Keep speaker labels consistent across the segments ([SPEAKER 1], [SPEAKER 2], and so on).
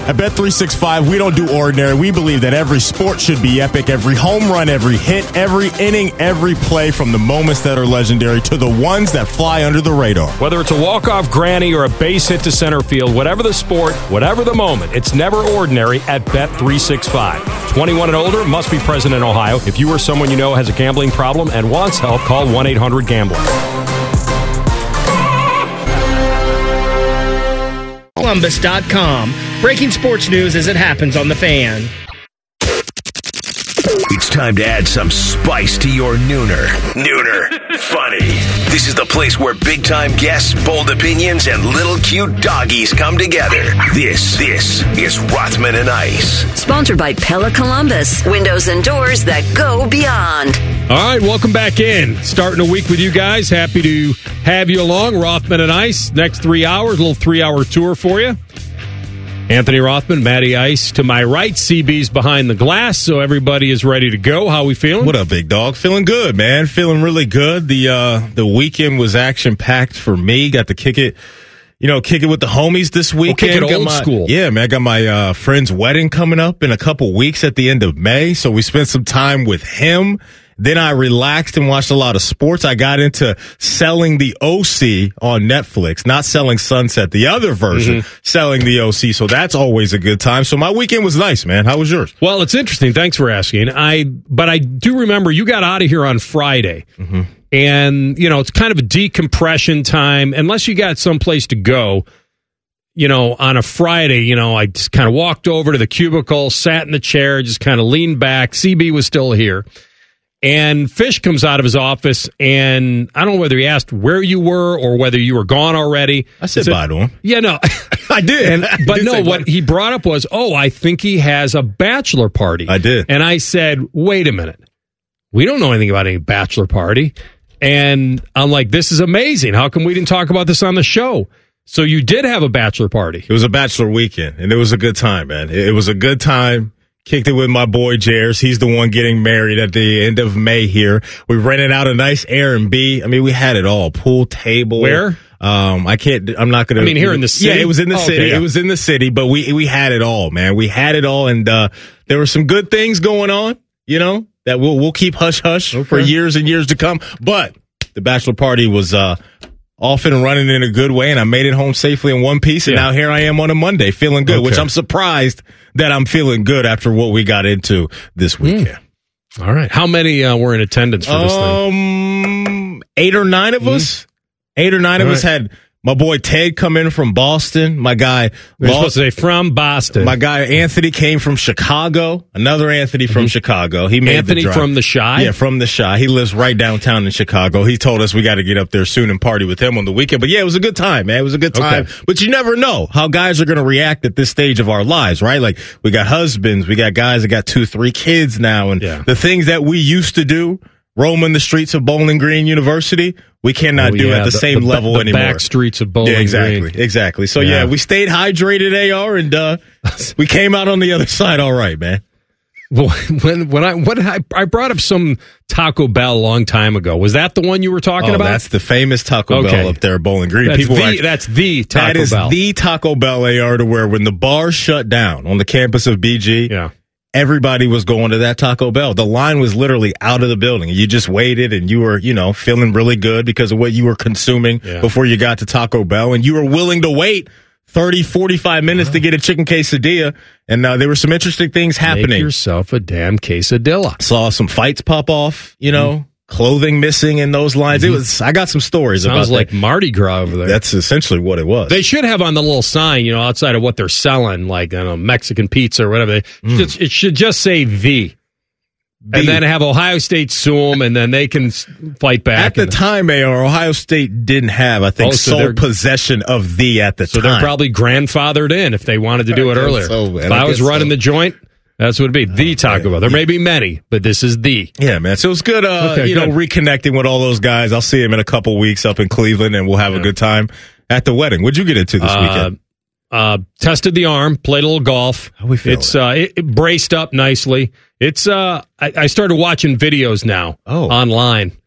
[SPEAKER 1] At Bet365, we don't do ordinary. We believe that every sport should be epic. Every home run, every hit, every inning, every play, from the moments that are legendary to the ones that fly under the radar.
[SPEAKER 2] Whether it's a walk-off granny or a base hit to center field, whatever the sport, whatever the moment, it's never ordinary at Bet365. 21 and older, must be present in Ohio. If you or someone you know has a gambling problem and wants help, call 1-800-GAMBLER.
[SPEAKER 3] Columbus.com. Breaking sports news as it happens on The Fan.
[SPEAKER 4] It's time to add some spice to your nooner. Nooner funny. This is the place where big-time guests, bold opinions, and little cute doggies come together. This is Rothman and Ice.
[SPEAKER 5] Sponsored by Pella Columbus. Windows and doors that go beyond.
[SPEAKER 2] All right, welcome back in. Starting a week with you guys. Happy to have you along. Rothman and Ice. Next 3 hours, a little 3-hour tour for you. Anthony Rothman, Matty Ice to my right. CB's behind the glass, so everybody is ready to go. How we feeling?
[SPEAKER 1] What up, big dog? Feeling good, man. Feeling really good. The weekend was action-packed for me. Got to kick it with the homies this weekend.
[SPEAKER 2] Kick it old school.
[SPEAKER 1] Yeah, man. I got my friend's wedding coming up in a couple weeks at the end of May, so we spent some time with him. Then I relaxed and watched a lot of sports. I got into Selling the OC on Netflix, not Selling Sunset, the other version, Selling the OC. So that's always a good time. So my weekend was nice, man. How was yours?
[SPEAKER 2] Well, it's interesting. Thanks for asking. But I do remember you got out of here on Friday. Mm-hmm. And, it's kind of a decompression time. Unless you got someplace to go, on a Friday, I just kind of walked over to the cubicle, sat in the chair, just kind of leaned back. CB was still here. And Fish comes out of his office, and I don't know whether he asked where you were or whether you were gone already.
[SPEAKER 1] I said bye to him.
[SPEAKER 2] Yeah, no.
[SPEAKER 1] I did.
[SPEAKER 2] What he brought up was, I think he has a bachelor party.
[SPEAKER 1] I did.
[SPEAKER 2] And I said, wait a minute. We don't know anything about any bachelor party. And I'm like, this is amazing. How come we didn't talk about this on the show? So you did have a bachelor party.
[SPEAKER 1] It was a bachelor weekend, and it was a good time, man. It was a good time. Kicked it with my boy Jairus. He's the one getting married at the end of May here. We rented out a nice Airbnb. I mean, we had it all. Pool table.
[SPEAKER 2] Where?
[SPEAKER 1] I'm not going to.
[SPEAKER 2] I mean, here in the city?
[SPEAKER 1] Yeah, it was in the city.
[SPEAKER 2] Okay, yeah.
[SPEAKER 1] It was in the city, but we had it all, man. We had it all, and there were some good things going on, that we'll keep hush-hush for years and years to come. But the bachelor party was off and running in a good way, and I made it home safely in one piece, and now here I am on a Monday feeling good, which I'm surprised that I'm feeling good after what we got into this weekend.
[SPEAKER 2] All right. How many were in attendance for this thing?
[SPEAKER 1] 8 or 9 of us. 8 or 9 of us had my boy Ted come in from Boston. My guy,
[SPEAKER 2] you're supposed to say from Boston.
[SPEAKER 1] My guy Anthony came from Chicago. Another Anthony from Chicago. He made
[SPEAKER 2] Anthony
[SPEAKER 1] the drive.
[SPEAKER 2] from the Chi?
[SPEAKER 1] Yeah, from the Chi. He lives right downtown in Chicago. He told us we got to get up there soon and party with him on the weekend. But yeah, it was a good time, man. It was a good time. Okay. But you never know how guys are going to react at this stage of our lives, right? Like, we got husbands, we got guys that got 2, 3 kids now, and the things that we used to do, roaming the streets of Bowling Green University, we cannot do at the same level anymore.
[SPEAKER 2] The back streets of Bowling Green.
[SPEAKER 1] Exactly. So, we stayed hydrated, AR, and we came out on the other side all right, man.
[SPEAKER 2] Well, I brought up some Taco Bell a long time ago. Was that the one you were talking about?
[SPEAKER 1] That's the famous Taco Bell up there at Bowling Green.
[SPEAKER 2] That's the Taco Bell.
[SPEAKER 1] That is the Taco Bell, AR, to where when the bar shut down on the campus of BG, everybody was going to that Taco Bell. The line was literally out of the building. You just waited, and you were, feeling really good because of what you were consuming before you got to Taco Bell, and you were willing to wait 30, 45 minutes to get a chicken quesadilla, and there were some interesting things happening.
[SPEAKER 2] Make yourself a damn quesadilla.
[SPEAKER 1] Saw some fights pop off, clothing missing in those lines. It was. I got some stories about that.
[SPEAKER 2] Sounds like Mardi Gras over there.
[SPEAKER 1] That's essentially what it was.
[SPEAKER 2] They should have on the little sign, outside of what they're selling, like Mexican pizza or whatever. It should just say "the," and then have Ohio State sue them, and then they can fight back.
[SPEAKER 1] At the time, Ohio State didn't have, I think, sole possession of "the" at the time.
[SPEAKER 2] So they're probably grandfathered in if they wanted to do it earlier. If I was running the joint, that's what it'd be. The Taco Bell. There may be many, but this is the.
[SPEAKER 1] Yeah, man. So it's good, good. Reconnecting with all those guys. I'll see him in a couple weeks up in Cleveland, and we'll have a good time at the wedding. What'd you get into this weekend?
[SPEAKER 2] Tested the arm, played a little golf.
[SPEAKER 1] How we feel?
[SPEAKER 2] It's it braced up nicely. It's I started watching videos now online.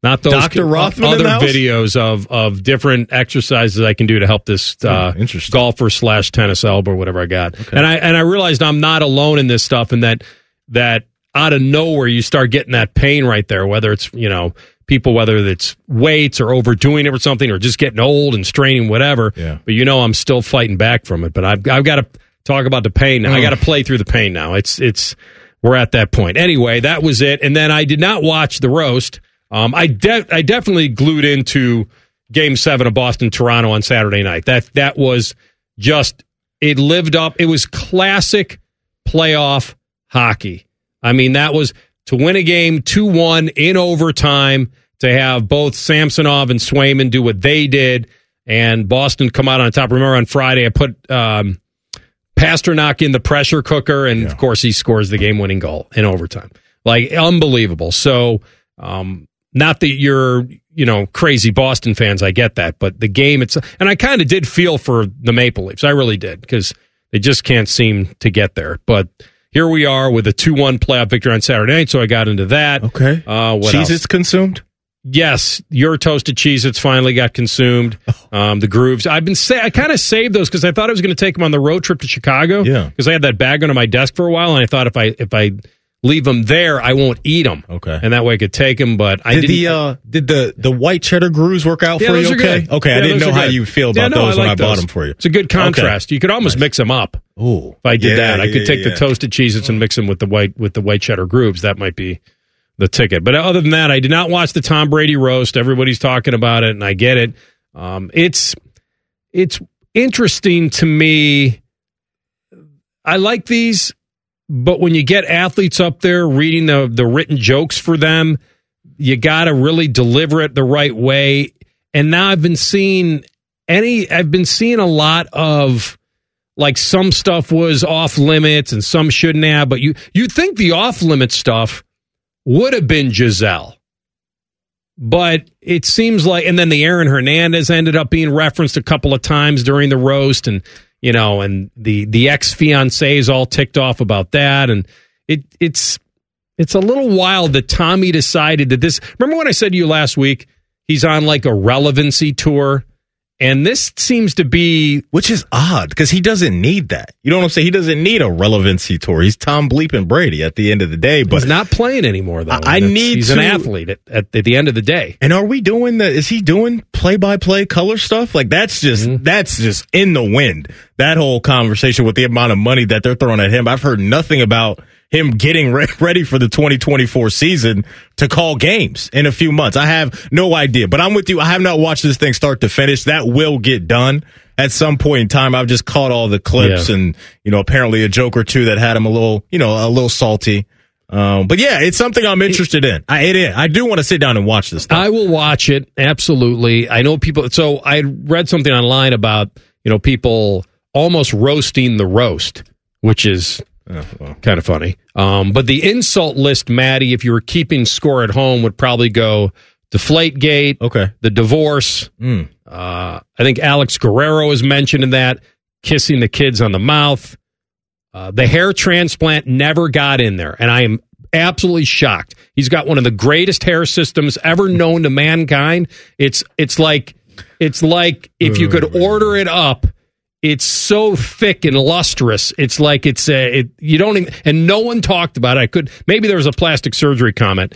[SPEAKER 2] Not those
[SPEAKER 1] Dr. Rothman in
[SPEAKER 2] other
[SPEAKER 1] the house?
[SPEAKER 2] videos of different exercises I can do to help this golfer / tennis elbow or whatever I got. Okay. And I realized I'm not alone in this stuff, and that out of nowhere you start getting that pain right there, whether it's, people, whether it's weights or overdoing it or something, or just getting old and straining, whatever.
[SPEAKER 1] Yeah.
[SPEAKER 2] But I'm still fighting back from it. But I've got to talk about the pain now. I got to play through the pain now. We're at that point. Anyway, that was it. And then I did not watch the roast. I definitely glued into Game 7 of Boston-Toronto on Saturday night. That was just, it lived up. It was classic playoff hockey. I mean, that was to win a game 2-1 in overtime, to have both Samsonov and Swayman do what they did, and Boston come out on top. Remember on Friday, I put Pasternak in the pressure cooker, and of course he scores the game-winning goal in overtime. Like, unbelievable. So, not that you're, crazy Boston fans, I get that, but the game, and I kind of did feel for the Maple Leafs. I really did, because they just can't seem to get there. But here we are with a 2-1 playoff victory on Saturday night, so I got into that.
[SPEAKER 1] Okay.
[SPEAKER 2] What
[SPEAKER 1] Cheez-Its
[SPEAKER 2] else?
[SPEAKER 1] consumed?
[SPEAKER 2] Yes, your toasted Cheez-Its finally got consumed. The Grooves. I kind of saved those because I thought I was going to take them on the road trip to Chicago. Yeah. Because I had that bag under my desk for a while, and I thought if I leave them there, I won't eat them. Okay. And that way I could take them, but I didn't.
[SPEAKER 1] Did the white cheddar Grooves work out for you? Okay.
[SPEAKER 2] Good.
[SPEAKER 1] Okay, I didn't know how you feel about those when I bought them for you.
[SPEAKER 2] It's a good contrast. Okay. You could almost mix them up.
[SPEAKER 1] Oh,
[SPEAKER 2] if I did that, I could take the toasted Cheez-Its and mix them with the white cheddar Grooves. That might be the ticket. But other than that, I did not watch the Tom Brady roast. Everybody's talking about it, and I get it. It's interesting to me. I like these, but when you get athletes up there reading the written jokes for them, you got to really deliver it the right way. And now I've been seeing a lot of, like, some stuff was off limits and some shouldn't have, but you'd think the off limit stuff would have been Giselle. But it seems like, and then the Aaron Hernandez ended up being referenced a couple of times during the roast, and and the ex-fiancés all ticked off about that, and it's a little wild that Tommy decided that this. Remember when I said to you last week, he's on like a relevancy tour? And this seems to be...
[SPEAKER 1] Which is odd, because he doesn't need that. You know what I'm saying? He doesn't need a relevancy tour. He's Tom bleeping Brady at the end of the day. But
[SPEAKER 2] he's not playing anymore, though. He's an athlete at the end of the day.
[SPEAKER 1] And are we doing that? Is he doing play-by-play color stuff? Like, that's just in the wind. That whole conversation with the amount of money that they're throwing at him. I've heard nothing about him getting ready for the 2024 season to call games in a few months. I have no idea, but I'm with you. I have not watched this thing start to finish. That will get done at some point in time. I've just caught all the clips and, apparently a joke or two that had him a little salty. But yeah, it's something I'm interested in. I do want to sit down and watch this stuff.
[SPEAKER 2] I will watch it. Absolutely. I know people. So I read something online about, people almost roasting the roast, which is kind of funny. But the insult list, Maddie, if you were keeping score at home, would probably go Deflategate, the divorce. I think Alex Guerrero is mentioned in that, kissing the kids on the mouth. The hair transplant never got in there, and I am absolutely shocked. He's got one of the greatest hair systems ever known to mankind. It's like if you could order it up. It's so thick and lustrous. It's like you don't even, and no one talked about it. Maybe there was a plastic surgery comment.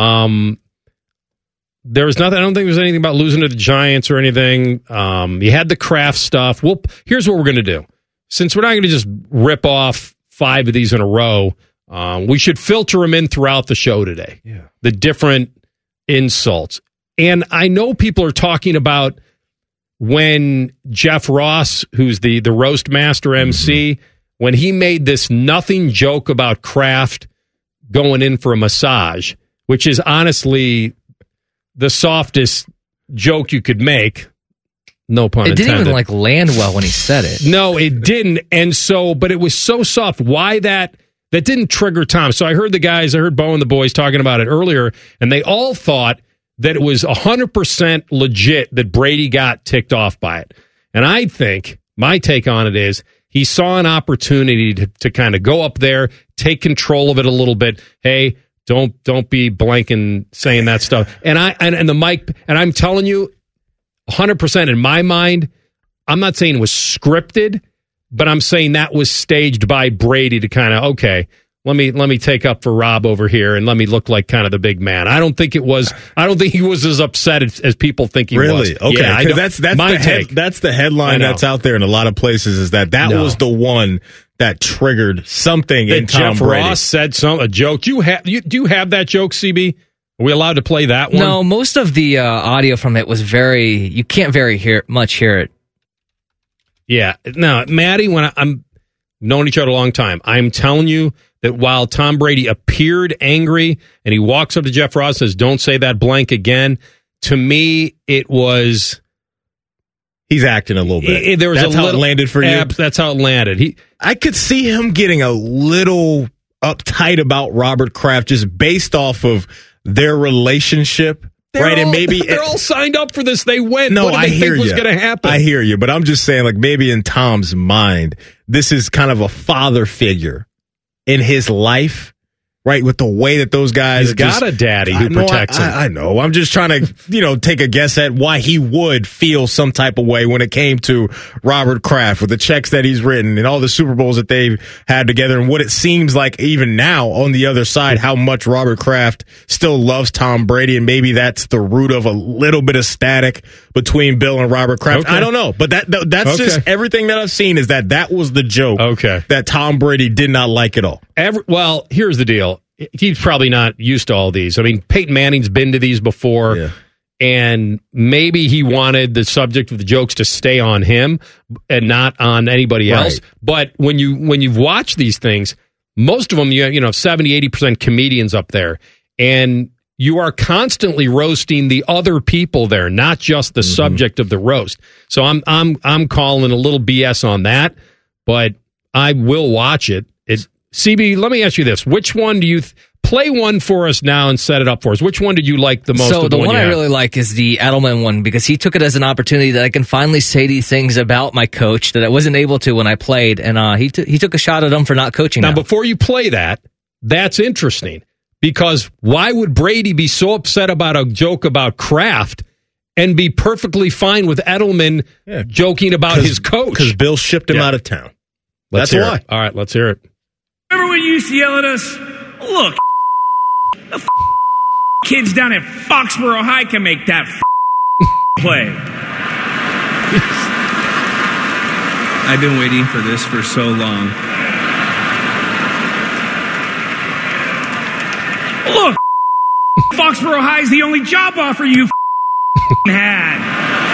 [SPEAKER 2] There was nothing. I don't think there was anything about losing to the Giants or anything. You had the Kraft stuff. Here's what we're going to do. Since we're not going to just rip off 5 of these in a row, we should filter them in throughout the show today. Yeah. The different insults. And I know people are talking about when Jeff Ross, who's the roast master MC, when he made this nothing joke about Kraft going in for a massage, which is honestly the softest joke you could make. No pun intended.
[SPEAKER 6] It didn't even land well when he said it.
[SPEAKER 2] No, it didn't. And so, but it was so soft. Why that didn't trigger Tom. So I heard Bo and the boys talking about it earlier, and they all thought that it was 100% legit that Brady got ticked off by it. And I think my take on it is he saw an opportunity to kind of go up there, take control of it a little bit. Hey, Don't be blanking saying that stuff. And the mic, and I'm telling you, 100% in my mind, I'm not saying it was scripted, but I'm saying that was staged by Brady to kind of, okay, let me take up for Rob over here and let me look like kind of the big man. I don't think he was as upset as people think he was.
[SPEAKER 1] Really? Okay.
[SPEAKER 2] Yeah,
[SPEAKER 1] that's the headline that's out there in a lot of places is that was the one that triggered something in Tom
[SPEAKER 2] Jeff
[SPEAKER 1] Brady.
[SPEAKER 2] Ross said a joke. Do you have that joke, CB? Are we allowed to play that one?
[SPEAKER 6] No, most of the audio from it was you can't hear it.
[SPEAKER 2] Yeah. Now, Maddie, when I'm known each other a long time, I'm telling you that while Tom Brady appeared angry and he walks up to Jeff Ross and says, "Don't say that blank again," to me, it was...
[SPEAKER 1] He's acting a little bit.
[SPEAKER 2] That's
[SPEAKER 1] how it landed for you?
[SPEAKER 2] That's how it landed.
[SPEAKER 1] I could see him getting a little uptight about Robert Kraft just based off of their relationship. Right, and maybe
[SPEAKER 2] they're all signed up for this. They went.
[SPEAKER 1] No,
[SPEAKER 2] what did
[SPEAKER 1] I
[SPEAKER 2] they
[SPEAKER 1] hear
[SPEAKER 2] think was going to happen?
[SPEAKER 1] I hear you, but I'm just saying, like maybe in Tom's mind, this is kind of a father figure in his life, right? With the way that those guys,
[SPEAKER 2] he's got a daddy who protects him.
[SPEAKER 1] I know. I'm just trying to, take a guess at why he would feel some type of way when it came to Robert Kraft with the checks that he's written and all the Super Bowls that they've had together, and what it seems like even now on the other side, how much Robert Kraft still loves Tom Brady, and maybe that's the root of a little bit of static between Bill and Robert Kraft. Okay. I don't know, but that's just everything that I've seen is that was the joke.
[SPEAKER 2] Okay,
[SPEAKER 1] that Tom Brady did not like at all.
[SPEAKER 2] Well, here's the deal. He's probably not used to all these. I mean, Peyton Manning's been to these before, and maybe he wanted the subject of the jokes to stay on him and not on anybody else. But when you've watched these things, most of them, you have 70, 80% comedians up there, and you are constantly roasting the other people there, not just the subject of the roast. So I'm calling a little BS on that, but I will watch it. CB, let me ask you this. Which one do you play one for us now and set it up for us? Which one did you like the most?
[SPEAKER 6] So the one I really like is the Edelman one because he took it as an opportunity that I can finally say these things about my coach that I wasn't able to when I played, and he took a shot at him for not coaching.
[SPEAKER 2] Now, before you play that, that's interesting because why would Brady be so upset about a joke about Kraft and be perfectly fine with Edelman joking about his coach?
[SPEAKER 1] Because Bill shipped him out of town.
[SPEAKER 2] That's why. All right, let's hear it.
[SPEAKER 7] Remember when you used to yell at us? Look, the kids down at Foxborough High can make that play.
[SPEAKER 8] I've been waiting for this for so long.
[SPEAKER 7] Look, Foxborough High is the only job offer you had.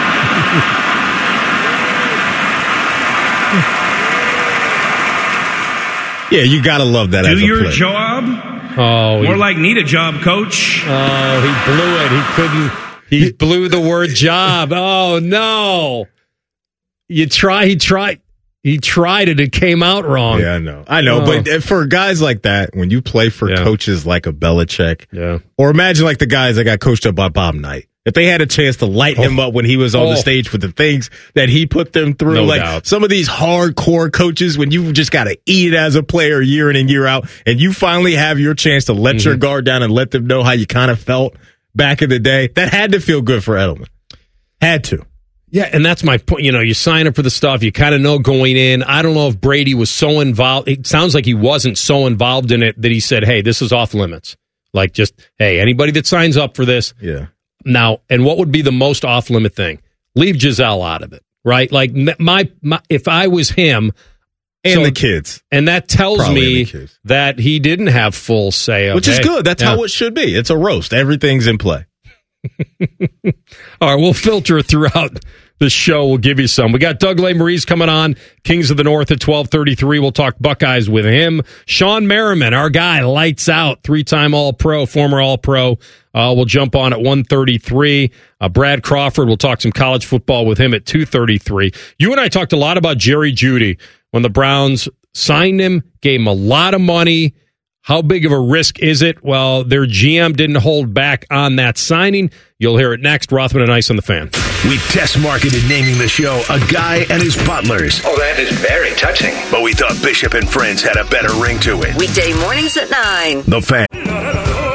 [SPEAKER 1] Yeah, you got to love that.
[SPEAKER 7] Do
[SPEAKER 1] as a
[SPEAKER 7] your
[SPEAKER 1] player.
[SPEAKER 7] job.
[SPEAKER 2] Oh,
[SPEAKER 7] more like need a job, coach.
[SPEAKER 2] Oh, he blew it. He couldn't. He blew the word job. Oh no! He tried it. It came out wrong.
[SPEAKER 1] Yeah, I know. But for guys like that, when you play for coaches like a Belichick, or imagine like the guys that got coached up by Bob Knight. If they had a chance to light him up when he was on the stage for the things that he put them through,
[SPEAKER 2] no
[SPEAKER 1] like
[SPEAKER 2] doubt.
[SPEAKER 1] Some of these hardcore coaches, when you just got to eat it as a player year in and year out, and you finally have your chance to let your guard down and let them know how you kind of felt back in the day, that had to feel good for Edelman. Had to.
[SPEAKER 2] Yeah, and that's my point. You sign up for the stuff, you kind of know going in. I don't know if Brady was so involved. It sounds like he wasn't so involved in it that he said, hey, this is off limits. Like just, hey, anybody that signs up for this.
[SPEAKER 1] Yeah.
[SPEAKER 2] Now, and what would be the most off-limit thing? Leave Giselle out of it, right? Like, my if I was him...
[SPEAKER 1] And the kids.
[SPEAKER 2] And that tells me that he didn't have full say.
[SPEAKER 1] Which is good. That's how it should be. It's a roast. Everything's in play.
[SPEAKER 2] All right, we'll filter it throughout the show. We'll give you some. We got Doug Lesmerises coming on, Kings of the North at 12:33. We'll talk Buckeyes with him. Sean Merriman, our guy, lights out, 3-time All-Pro, former All-Pro. We'll jump on at 1:33. Brad Crawford, we'll talk some college football with him at 2:33. You and I talked a lot about Jerry Jeudy when the Browns signed him, gave him a lot of money. How big of a risk is it? Well, their GM didn't hold back on that signing. You'll hear it next. Rothman and Ice on the Fan.
[SPEAKER 4] We test marketed naming the show A Guy and His Butlers.
[SPEAKER 9] Oh, that is very touching.
[SPEAKER 4] But we thought Bishop and Friends had a better ring to it.
[SPEAKER 5] Weekday mornings at 9.
[SPEAKER 4] The Fan.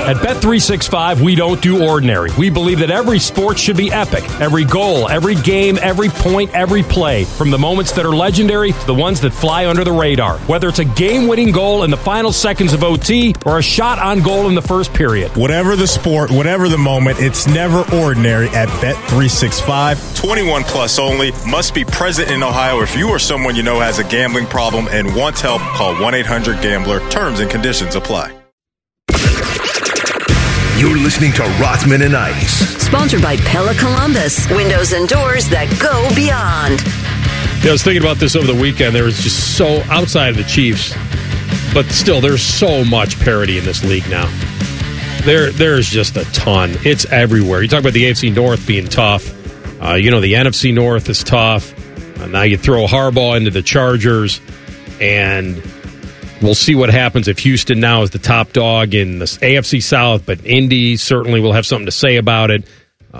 [SPEAKER 2] At Bet365, we don't do ordinary. We believe that every sport should be epic. Every goal, every game, every point, every play. From the moments that are legendary to the ones that fly under the radar. Whether it's a game-winning goal in the final seconds of OT or a shot on goal in the first period.
[SPEAKER 1] Whatever the sport, whatever the moment, it's never ordinary at Bet365. 21 plus only. Must be present in Ohio. If you or someone you know has a gambling problem and wants help, call 1-800-GAMBLER. Terms and conditions apply.
[SPEAKER 4] You're listening to Rothman and Ice.
[SPEAKER 5] Sponsored by Pella Columbus. Windows and doors that go beyond.
[SPEAKER 2] Yeah, I was thinking about this over the weekend. There was just so, outside of the Chiefs, but still, there's so much parity in this league now. There's just a ton. It's everywhere. You talk about the AFC North being tough. The NFC North is tough. Now you throw Harbaugh into the Chargers, and we'll see what happens if Houston now is the top dog in the AFC South, but Indy certainly will have something to say about it.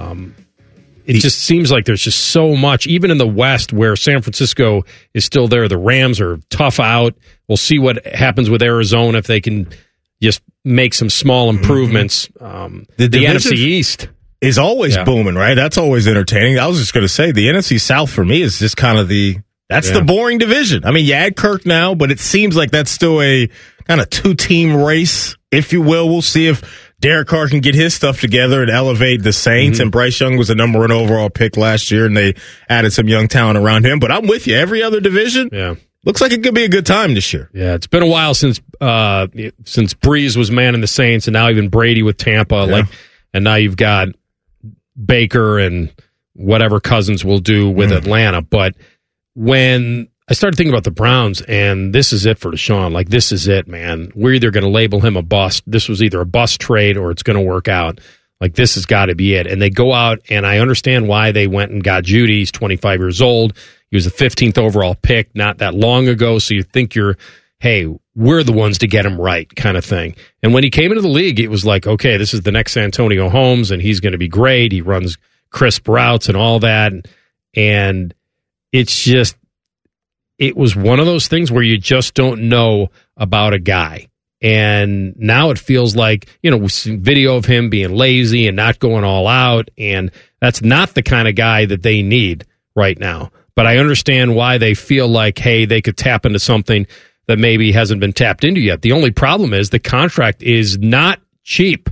[SPEAKER 2] It just seems like there's just so much, even in the West where San Francisco is still there. The Rams are tough out. We'll see what happens with Arizona if they can just make some small improvements. The NFC East
[SPEAKER 1] is always booming, right? That's always entertaining. I was just going to say the NFC South for me is just kind of the boring division. I mean, you add Kirk now, but it seems like that's still a kind of two-team race, if you will. We'll see if Derek Carr can get his stuff together and elevate the Saints. And Bryce Young was the number 1 overall pick last year, and they added some young talent around him. But I'm with you. Every other division looks like it could be a good time this year.
[SPEAKER 2] Yeah, it's been a while since Breeze was manning the Saints, and now even Brady with Tampa. And now you've got Baker and whatever Cousins will do with Atlanta. But when I started thinking about the Browns, and this is it for Deshaun. This is it, man. We're either going to label him a bust. This was either a bust trade or it's going to work out. This has got to be it. And they go out, and I understand why they went and got Judy. He's 25 years old. He was the 15th overall pick not that long ago, so you think hey, we're the ones to get him right kind of thing. And when he came into the league, it was like, okay, this is the next Antonio Holmes, and he's going to be great. He runs crisp routes and all that. And it's just, it was one of those things where you just don't know about a guy. And now it feels like, we see video of him being lazy and not going all out. And that's not the kind of guy that they need right now. But I understand why they feel like, hey, they could tap into something that maybe hasn't been tapped into yet. The only problem is the contract is not cheap.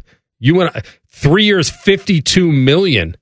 [SPEAKER 2] 3 years, $52 million.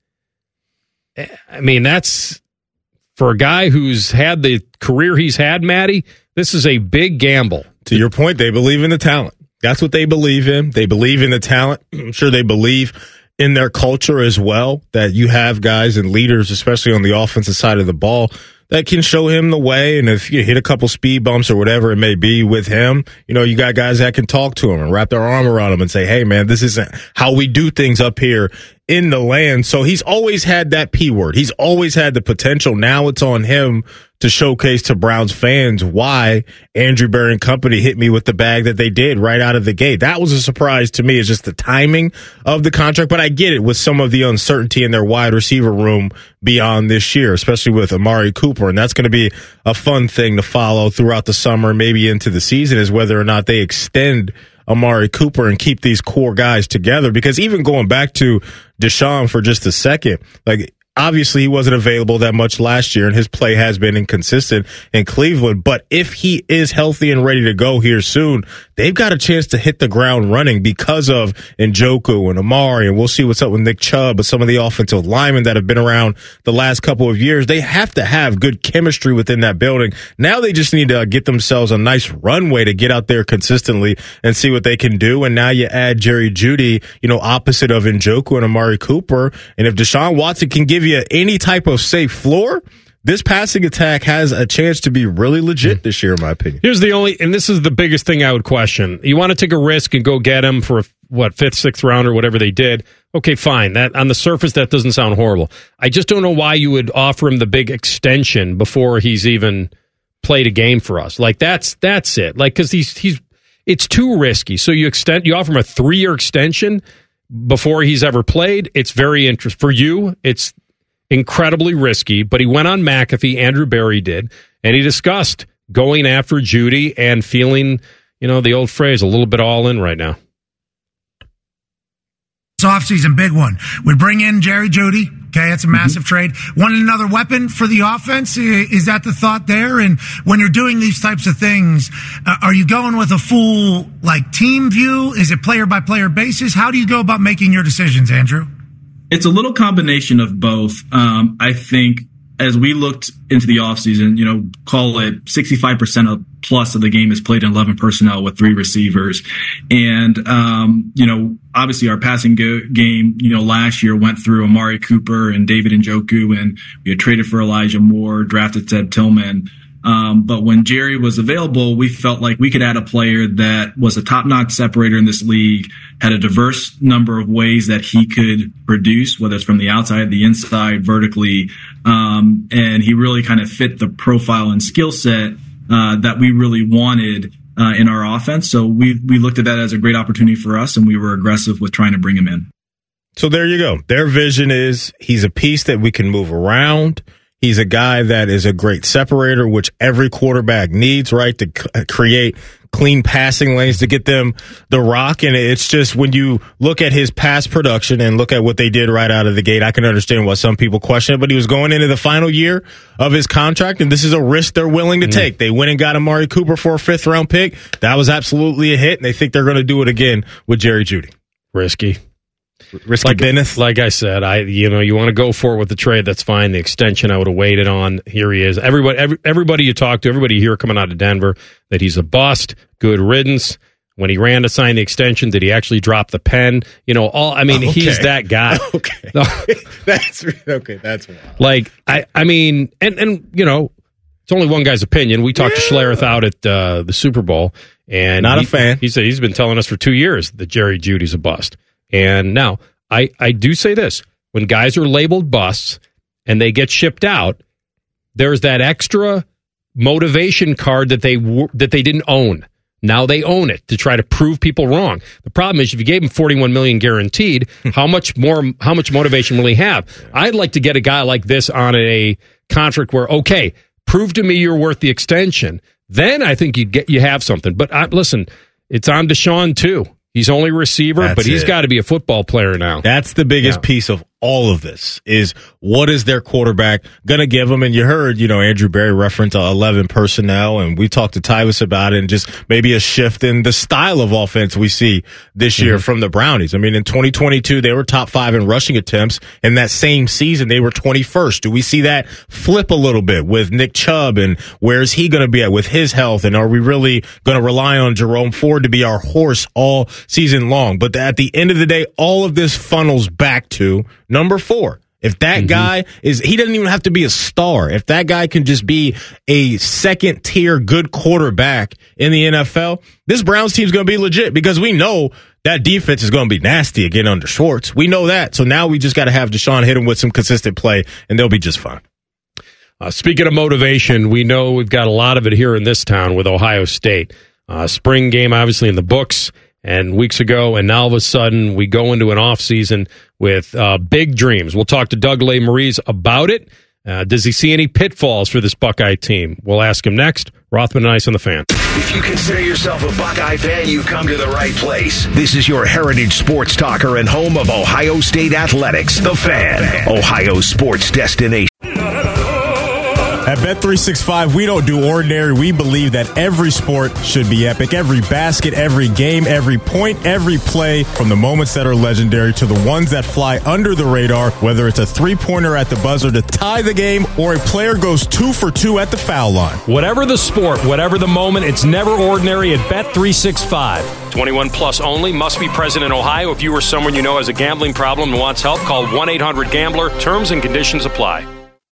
[SPEAKER 2] I mean, that's, for a guy who's had the career he's had, Matty, this is a big gamble.
[SPEAKER 1] To your point, they believe in the talent. That's what they believe in. They believe in the talent. I'm sure they believe in their culture as well, that you have guys and leaders, especially on the offensive side of the ball, that can show him the way. And if you hit a couple speed bumps or whatever it may be with him, you got guys that can talk to him and wrap their arm around him and say, hey, man, this isn't how we do things up here in the land. So he's always had that P word. He's always had the potential. Now it's on him to showcase to Browns fans why Andrew Berry and company hit me with the bag that they did right out of the gate. That was a surprise to me. It's just the timing of the contract, but I get it with some of the uncertainty in their wide receiver room beyond this year, especially with Amari Cooper. And that's going to be a fun thing to follow throughout the summer, maybe into the season, is whether or not they extend Amari Cooper and keep these core guys together. Because even going back to Deshaun for just a second, obviously he wasn't available that much last year, and his play has been inconsistent in Cleveland. But if he is healthy and ready to go here soon, they've got a chance to hit the ground running because of Njoku and Amari, and we'll see what's up with Nick Chubb, but some of the offensive linemen that have been around the last couple of years. They have to have good chemistry within that building. Now they just need to get themselves a nice runway to get out there consistently and see what they can do. And now you add Jerry Jeudy, opposite of Njoku and Amari Cooper. And if Deshaun Watson can give you any type of safe floor, this passing attack has a chance to be really legit this year, in my opinion.
[SPEAKER 2] Here's and this is the biggest thing I would question. You want to take a risk and go get him for fifth, sixth round or whatever they did. Okay, fine. That on the surface, that doesn't sound horrible. I just don't know why you would offer him the big extension before he's even played a game for us. That's it. Because it's too risky. So you offer him a 3-year extension before he's ever played. It's very interesting for you. It's incredibly risky, but he went on McAfee, Andrew Berry did, and he discussed going after Jeudy and feeling, the old phrase, a little bit all in right now.
[SPEAKER 9] offseason, big one. We bring in Jerry Jeudy. Okay, that's a massive trade. Want another weapon for the offense? Is that the thought there? And when you're doing these types of things, are you going with a full team view? Is it player by player basis? How do you go about making your decisions, Andrew?
[SPEAKER 8] It's a little combination of both. I think as we looked into the offseason, call it 65% plus of the game is played in 11 personnel with 3 receivers. And, obviously our passing game, last year went through Amari Cooper and David Njoku, and we had traded for Elijah Moore, drafted Ted Tillman. But when Jerry was available, we felt like we could add a player that was a top-notch separator in this league, had a diverse number of ways that he could produce, whether it's from the outside, the inside, vertically. And he really kind of fit the profile and skill set that we really wanted in our offense. So we looked at that as a great opportunity for us, and we were aggressive with trying to bring him in.
[SPEAKER 1] So there you go. Their vision is he's a piece that we can move around. He's a guy that is a great separator, which every quarterback needs, right, to create clean passing lanes to get them the rock. And it's just when you look at his past production and look at what they did right out of the gate, I can understand why some people question it, but he was going into the final year of his contract, and this is a risk they're willing to take. They went and got Amari Cooper for a 5th-round pick. That was absolutely a hit, and they think they're going to do it again with Jerry Jeudy.
[SPEAKER 2] Risky
[SPEAKER 1] business.
[SPEAKER 2] Like I said, you want to go for it with the trade, that's fine. The extension I would have waited on. Here he is. Everybody you talk to, everybody here coming out of Denver, that he's a bust, good riddance. When he ran to sign the extension, did he actually drop the pen? He's that guy.
[SPEAKER 1] Okay. That's wild.
[SPEAKER 2] It's only one guy's opinion. We talked to Schlereth out at the Super Bowl, and
[SPEAKER 1] a fan.
[SPEAKER 2] He said he's been telling us for 2 years that Jerry Jeudy's a bust. And now, I do say this. When guys are labeled busts and they get shipped out, there's that extra motivation card that they didn't own. Now they own it to try to prove people wrong. The problem is if you gave him $41 million guaranteed, how much motivation will he have? I'd like to get a guy like this on a contract where, okay, prove to me you're worth the extension. Then I think you have something. But listen, it's on Deshaun too. He's only a receiver, but he's got to be a football player now.
[SPEAKER 1] That's the biggest piece of all of this is what is their quarterback going to give them? And you heard, Andrew Berry reference 11 personnel, and we talked to Tyvus about it, and just maybe a shift in the style of offense we see this year from the Brownies. I mean, in 2022, they were top 5 in rushing attempts. In that same season, they were 21st. Do we see that flip a little bit with Nick Chubb, and where is he going to be at with his health? And are we really going to rely on Jerome Ford to be our horse all season long? But at the end of the day, all of this funnels back to number 4. If that guy he doesn't even have to be a star. If that guy can just be a second tier good quarterback in the NFL, this Browns team's going to be legit, because we know that defense is going to be nasty again under Schwartz. We know that. So now we just got to have Deshaun hit him with some consistent play, and they'll be just fine.
[SPEAKER 2] Speaking of motivation, we know we've got a lot of it here in this town with Ohio State. Spring game, obviously, in the books. And weeks ago, and now all of a sudden we go into an off season with big dreams. We'll talk to Doug Lesmerises about it. Does he see any pitfalls for this Buckeye team? We'll ask him next. Rothman and Ice on the Fan.
[SPEAKER 4] If you consider yourself a Buckeye fan, you've come to the right place. This is your heritage sports talker and home of Ohio State Athletics, The Fan, Ohio's sports destination.
[SPEAKER 1] At Bet365, we don't do ordinary. We believe that every sport should be epic. Every basket, every game, every point, every play, from the moments that are legendary to the ones that fly under the radar, whether it's a three-pointer at the buzzer to tie the game or a player goes 2 for 2 at the foul line.
[SPEAKER 2] Whatever the sport, whatever the moment, it's never ordinary at Bet365. 21 plus only, must be present in Ohio. If you or someone you know has a gambling problem and wants help, call 1-800-GAMBLER. Terms and conditions apply.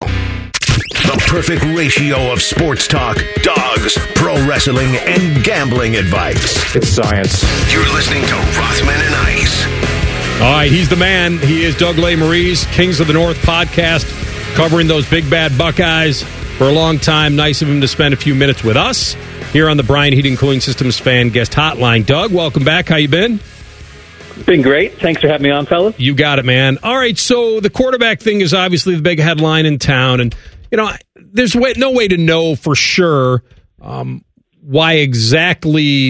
[SPEAKER 4] The perfect ratio of sports talk, dogs, pro wrestling, and gambling advice.
[SPEAKER 10] It's science.
[SPEAKER 4] You're listening to Rothman and Ice.
[SPEAKER 2] All right, he's the man. He is Doug Lesmerises, Kings of the North podcast, covering those big bad Buckeyes for a long time. Nice of him to spend a few minutes with us here on the Bryan Heating Cooling Systems Fan Guest Hotline. Doug, welcome back. How you been?
[SPEAKER 10] Been great. Thanks for having me on, fellas.
[SPEAKER 2] You got it, man. All right, so the quarterback thing is obviously the big headline in town, and there's no way to know for sure why exactly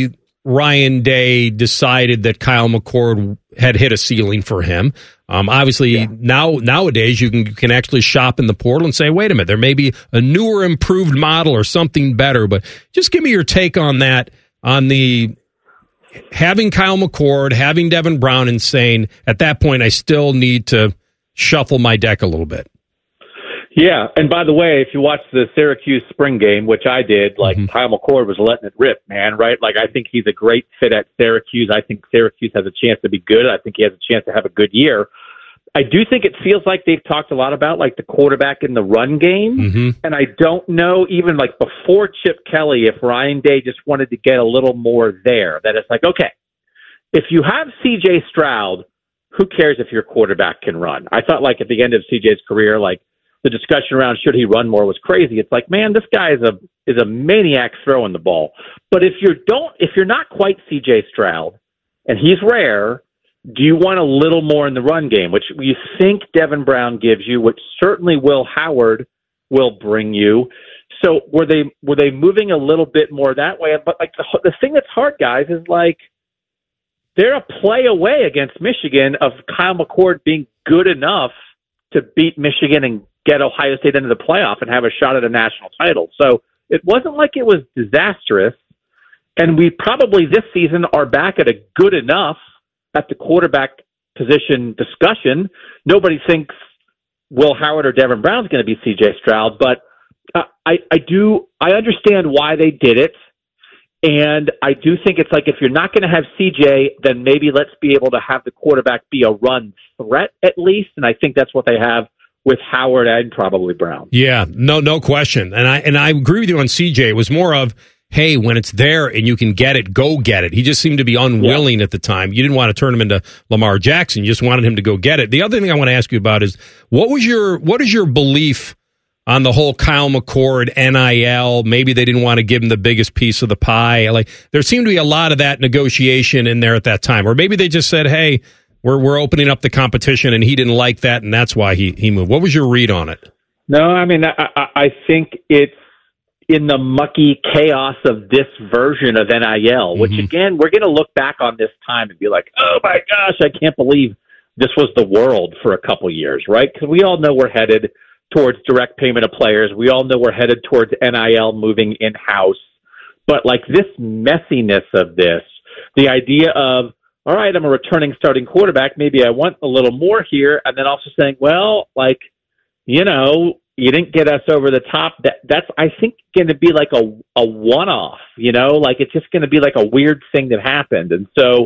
[SPEAKER 2] Ryan Day decided that Kyle McCord had hit a ceiling for him. Obviously, nowadays you can actually shop in the portal and say, wait a minute, there may be a newer, improved model or something better. But just give me your take on that, on the having Kyle McCord, having Devin Brown, and saying at that point I still need to shuffle my deck a little bit.
[SPEAKER 10] Yeah, and by the way, if you watch the Syracuse spring game, which I did, Kyle McCord was letting it rip, man, right? Like, I think he's a great fit at Syracuse. I think Syracuse has a chance to be good. I think he has a chance to have a good year. I do think it feels like they've talked a lot about, like, the quarterback in the run game, and I don't know, even, like, before Chip Kelly, if Ryan Day just wanted to get a little more there, that it's like, okay, if you have C.J. Stroud, who cares if your quarterback can run? I thought, like, at the end of C.J.'s career, like, the discussion around should he run more was crazy. It's like, man, this guy is a maniac throwing the ball. But if you're not quite C.J. Stroud, and he's rare, do you want a little more in the run game, which you think Devin Brown gives you, which certainly Will Howard will bring you. So were they moving a little bit more that way? But like the thing that's hard, guys, is like they're a play away against Michigan of Kyle McCord being good enough to beat Michigan and get Ohio State into the playoff and have a shot at a national title. So it wasn't like it was disastrous. And we probably this season are back at a good enough at the quarterback position discussion. Nobody thinks Will Howard or Devin Brown's going to be C.J. Stroud, but I understand why they did it. And I do think it's like, if you're not going to have C.J., then maybe let's be able to have the quarterback be a run threat at least. And I think that's what they have with Howard and probably Brown. Yeah,
[SPEAKER 2] no question. And I agree with you on CJ. It was more of, hey, when it's there and you can get it, go get it. He just seemed to be unwilling at the time. You didn't want to turn him into Lamar Jackson. You just wanted him to go get it. The other thing I want to ask you about is, what is your belief on the whole Kyle McCord NIL? Maybe they didn't want to give him the biggest piece of the pie. Like, there seemed to be a lot of that negotiation in there at that time. Or maybe they just said, hey, we're opening up the competition, and he didn't like that, and that's why he moved. What was your read on it?
[SPEAKER 10] No, I mean, I think it's in the mucky chaos of this version of NIL, which, again, we're going to look back on this time and be like, oh, my gosh, I can't believe this was the world for a couple years, right? Because we all know we're headed towards direct payment of players. We all know we're headed towards NIL moving in-house. But, like, this messiness of this, the idea of, all right, I'm a returning starting quarterback. Maybe I want a little more here. And then also saying, well, like, you know, you didn't get us over the top. That's, I think, going to be like a one-off, you know? Like, it's just going to be like a weird thing that happened. And so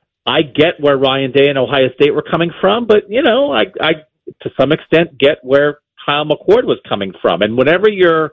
[SPEAKER 10] I get where Ryan Day and Ohio State were coming from. But, you know, I to some extent get where Kyle McCord was coming from. And whenever you're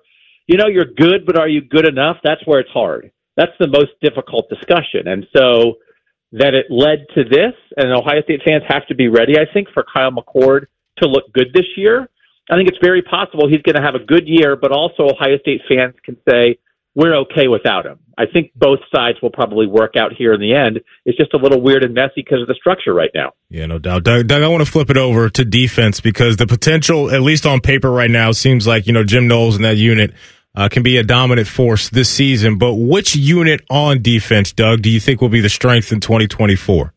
[SPEAKER 10] good, but are you good enough? That's where it's hard. That's the most difficult discussion. And so that it led to this, and Ohio State fans have to be ready, I think, for Kyle McCord to look good this year. I think it's very possible he's going to have a good year, but also Ohio State fans can say, we're okay without him. I think both sides will probably work out here in the end. It's just a little weird and messy because of the structure right now.
[SPEAKER 1] Yeah, no doubt. Doug, I want to flip it over to defense, because the potential, at least on paper right now, seems like, you know, Jim Knowles and that unit can be a dominant force this season. But which unit on defense, Doug, do you think will be the strength in 2024?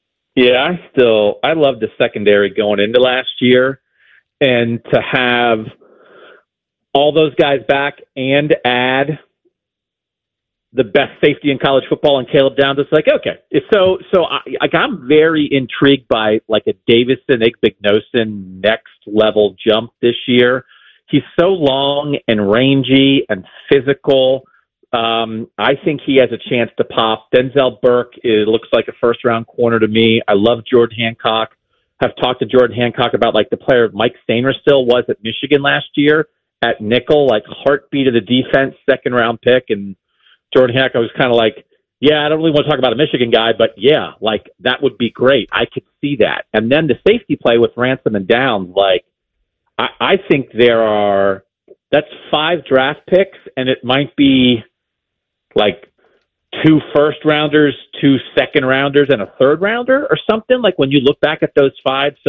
[SPEAKER 10] Yeah, I love the secondary going into last year, and to have all those guys back and add the best safety in college football and Caleb Downs. It's like, okay. So I'm very intrigued by like a Davison Igbinosun next level jump this year. He's so long and rangy and physical. I think he has a chance to pop. Denzel Burke looks like a first-round corner to me. I love Jordan Hancock. I've talked to Jordan Hancock about like the player Mike Sainristil was at Michigan last year at nickel, like heartbeat of the defense, second-round pick. And Jordan Hancock was kind of like, yeah, I don't really want to talk about a Michigan guy, but yeah, like that would be great. I could see that. And then the safety play with Ransom and Downs, like, I think that's 5 draft picks, and it might be like 2 first-rounders, 2 second-rounders, and a third-rounder or something, like when you look back at those 5. So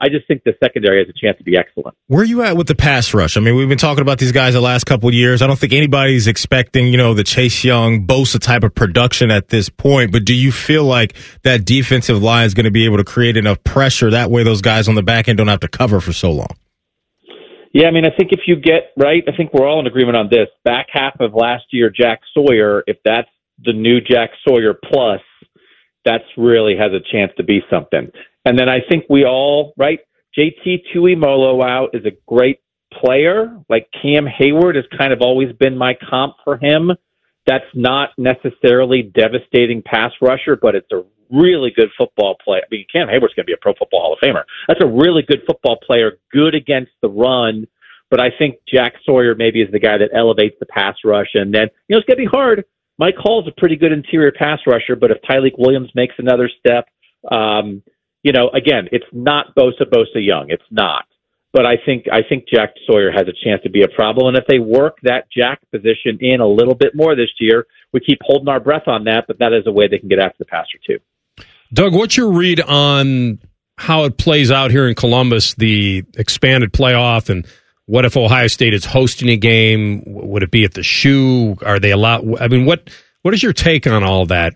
[SPEAKER 10] I just think the secondary has a chance to be excellent.
[SPEAKER 1] Where are you at with the pass rush? I mean, we've been talking about these guys the last couple of years. I don't think anybody's expecting, the Chase Young, Bosa type of production at this point, but do you feel like that defensive line is going to be able to create enough pressure? That way those guys on the back end don't have to cover for so long.
[SPEAKER 10] Yeah, I mean, I think if you get, right, I think we're all in agreement on this. Back half of last year, Jack Sawyer, if that's the new Jack Sawyer plus, that's really has a chance to be something. And then I think we all, right, JT Tuimoloau out is a great player. Like Cam Hayward has kind of always been my comp for him. That's not necessarily devastating pass rusher, but it's a really good football player. I mean, Cam Hayward's going to be a Pro Football Hall of Famer. That's a really good football player, good against the run. But I think Jack Sawyer maybe is the guy that elevates the pass rush. And then, it's going to be hard. Mike Hall's a pretty good interior pass rusher, but if Tyleik Williams makes another step, again, it's not Bosa Young. It's not. But I think Jack Sawyer has a chance to be a problem. And if they work that Jack position in a little bit more this year, we keep holding our breath on that, but that is a way they can get after the passer too.
[SPEAKER 2] Doug, what's your read on how it plays out here in Columbus, the expanded playoff, and what if Ohio State is hosting a game? Would it be at the Shoe? Are they allowed? I mean, what is your take on all that?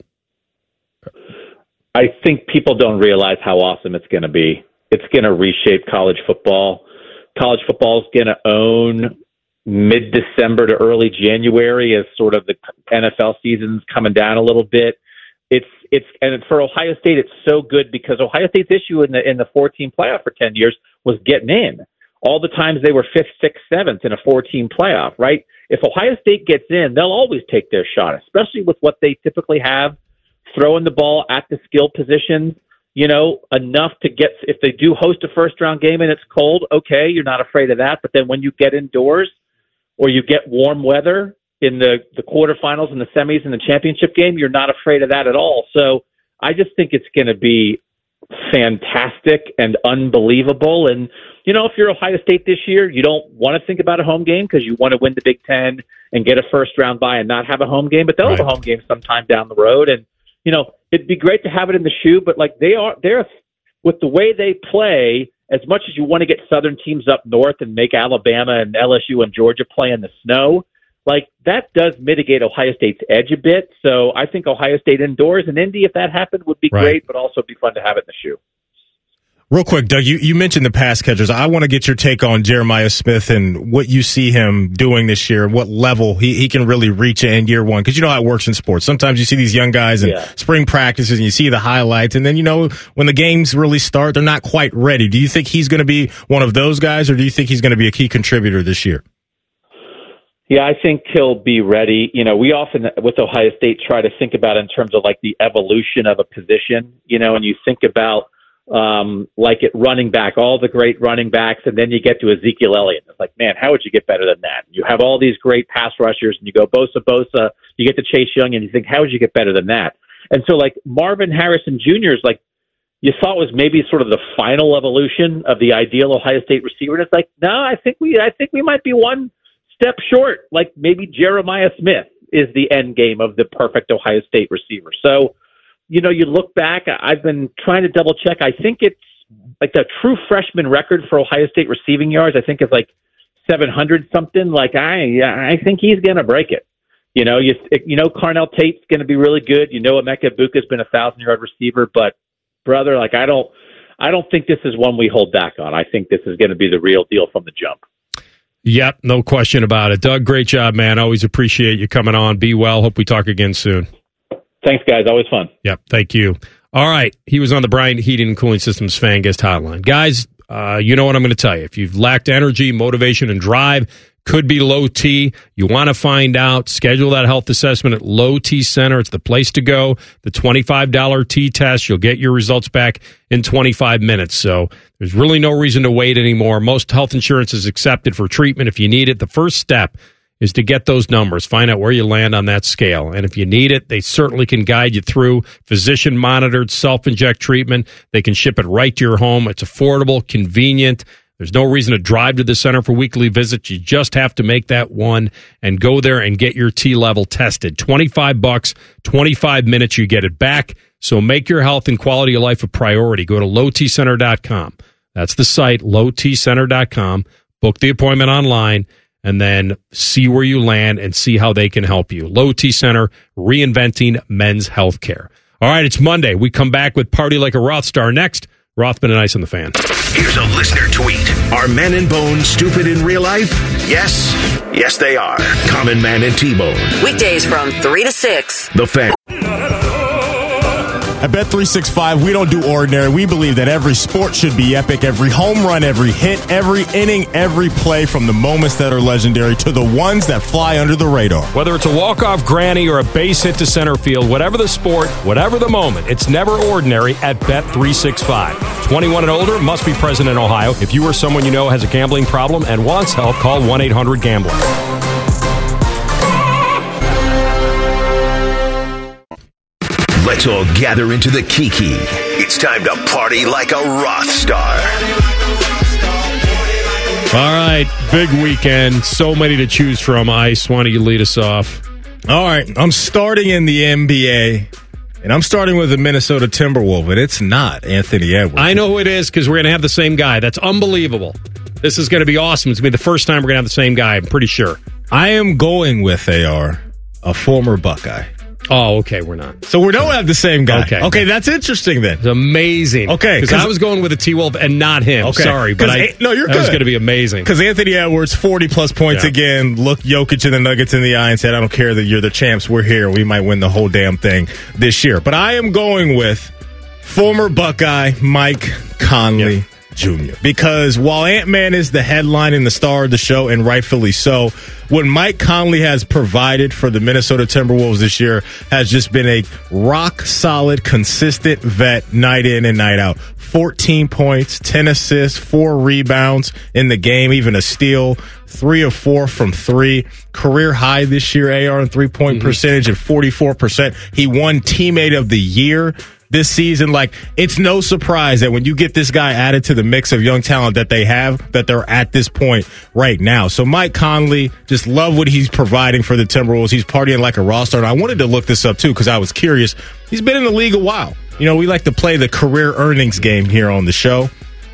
[SPEAKER 10] I think people don't realize how awesome it's going to be. It's going to reshape college football. College football is going to own mid-December to early January as sort of the NFL season's coming down a little bit. And for Ohio State, it's so good because Ohio State's issue in the 14 playoff for 10 years was getting in. All the times they were 5th, 6th, 7th in a 14 playoff, right? If Ohio State gets in, they'll always take their shot, especially with what they typically have, throwing the ball at the skill position, enough to get, if they do host a first-round game and it's cold, okay, you're not afraid of that. But then when you get indoors or you get warm weather in the quarterfinals and the semis and the championship game, you're not afraid of that at all. So I just think it's going to be fantastic and unbelievable. And, if you're Ohio State this year, you don't want to think about a home game because you want to win the Big Ten and get a first-round bye and not have a home game. But they'll have a home game sometime down the road. And, it'd be great to have it in the Shoe, but they're with the way they play, as much as you want to get Southern teams up north and make Alabama and LSU and Georgia play in the snow, that does mitigate Ohio State's edge a bit. So I think Ohio State indoors and Indy, if that happened, would be great, but also be fun to have it in the Shoe.
[SPEAKER 1] Real quick, Doug, you mentioned the pass catchers. I want to get your take on Jeremiah Smith and what you see him doing this year, what level he can really reach in year one. Because you know how it works in sports. Sometimes you see these young guys in spring practices and you see the highlights. And then, when the games really start, they're not quite ready. Do you think he's going to be one of those guys, or do you think he's going to be a key contributor this year?
[SPEAKER 10] Yeah, I think he'll be ready. We often, with Ohio State, try to think about it in terms of the evolution of a position, and you think about at running back, all the great running backs, and then you get to Ezekiel Elliott. It's man, how would you get better than that? You have all these great pass rushers, and you go Bosa, you get to Chase Young, and you think, how would you get better than that? And so, Marvin Harrison Jr. is you thought was maybe sort of the final evolution of the ideal Ohio State receiver. And it's no, I think we might be one step short. Maybe Jeremiah Smith is the end game of the perfect Ohio State receiver. So, you look back, I've been trying to double check. I think it's the true freshman record for Ohio State receiving yards. I think it's 700 something. I think he's going to break it. Carnell Tate's going to be really good. Emeka Egbuka's been a 1,000-yard receiver, but brother, I don't think this is one we hold back on. I think this is going to be the real deal from the jump.
[SPEAKER 2] Yep, no question about it. Doug, great job, man. Always appreciate you coming on. Be well. Hope we talk again soon.
[SPEAKER 10] Thanks, guys. Always fun.
[SPEAKER 2] Yep, thank you. All right, he was on the Bryant Heating and Cooling Systems Fan Guest Hotline. Guys, you know what I'm going to tell you. If you've lacked energy, motivation, and drive, could be low T. You want to find out, schedule that health assessment at Low T Center. It's the place to go. The $25 T test, you'll get your results back in 25 minutes. So there's really no reason to wait anymore. Most health insurance is accepted for treatment if you need it. The first step is to get those numbers, find out where you land on that scale. And if you need it, they certainly can guide you through physician-monitored self-inject treatment. They can ship it right to your home. It's affordable, convenient. There's no reason to drive to the center for weekly visits. You just have to make that one and go there and get your T level tested. $25, 25 minutes, you get it back. So make your health and quality of life a priority. Go to lowtcenter.com. That's the site, lowtcenter.com. Book the appointment online, and then see where you land and see how they can help you. Low T Center, reinventing men's health care. All right, it's Monday. We come back with Party Like a Roth Star next. Rothman and Ice on the Fan.
[SPEAKER 4] Here's a listener tweet. Are Men and Bone stupid in real life? Yes. Yes, they are. Common Man and T-Bone.
[SPEAKER 5] Weekdays from 3 to 6.
[SPEAKER 4] The Fan.
[SPEAKER 11] At Bet365, we don't do ordinary. We believe that every sport should be epic. Every home run, every hit, every inning, every play, from the moments that are legendary to the ones that fly under the radar.
[SPEAKER 2] Whether it's a walk-off granny or a base hit to center field, whatever the sport, whatever the moment, it's never ordinary at Bet365. 21 and older, must be present in Ohio. If you or someone you know has a gambling problem and wants help, call 1-800-GAMBLER.
[SPEAKER 4] Let's all gather into the Kiki. It's time to party like a Roth Star.
[SPEAKER 2] All right, big weekend. So many to choose from. Ice, why don't you lead us off?
[SPEAKER 1] All right, I'm starting in the NBA, and I'm starting with the Minnesota Timberwolves, but it's not Anthony Edwards.
[SPEAKER 2] I know who it is because we're going to have the same guy. That's unbelievable. This is going to be awesome. It's going to be the first time we're going to have the same guy, I'm pretty sure.
[SPEAKER 1] I am going with AR, a former Buckeye.
[SPEAKER 2] Oh, okay, we're not.
[SPEAKER 1] So we don't have the same guy.
[SPEAKER 2] Okay,
[SPEAKER 1] that's interesting then.
[SPEAKER 2] It's amazing.
[SPEAKER 1] Okay.
[SPEAKER 2] Because I was going with a T-Wolf and not him.
[SPEAKER 1] Okay.
[SPEAKER 2] Sorry, but
[SPEAKER 1] no, you're good.
[SPEAKER 2] That was going to be amazing.
[SPEAKER 1] Because Anthony Edwards, 40-plus points again, looked Jokic and the Nuggets in the eye and said, I don't care that you're the champs. We're here. We might win the whole damn thing this year. But I am going with former Buckeye Mike Conley Jr. Because while Ant-Man is the headline and the star of the show, and rightfully so, what Mike Conley has provided for the Minnesota Timberwolves this year has just been a rock-solid, consistent vet night in and night out. 14 points, 10 assists, 4 rebounds in the game, even a steal, 3 of 4 from 3. Career high this year, AR in three-point percentage at 44%. He won Teammate of the Year this season. Like, it's no surprise that when you get this guy added to the mix of young talent that they have, that they're at this point right now. So Mike Conley, just love what he's providing for the Timberwolves. He's partying like a roster. And I wanted to look this up too because I was curious. He's been in the league a while. You know, we like to play the career earnings game here on the show.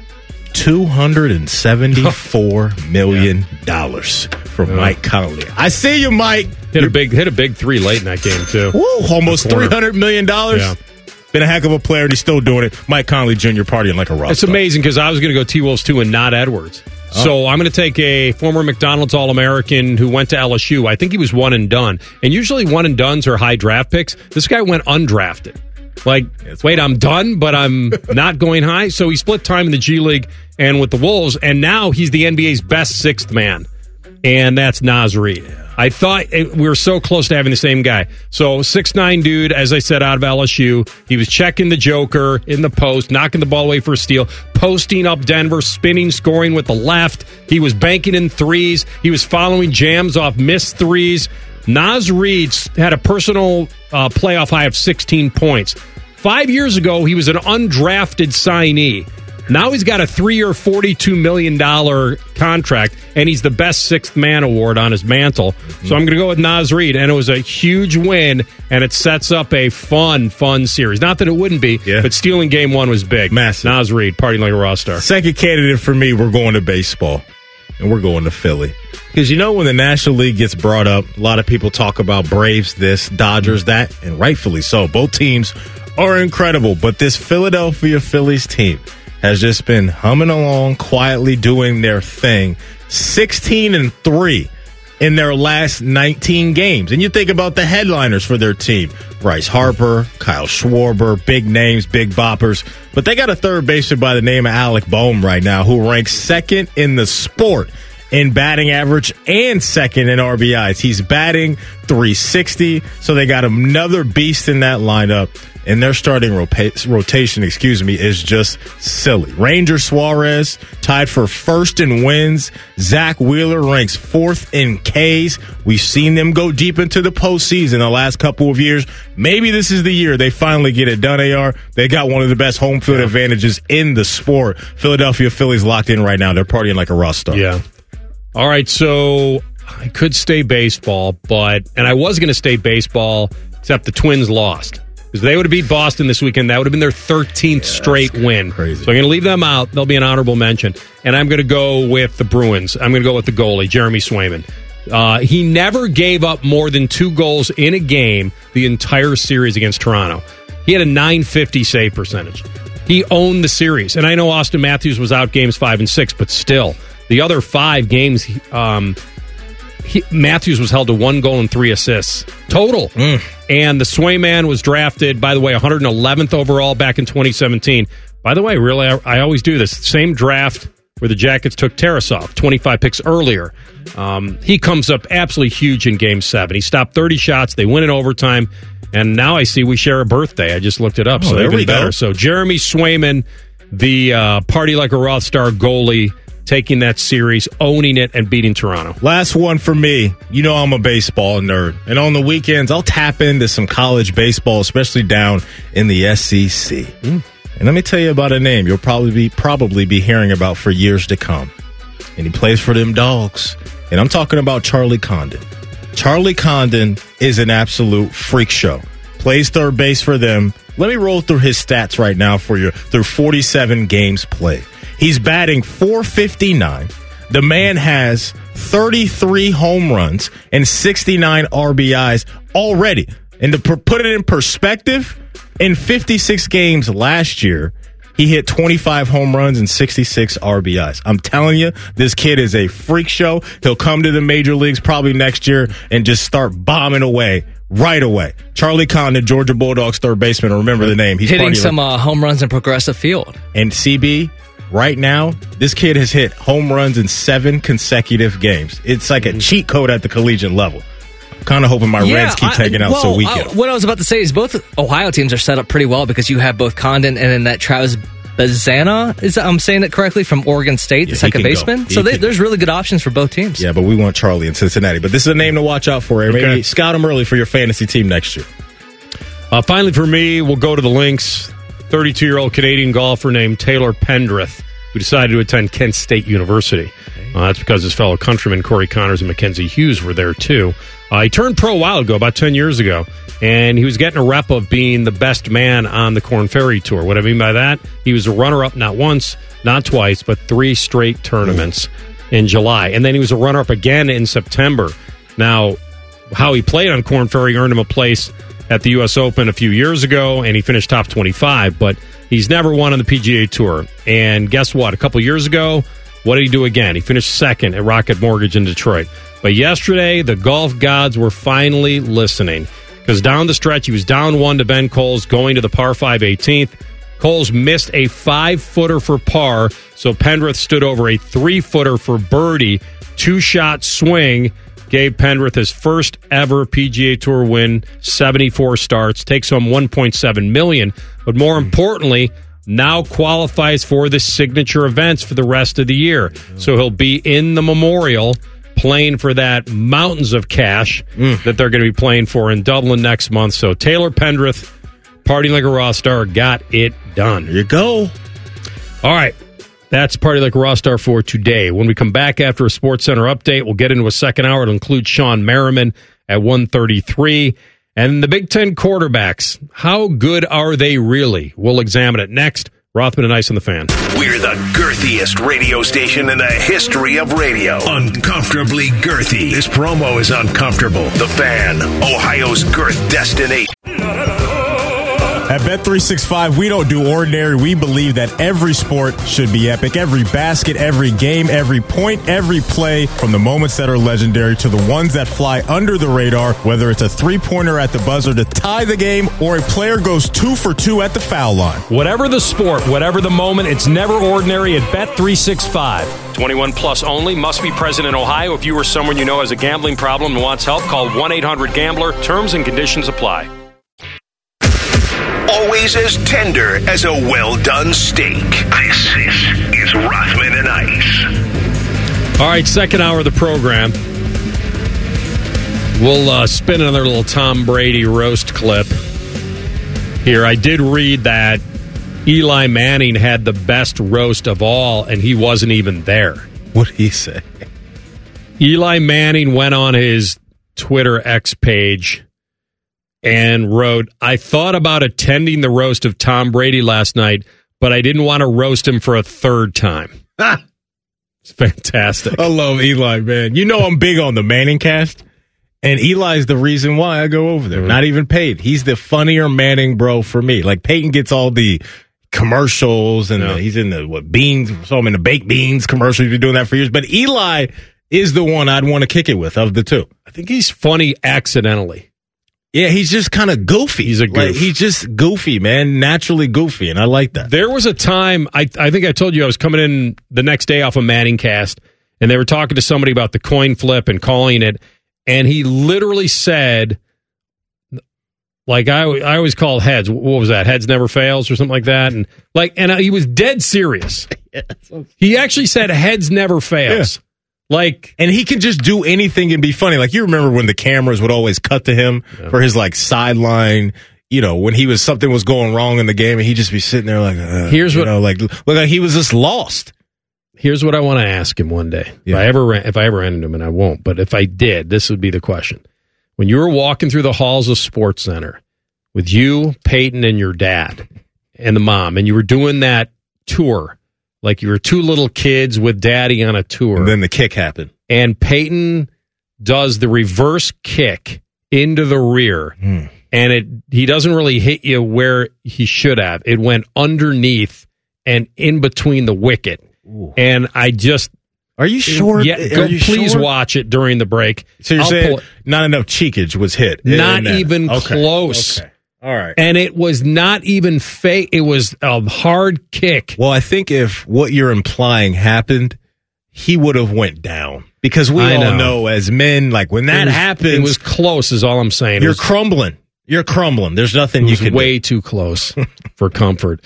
[SPEAKER 1] $274 million from Mike Conley. I see you, Mike.
[SPEAKER 2] Hit a big three late in that game too.
[SPEAKER 1] Woo, almost $300 million. Yeah. Been a heck of a player, and he's still doing it. Mike Conley Jr. partying like a rock.
[SPEAKER 2] It's amazing because I was going to go T-Wolves too and not Edwards. Oh. So I'm going to take a former McDonald's All-American who went to LSU. I think he was one and done. And usually one and dones are high draft picks. This guy went undrafted. Like, wait, I'm done, but I'm not going high. So he split time in the G League and with the Wolves, and now he's the NBA's best sixth man. And that's Naz Reid. I thought we were so close to having the same guy. So 6'9" dude, as I said, out of LSU. He was checking the Joker in the post, knocking the ball away for a steal, posting up Denver, spinning, scoring with the left. He was banking in threes. He was following jams off missed threes. Naz Reid had a personal playoff high of 16 points. 5 years ago, he was an undrafted signee. Now he's got a 3-year, $42 million contract, and he's the best sixth man award on his mantle. So I'm going to go with Naz Reid, and it was a huge win, and it sets up a fun series. Not that it wouldn't be, but stealing game one was big.
[SPEAKER 1] Massive.
[SPEAKER 2] Naz Reid, partying like a rock star.
[SPEAKER 1] Second candidate for me, we're going to baseball, and we're going to Philly. Because you know when the National League gets brought up, a lot of people talk about Braves this, Dodgers that, and rightfully so. Both teams are incredible, but this Philadelphia Phillies team has just been humming along, quietly doing their thing. 16-3 in their last 19 games. And you think about the headliners for their team. Bryce Harper, Kyle Schwarber, big names, big boppers. But they got a third baseman by the name of Alec Boehm right now, who ranks second in the sport in batting average and second in RBIs. He's batting .360, so they got another beast in that lineup. And their starting rotation, is just silly. Ranger Suarez tied for first in wins. Zach Wheeler ranks fourth in Ks. We've seen them go deep into the postseason the last couple of years. Maybe this is the year they finally get it done, AR. They got one of the best home field advantages in the sport. Philadelphia Phillies locked in right now. They're partying like a rock star.
[SPEAKER 2] Yeah. All right, so I could stay baseball, and I was going to stay baseball, except the Twins lost. Because they would have beat Boston this weekend. That would have been their 13th straight win.
[SPEAKER 1] Crazy.
[SPEAKER 2] So I'm going to leave them out. They'll be an honorable mention. And I'm going to go with the Bruins. I'm going to go with the goalie, Jeremy Swayman. He never gave up more than 2 goals in a game the entire series against Toronto. He had a .950 save percentage. He owned the series. And I know Austin Matthews was out games 5 and 6, but still, the other 5 games, Matthews was held to 1 goal and 3 assists total. And the Swayman was drafted, by the way, 111th overall back in 2017. By the way, really, I always do this. Same draft where the Jackets took Tarasov, 25 picks earlier. He comes up absolutely huge in Game 7. He stopped 30 shots. They win in overtime. And now I see we share a birthday. I just looked it up, so
[SPEAKER 1] there
[SPEAKER 2] even
[SPEAKER 1] we
[SPEAKER 2] better.
[SPEAKER 1] go.
[SPEAKER 2] So Jeremy Swayman, the party like a Roth Star goalie, taking that series, owning it, and beating Toronto.
[SPEAKER 1] Last one for me. You know I'm a baseball nerd. And on the weekends, I'll tap into some college baseball, especially down in the SEC. And let me tell you about a name you'll probably be hearing about for years to come. And he plays for them Dogs. And I'm talking about Charlie Condon. Charlie Condon is an absolute freak show. Plays third base for them. Let me roll through his stats right now for you through 47 games played. He's batting .459. The man has 33 home runs and 69 RBIs already. And to put it in perspective, in 56 games last year, he hit 25 home runs and 66 RBIs. I'm telling you, this kid is a freak show. He'll come to the major leagues probably next year and just start bombing away right away. Charlie Condon, Georgia Bulldogs third baseman. Remember the name. He's
[SPEAKER 6] hitting some home runs in Progressive Field.
[SPEAKER 1] And CB, right now, this kid has hit home runs in 7 consecutive games. It's like a cheat code at the collegiate level. Kind of hoping my Reds keep taking out so weekend.
[SPEAKER 6] What I was about to say is both Ohio teams are set up pretty well because you have both Condon and then that Travis Bazana, I'm saying it correctly, from Oregon State, the second baseman. So there's really good options for both teams.
[SPEAKER 1] Yeah, but we want Charlie in Cincinnati. But this is a name to watch out for. Maybe scout him early for your fantasy team next year.
[SPEAKER 2] Finally, for me, we'll go to the Lynx. 32-year-old Canadian golfer named Taylor Pendrith, who decided to attend Kent State University. That's because his fellow countrymen Corey Connors and Mackenzie Hughes were there, too. He turned pro a while ago, about 10 years ago, and he was getting a rep of being the best man on the Korn Ferry Tour. What I mean by that, he was a runner-up not once, not twice, but 3 straight tournaments in July. And then he was a runner-up again in September. Now, how he played on Korn Ferry earned him a place at the U.S. Open a few years ago, and he finished top 25, but he's never won on the PGA Tour. And guess what? A couple years ago, what did he do again? He finished second at Rocket Mortgage in Detroit. But yesterday, the golf gods were finally listening because down the stretch, he was down 1 to Ben Coles going to the par 5 18th. Coles missed a 5-footer for par, so Pendrith stood over a 3-footer for birdie. 2-shot swing gave Pendrith his first ever PGA Tour win, 74 starts, takes home $1.7 million. But more importantly, now qualifies for the signature events for the rest of the year. So he'll be in the Memorial playing for that mountains of cash that they're going to be playing for in Dublin next month. So Taylor Pendrith, Party Like a Roth Star, got it done.
[SPEAKER 1] There you go.
[SPEAKER 2] All right. That's Party Like a Roth Star for today. When we come back after a Sports Center update, we'll get into a second hour. It'll include Sean Merriman at 1:33. And the Big Ten quarterbacks, how good are they really? We'll examine it next. Rothman and Ice on the Fan.
[SPEAKER 4] We're the girthiest radio station in the history of radio. Uncomfortably girthy. This promo is uncomfortable. The Fan, Ohio's girth destination.
[SPEAKER 11] At Bet365, we don't do ordinary. We believe that every sport should be epic. Every basket, every game, every point, every play, from the moments that are legendary to the ones that fly under the radar, whether it's a three-pointer at the buzzer to tie the game or a player goes 2 for 2 at the foul line.
[SPEAKER 2] Whatever the sport, whatever the moment, it's never ordinary at Bet365. 21 plus only, must be present in Ohio. If you or someone you know has a gambling problem and wants help, call 1-800-GAMBLER. Terms and conditions apply.
[SPEAKER 4] Always as tender as a well-done steak. This is Rothman and Ice.
[SPEAKER 2] All right, second hour of the program. We'll spin another little Tom Brady roast clip here. I did read that Eli Manning had the best roast of all, and he wasn't even there.
[SPEAKER 1] What did he say?
[SPEAKER 2] Eli Manning went on his Twitter X page and wrote, I thought about attending the roast of Tom Brady last night, but I didn't want to roast him for a third time. It's fantastic.
[SPEAKER 1] I love Eli, man. You know I'm big on the Manning cast, and Eli's the reason why I go over there. Not even paid. He's the funnier Manning bro for me. Like, Peyton gets all the commercials, and he's in the beans, so I'm in the baked beans commercial. You've been doing that for years. But Eli is the one I'd want to kick it with of the two.
[SPEAKER 2] I think he's funny accidentally.
[SPEAKER 1] Yeah, he's just kind of goofy.
[SPEAKER 2] He's a goof.
[SPEAKER 1] Like, he's just goofy, man. Naturally goofy, and I like that.
[SPEAKER 2] There was a time, I think I told you I was coming in the next day off a Manning cast, and they were talking to somebody about the coin flip and calling it, and he literally said, like, I always call heads. What was that? Heads never fails or something like that. And he was dead serious. He actually said heads never fails. Yeah. Like,
[SPEAKER 1] and he can just do anything and be funny. Like, you remember when the cameras would always cut to him for his like sideline, when something was going wrong in the game, and he'd just be sitting there like,
[SPEAKER 2] here's what,
[SPEAKER 1] look like he was just lost.
[SPEAKER 2] Here's what I want to ask him one day. Yeah. If I ever ran into him, and I won't, but if I did, this would be the question. When you were walking through the halls of Sports Center with you, Peyton, and your dad and the mom, and you were doing that tour, like you were two little kids with daddy on a tour.
[SPEAKER 1] And then the kick happened.
[SPEAKER 2] And Peyton does the reverse kick into the rear. And he doesn't really hit you where he should have. It went underneath and in between the wicket. Ooh. And I just...
[SPEAKER 1] Are you sure?
[SPEAKER 2] Yeah, please watch it during the break.
[SPEAKER 1] So you're saying not enough cheekage was hit?
[SPEAKER 2] Not even close.
[SPEAKER 1] Okay. All right.
[SPEAKER 2] And it was not even fake. It was a hard kick.
[SPEAKER 1] Well, I think if what you're implying happened, he would have went down. Because we all know as men, like when that happens...
[SPEAKER 2] It was close is all I'm saying.
[SPEAKER 1] You're crumbling. You're crumbling. There's nothing you can do.
[SPEAKER 2] Way too close for comfort.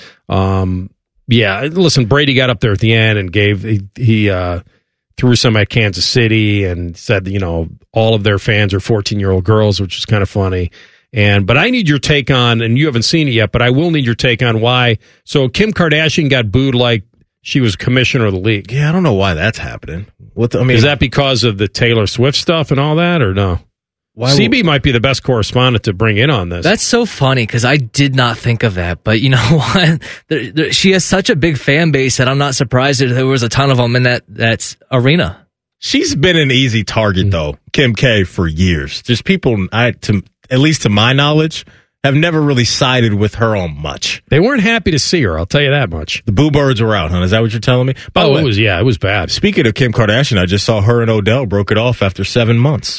[SPEAKER 2] Yeah, listen, Brady got up there at the end and he threw some at Kansas City and said, all of their fans are 14-year-old girls, which is kind of funny. But I need your take on, and you haven't seen it yet, but I will need your take on why. So Kim Kardashian got booed like she was commissioner of the league.
[SPEAKER 1] Yeah, I don't know why that's happening.
[SPEAKER 2] Is that because of the Taylor Swift stuff and all that, or no? CB might be the best correspondent to bring in on this.
[SPEAKER 6] That's so funny because I did not think of that. But you know what? She has such a big fan base that I'm not surprised that there was a ton of them in that arena.
[SPEAKER 1] She's been an easy target, though, Kim K, for years. Just people, at least to my knowledge, have never really sided with her on much.
[SPEAKER 2] They weren't happy to see her, I'll tell you that much.
[SPEAKER 1] The boo birds were out, huh? Is that what you're telling me?
[SPEAKER 2] By the way, it was bad.
[SPEAKER 1] Speaking of Kim Kardashian, I just saw her and Odell broke it off after 7 months.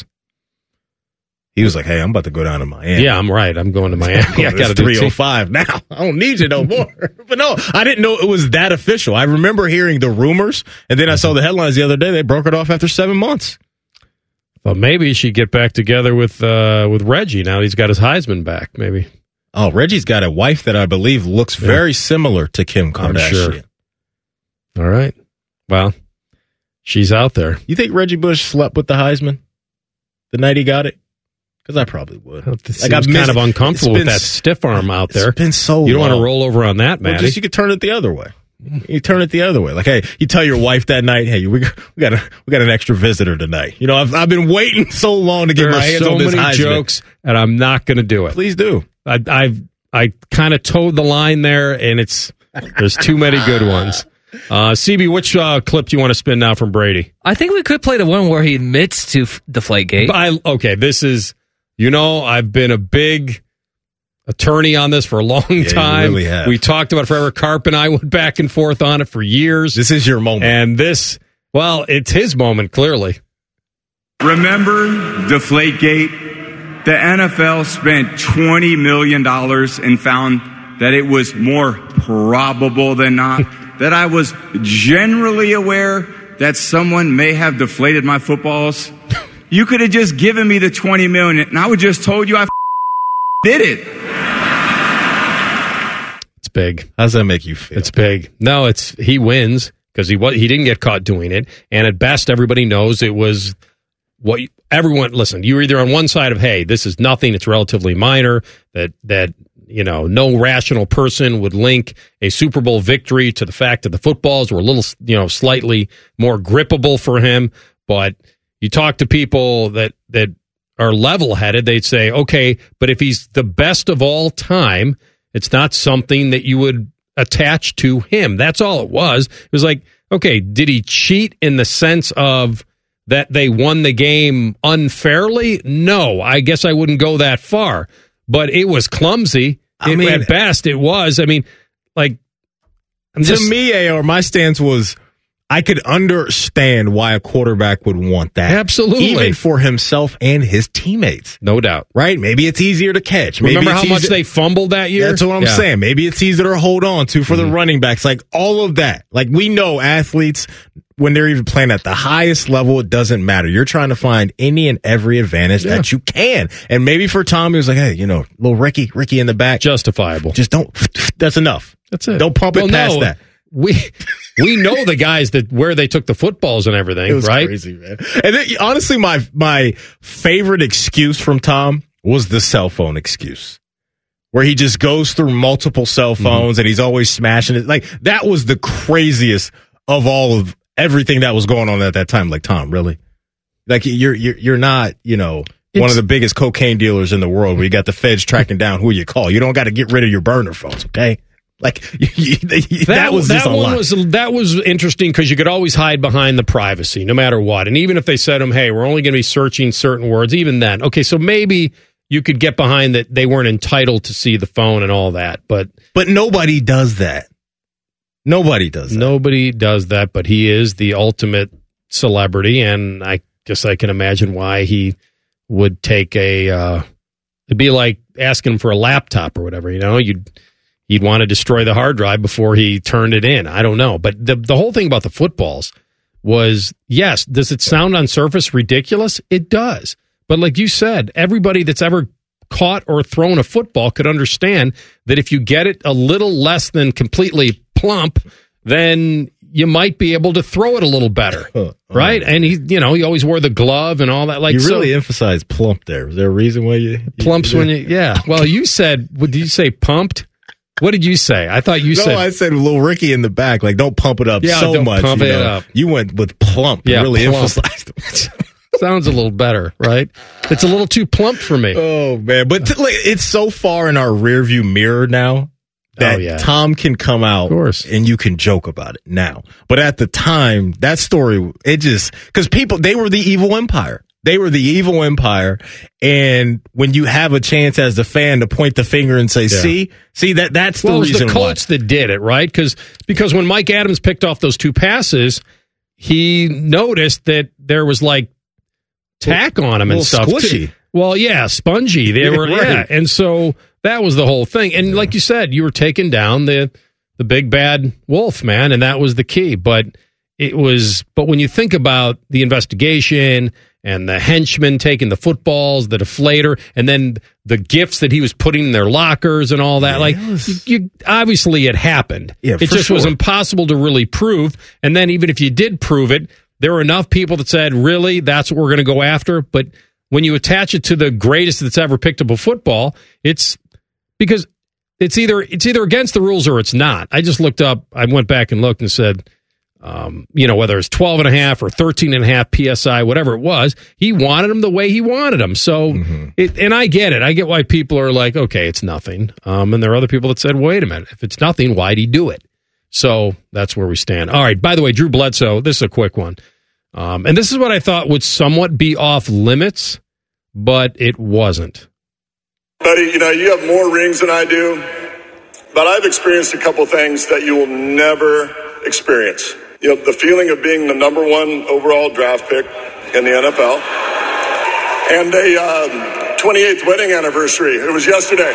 [SPEAKER 1] He was like, hey, I'm about to go down to Miami.
[SPEAKER 2] Yeah, I'm right. I'm going to Miami. I got to
[SPEAKER 1] 305 now. I don't need you no more. But no, I didn't know it was that official. I remember hearing the rumors, and then I saw the headlines the other day. They broke it off after 7 months.
[SPEAKER 2] Well, maybe she'd get back together with Reggie now he's got his Heisman back, maybe.
[SPEAKER 1] Oh, Reggie's got a wife that I believe looks very similar to Kim Kardashian. I'm sure.
[SPEAKER 2] All right. Well, she's out there.
[SPEAKER 1] You think Reggie Bush slept with the Heisman the night he got it? Because I probably would.
[SPEAKER 2] I got kind of uncomfortable with that stiff arm out there.
[SPEAKER 1] It's been so long.
[SPEAKER 2] You don't want to roll over on that, man.
[SPEAKER 1] Well, you could turn it the other way. You turn it the other way. Like, hey, you tell your wife that night, hey, we got an extra visitor tonight. I've been waiting so long to get my hands on this Heisman.
[SPEAKER 2] There are so many jokes, and I'm not going to do it.
[SPEAKER 1] Please do.
[SPEAKER 2] I kind of towed the line there, and there's too many good ones. CB, which clip do you want to spin now from Brady?
[SPEAKER 6] I think we could play the one where he admits to Deflategate.
[SPEAKER 2] Okay, this is, I've been a big attorney on this for a long time.
[SPEAKER 1] You really have.
[SPEAKER 2] We talked about it forever. Carp and I went back and forth on it for years.
[SPEAKER 1] This is your moment.
[SPEAKER 2] And it's his moment, clearly.
[SPEAKER 12] Remember Deflategate? The NFL spent $20 million and found that it was more probable than not that I was generally aware that someone may have deflated my footballs. You could have just given me the $20 million and I would just told you I did it.
[SPEAKER 2] It's big.
[SPEAKER 1] How does that make you feel?
[SPEAKER 2] It's big. No, he wins because he didn't get caught doing it. And at best, everybody knows it was what everyone, listen, you're either on one side of, hey, this is nothing, it's relatively minor, that no rational person would link a Super Bowl victory to the fact that the footballs were a little, slightly more grippable for him. But you talk to people that are level-headed, they'd say, okay, but if he's the best of all time, it's not something that you would attach to him. That's all it was. It was like, okay, did he cheat in the sense of that they won the game unfairly? No, I guess I wouldn't go that far. But it was clumsy. At best, it was. I mean, like,
[SPEAKER 1] to me, AR, my stance was I could understand why a quarterback would want that.
[SPEAKER 2] Absolutely.
[SPEAKER 1] Even for himself and his teammates.
[SPEAKER 2] No doubt.
[SPEAKER 1] Right? Maybe it's easier to catch.
[SPEAKER 2] Remember how much they fumbled that year?
[SPEAKER 1] That's what I'm saying. Maybe it's easier to hold on to for the running backs. Like, all of that. Like, we know athletes, when they're even playing at the highest level, it doesn't matter. You're trying to find any and every advantage that you can. And maybe for Tom, he was like, hey, little Ricky in the back.
[SPEAKER 2] Justifiable.
[SPEAKER 1] Just don't. That's enough.
[SPEAKER 2] That's it.
[SPEAKER 1] Don't pump it past that.
[SPEAKER 2] We know the guys where they took the footballs and everything,
[SPEAKER 1] it was
[SPEAKER 2] right?
[SPEAKER 1] Crazy, man. And then, honestly, my favorite excuse from Tom was the cell phone excuse, where he just goes through multiple cell phones and he's always smashing it. Like, that was the craziest of all of everything that was going on at that time. Like, Tom, really? Like, you're not, one of the biggest cocaine dealers in the world where you got the feds tracking down who you call. You don't got to get rid of your burner phones, okay? Like, that was just a lot.
[SPEAKER 2] That was interesting because you could always hide behind the privacy no matter what. And even if they said to him, hey, we're only going to be searching certain words, even then, okay, so maybe you could get behind that they weren't entitled to see the phone and all that. But
[SPEAKER 1] nobody does that. Nobody does that, but he is the ultimate celebrity, and I guess I can imagine why he would take it'd be like asking him for a laptop or whatever, You'd want to destroy the hard drive before he turned it in. I don't know. But the whole thing about the footballs was, yes, does it sound on surface ridiculous? It does. But like you said, everybody that's ever caught or thrown a football could understand that if you get it a little less than completely plump, then you might be able to throw it a little better, right? And he always wore the glove and all that. Like, you really emphasized plump there. Was there a reason why you
[SPEAKER 2] plumps when you? Yeah. Well, you said. Did you say pumped? What did you say? I thought you said...
[SPEAKER 1] No, I said little Ricky in the back. Like, don't pump it up so much.
[SPEAKER 2] Pump it up.
[SPEAKER 1] You went with plump.
[SPEAKER 2] Yeah,
[SPEAKER 1] really
[SPEAKER 2] plump.
[SPEAKER 1] Emphasized it.
[SPEAKER 2] Sounds a little better, right? It's a little too plump for me.
[SPEAKER 1] Oh, man. But it's so far in our rearview mirror now that Tom can come out and you can joke about it now. But at the time, that story, it just... Because they were the evil empire. They were the evil empire, and when you have a chance as the fan to point the finger and say, see, that's the reason why. It was the
[SPEAKER 2] Colts that did it, right? Because when Mike Adams picked off those two passes, he noticed that there was like tack on them and stuff.
[SPEAKER 1] Squishy.
[SPEAKER 2] Well, yeah, spongy. They were, right. And so that was the whole thing. And like you said, you were taking down the big bad wolf, man, and that was the key. But when you think about the investigation and the henchmen taking the footballs, the deflator, and then the gifts that he was putting in their lockers and all that. Obviously it happened.
[SPEAKER 1] Yeah,
[SPEAKER 2] it just was impossible to really prove. And then even if you did prove it, there were enough people that said, really, that's what we're going to go after. But when you attach it to the greatest that's ever picked up a football, it's because it's either against the rules or it's not. I just looked up, I went back and looked and said, whether it's 12.5 or 13.5 PSI, whatever it was, he wanted them the way he wanted them. So, and I get it. I get why people are like, okay, it's nothing. And there are other people that said, wait a minute, if it's nothing, why'd he do it? So that's where we stand. All right. By the way, Drew Bledsoe, this is a quick one. And this is what I thought would somewhat be off limits, but it wasn't.
[SPEAKER 13] Buddy, you have more rings than I do, but I've experienced a couple things that you will never experience. The feeling of being the number one overall draft pick in the NFL and a 28th wedding anniversary. It was yesterday.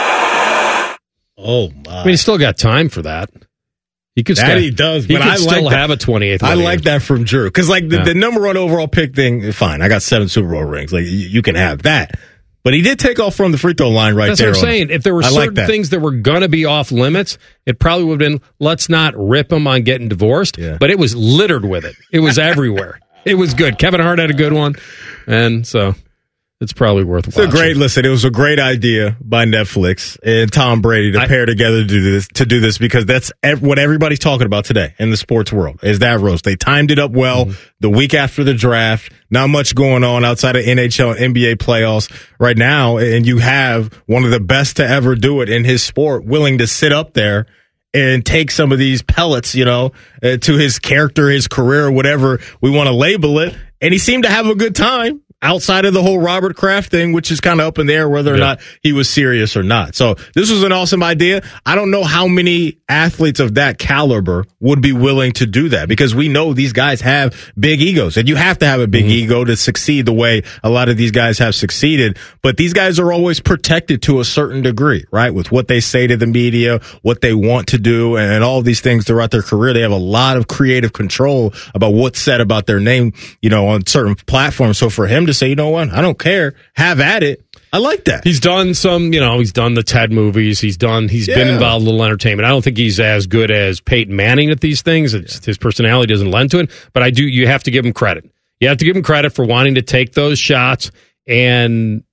[SPEAKER 1] Oh, my.
[SPEAKER 2] I mean, he's still got time for that. He could
[SPEAKER 1] he does,
[SPEAKER 2] but
[SPEAKER 1] I
[SPEAKER 2] still have a 28th wedding.
[SPEAKER 1] I like that from Drew. Because, the number one overall pick thing, fine. I got 7 Super Bowl rings. Like, you can have that. But he did take off from the free throw line right there.
[SPEAKER 2] That's what I'm saying. If there were certain things that were going to be off limits, it probably would have been, let's not rip him on getting divorced. Yeah. But it was littered with it. It was everywhere. It was good. Kevin Hart had a good one. And so, it's probably worth
[SPEAKER 1] It's
[SPEAKER 2] watching.
[SPEAKER 1] It was a great idea by Netflix and Tom Brady to pair together to do this because that's what everybody's talking about today in the sports world is that roast. They timed it up well the week after the draft. Not much going on outside of NHL and NBA playoffs right now, and you have one of the best to ever do it in his sport willing to sit up there and take some of these pellets, to his character, his career, whatever we want to label it. And he seemed to have a good time outside of the whole Robert Kraft thing, which is kind of up in the air whether or not he was serious or not. So this was an awesome idea. I don't know how many athletes of that caliber would be willing to do that because we know these guys have big egos and you have to have a big ego to succeed the way a lot of these guys have succeeded. But these guys are always protected to a certain degree, right? With what they say to the media, what they want to do, and all of these things throughout their career. They have a lot of creative control about what's said about their name, on certain platforms. So for him to say, you know what, I don't care, have at it. I like that.
[SPEAKER 2] He's done some, he's done the TED movies. He's been involved in a little entertainment. I don't think he's as good as Peyton Manning at these things. His personality doesn't lend to it, but you have to give him credit. You have to give him credit for wanting to take those shots and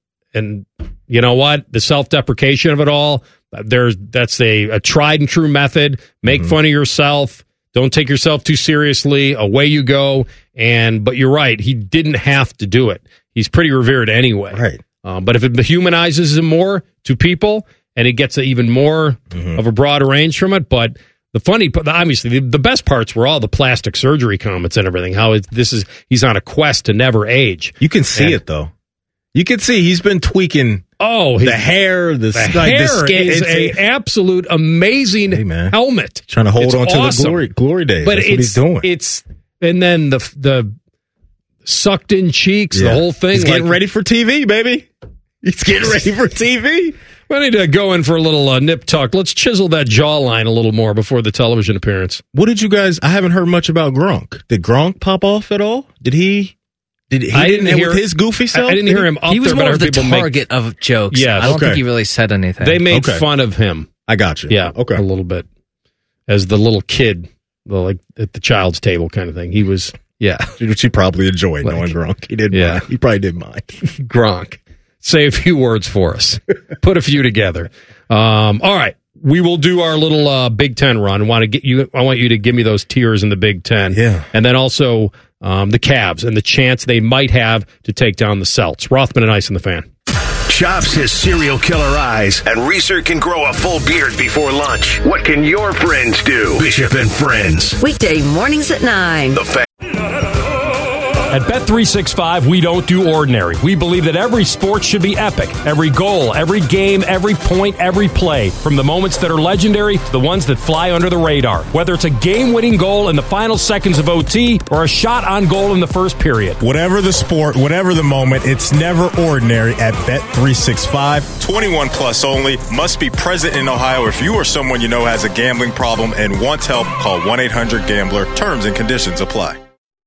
[SPEAKER 2] you know what? The self-deprecation of it all, that's a tried and true method. Make fun of yourself. Don't take yourself too seriously. Away you go. But you're right. He didn't have to do it. He's pretty revered anyway.
[SPEAKER 1] Right.
[SPEAKER 2] But if it humanizes him more to people and it gets even more of a broad range from it, but obviously the best parts were all the plastic surgery comments and everything. He's on a quest to never age.
[SPEAKER 1] You can see it though. You can see he's been tweaking.
[SPEAKER 2] The
[SPEAKER 1] hair, the skin
[SPEAKER 2] is an absolute amazing helmet.
[SPEAKER 1] Trying to hold on to the glory days.
[SPEAKER 2] But
[SPEAKER 1] that's what he's doing.
[SPEAKER 2] And then the sucked in cheeks, the whole thing.
[SPEAKER 1] He's getting ready for TV, baby. He's getting ready for TV.
[SPEAKER 2] We need to go in for a little nip tuck. Let's chisel that jawline a little more before the television appearance.
[SPEAKER 1] What did you guys? I haven't heard much about Gronk. Did Gronk pop off at all? Did he? I didn't hear with his goofy self.
[SPEAKER 2] I didn't hear him up there.
[SPEAKER 6] He was more of the
[SPEAKER 2] people
[SPEAKER 6] target of jokes.
[SPEAKER 2] Yeah,
[SPEAKER 6] I don't think he really said anything.
[SPEAKER 2] They made fun of him.
[SPEAKER 1] I got you.
[SPEAKER 2] Yeah, a little bit as the little kid, like at the child's table kind of thing. He was,
[SPEAKER 1] which he probably enjoyed knowing Gronk. He didn't. Yeah, he probably didn't mind.
[SPEAKER 2] Gronk, say a few words for us. Put a few together. All right. We will do our little Big Ten run. I want you to give me those tiers in the Big Ten.
[SPEAKER 1] Yeah.
[SPEAKER 2] And then also the Cavs and the chance they might have to take down the Celts. Rothman and Ice in the Fan.
[SPEAKER 4] Chops has serial killer eyes, and Reeser can grow a full beard before lunch. What can your friends do? Bishop and Friends.
[SPEAKER 5] Weekday mornings at 9.
[SPEAKER 4] The Fan.
[SPEAKER 14] At Bet365, we don't do ordinary. We believe that every sport should be epic. Every goal, every game, every point, every play. From the moments that are legendary to the ones that fly under the radar. Whether it's a game-winning goal in the final seconds of OT or a shot on goal in the first period.
[SPEAKER 11] Whatever the sport, whatever the moment, it's never ordinary at Bet365. 21 plus only. Must be present in Ohio. If you or someone you know has a gambling problem and wants help, call 1-800-GAMBLER. Terms and conditions apply.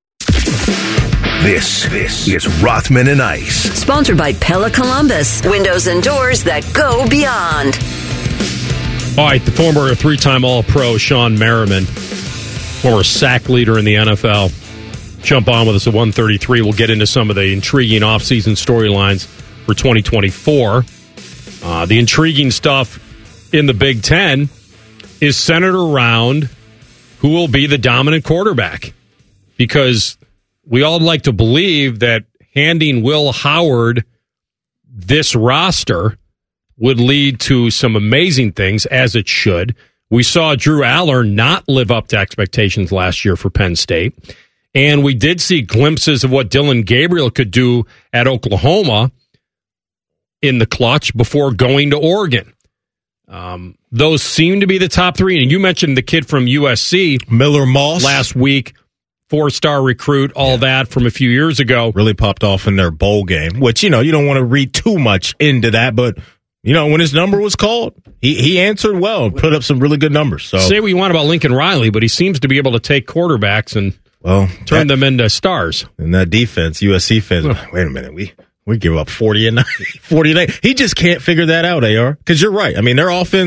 [SPEAKER 4] This is Rothman and Ice.
[SPEAKER 5] Sponsored by Pella Columbus. Windows and doors that go beyond.
[SPEAKER 2] All right, the former three-time All-Pro Sean Merriman, former sack leader in the NFL, jump on with us at 1:33. We'll get into some of the intriguing offseason storylines for 2024. The intriguing stuff in the Big Ten is centered around who will be the dominant quarterback. Because we all like to believe that handing Will Howard this roster would lead to some amazing things, as it should. We saw Drew Aller not live up to expectations last year for Penn State. And we did see glimpses of what Dylan Gabriel could do at Oklahoma in the clutch before going to Oregon. Those seem to be the top three. And you mentioned the kid from USC,
[SPEAKER 1] Miller Moss,
[SPEAKER 2] last week. 4-star recruit, all that from a few years ago.
[SPEAKER 1] Really popped off in their bowl game, which, you don't want to read too much into that, but, when his number was called, he answered well and put up some really good numbers. So
[SPEAKER 2] say what you want about Lincoln Riley, but he seems to be able to take quarterbacks and turn them into stars.
[SPEAKER 1] And that defense, USC fans, wait a minute, we give up 40 a night. He just can't figure that out, AR, because you're right. I mean, their offense,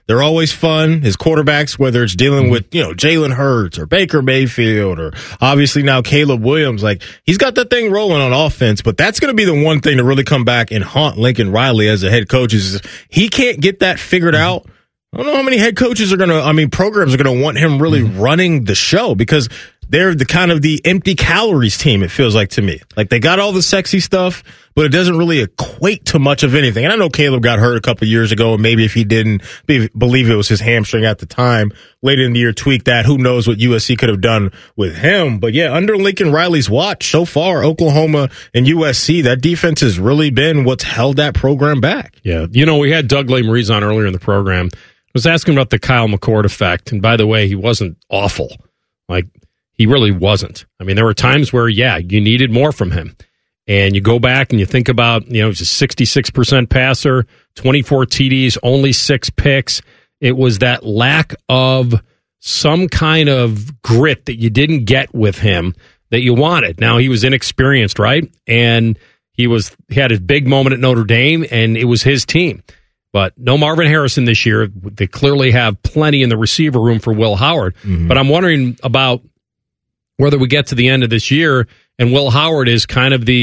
[SPEAKER 1] They're always fun. His quarterbacks, whether it's dealing with, Jalen Hurts or Baker Mayfield or obviously now Caleb Williams, like he's got that thing rolling on offense, but that's going to be the one thing to really come back and haunt Lincoln Riley as a head coach is he can't get that figured out. I don't know how many head coaches programs are going to want him really running the show because they're the kind of the empty calories team, it feels like to me. Like they got all the sexy stuff, but it doesn't really equate to much of anything. And I know Caleb got hurt a couple years ago, and maybe if he didn't believe it was his hamstring at the time, later in the year tweaked that. Who knows what USC could have done with him. But yeah, under Lincoln Riley's watch so far, Oklahoma and USC, that defense has really been what's held that program back.
[SPEAKER 2] Yeah, we had Doug Lesmerises on earlier in the program. I was asking about the Kyle McCord effect, and by the way, he wasn't awful. Like, he really wasn't. I mean, there were times where, you needed more from him. And you go back and you think about, he's a 66% passer, 24 TDs, only 6 picks. It was that lack of some kind of grit that you didn't get with him that you wanted. Now, he was inexperienced, right? And he had his big moment at Notre Dame, and it was his team. But no Marvin Harrison this year. They clearly have plenty in the receiver room for Will Howard. Mm-hmm. But I'm wondering about whether we get to the end of this year and Will Howard is kind of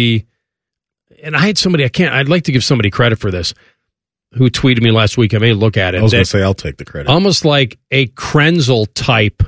[SPEAKER 2] and I had somebody, I'd like to give somebody credit for this, who tweeted me last week. I may look at it.
[SPEAKER 1] I was going to say, I'll take the credit.
[SPEAKER 2] Almost like a Krenzel type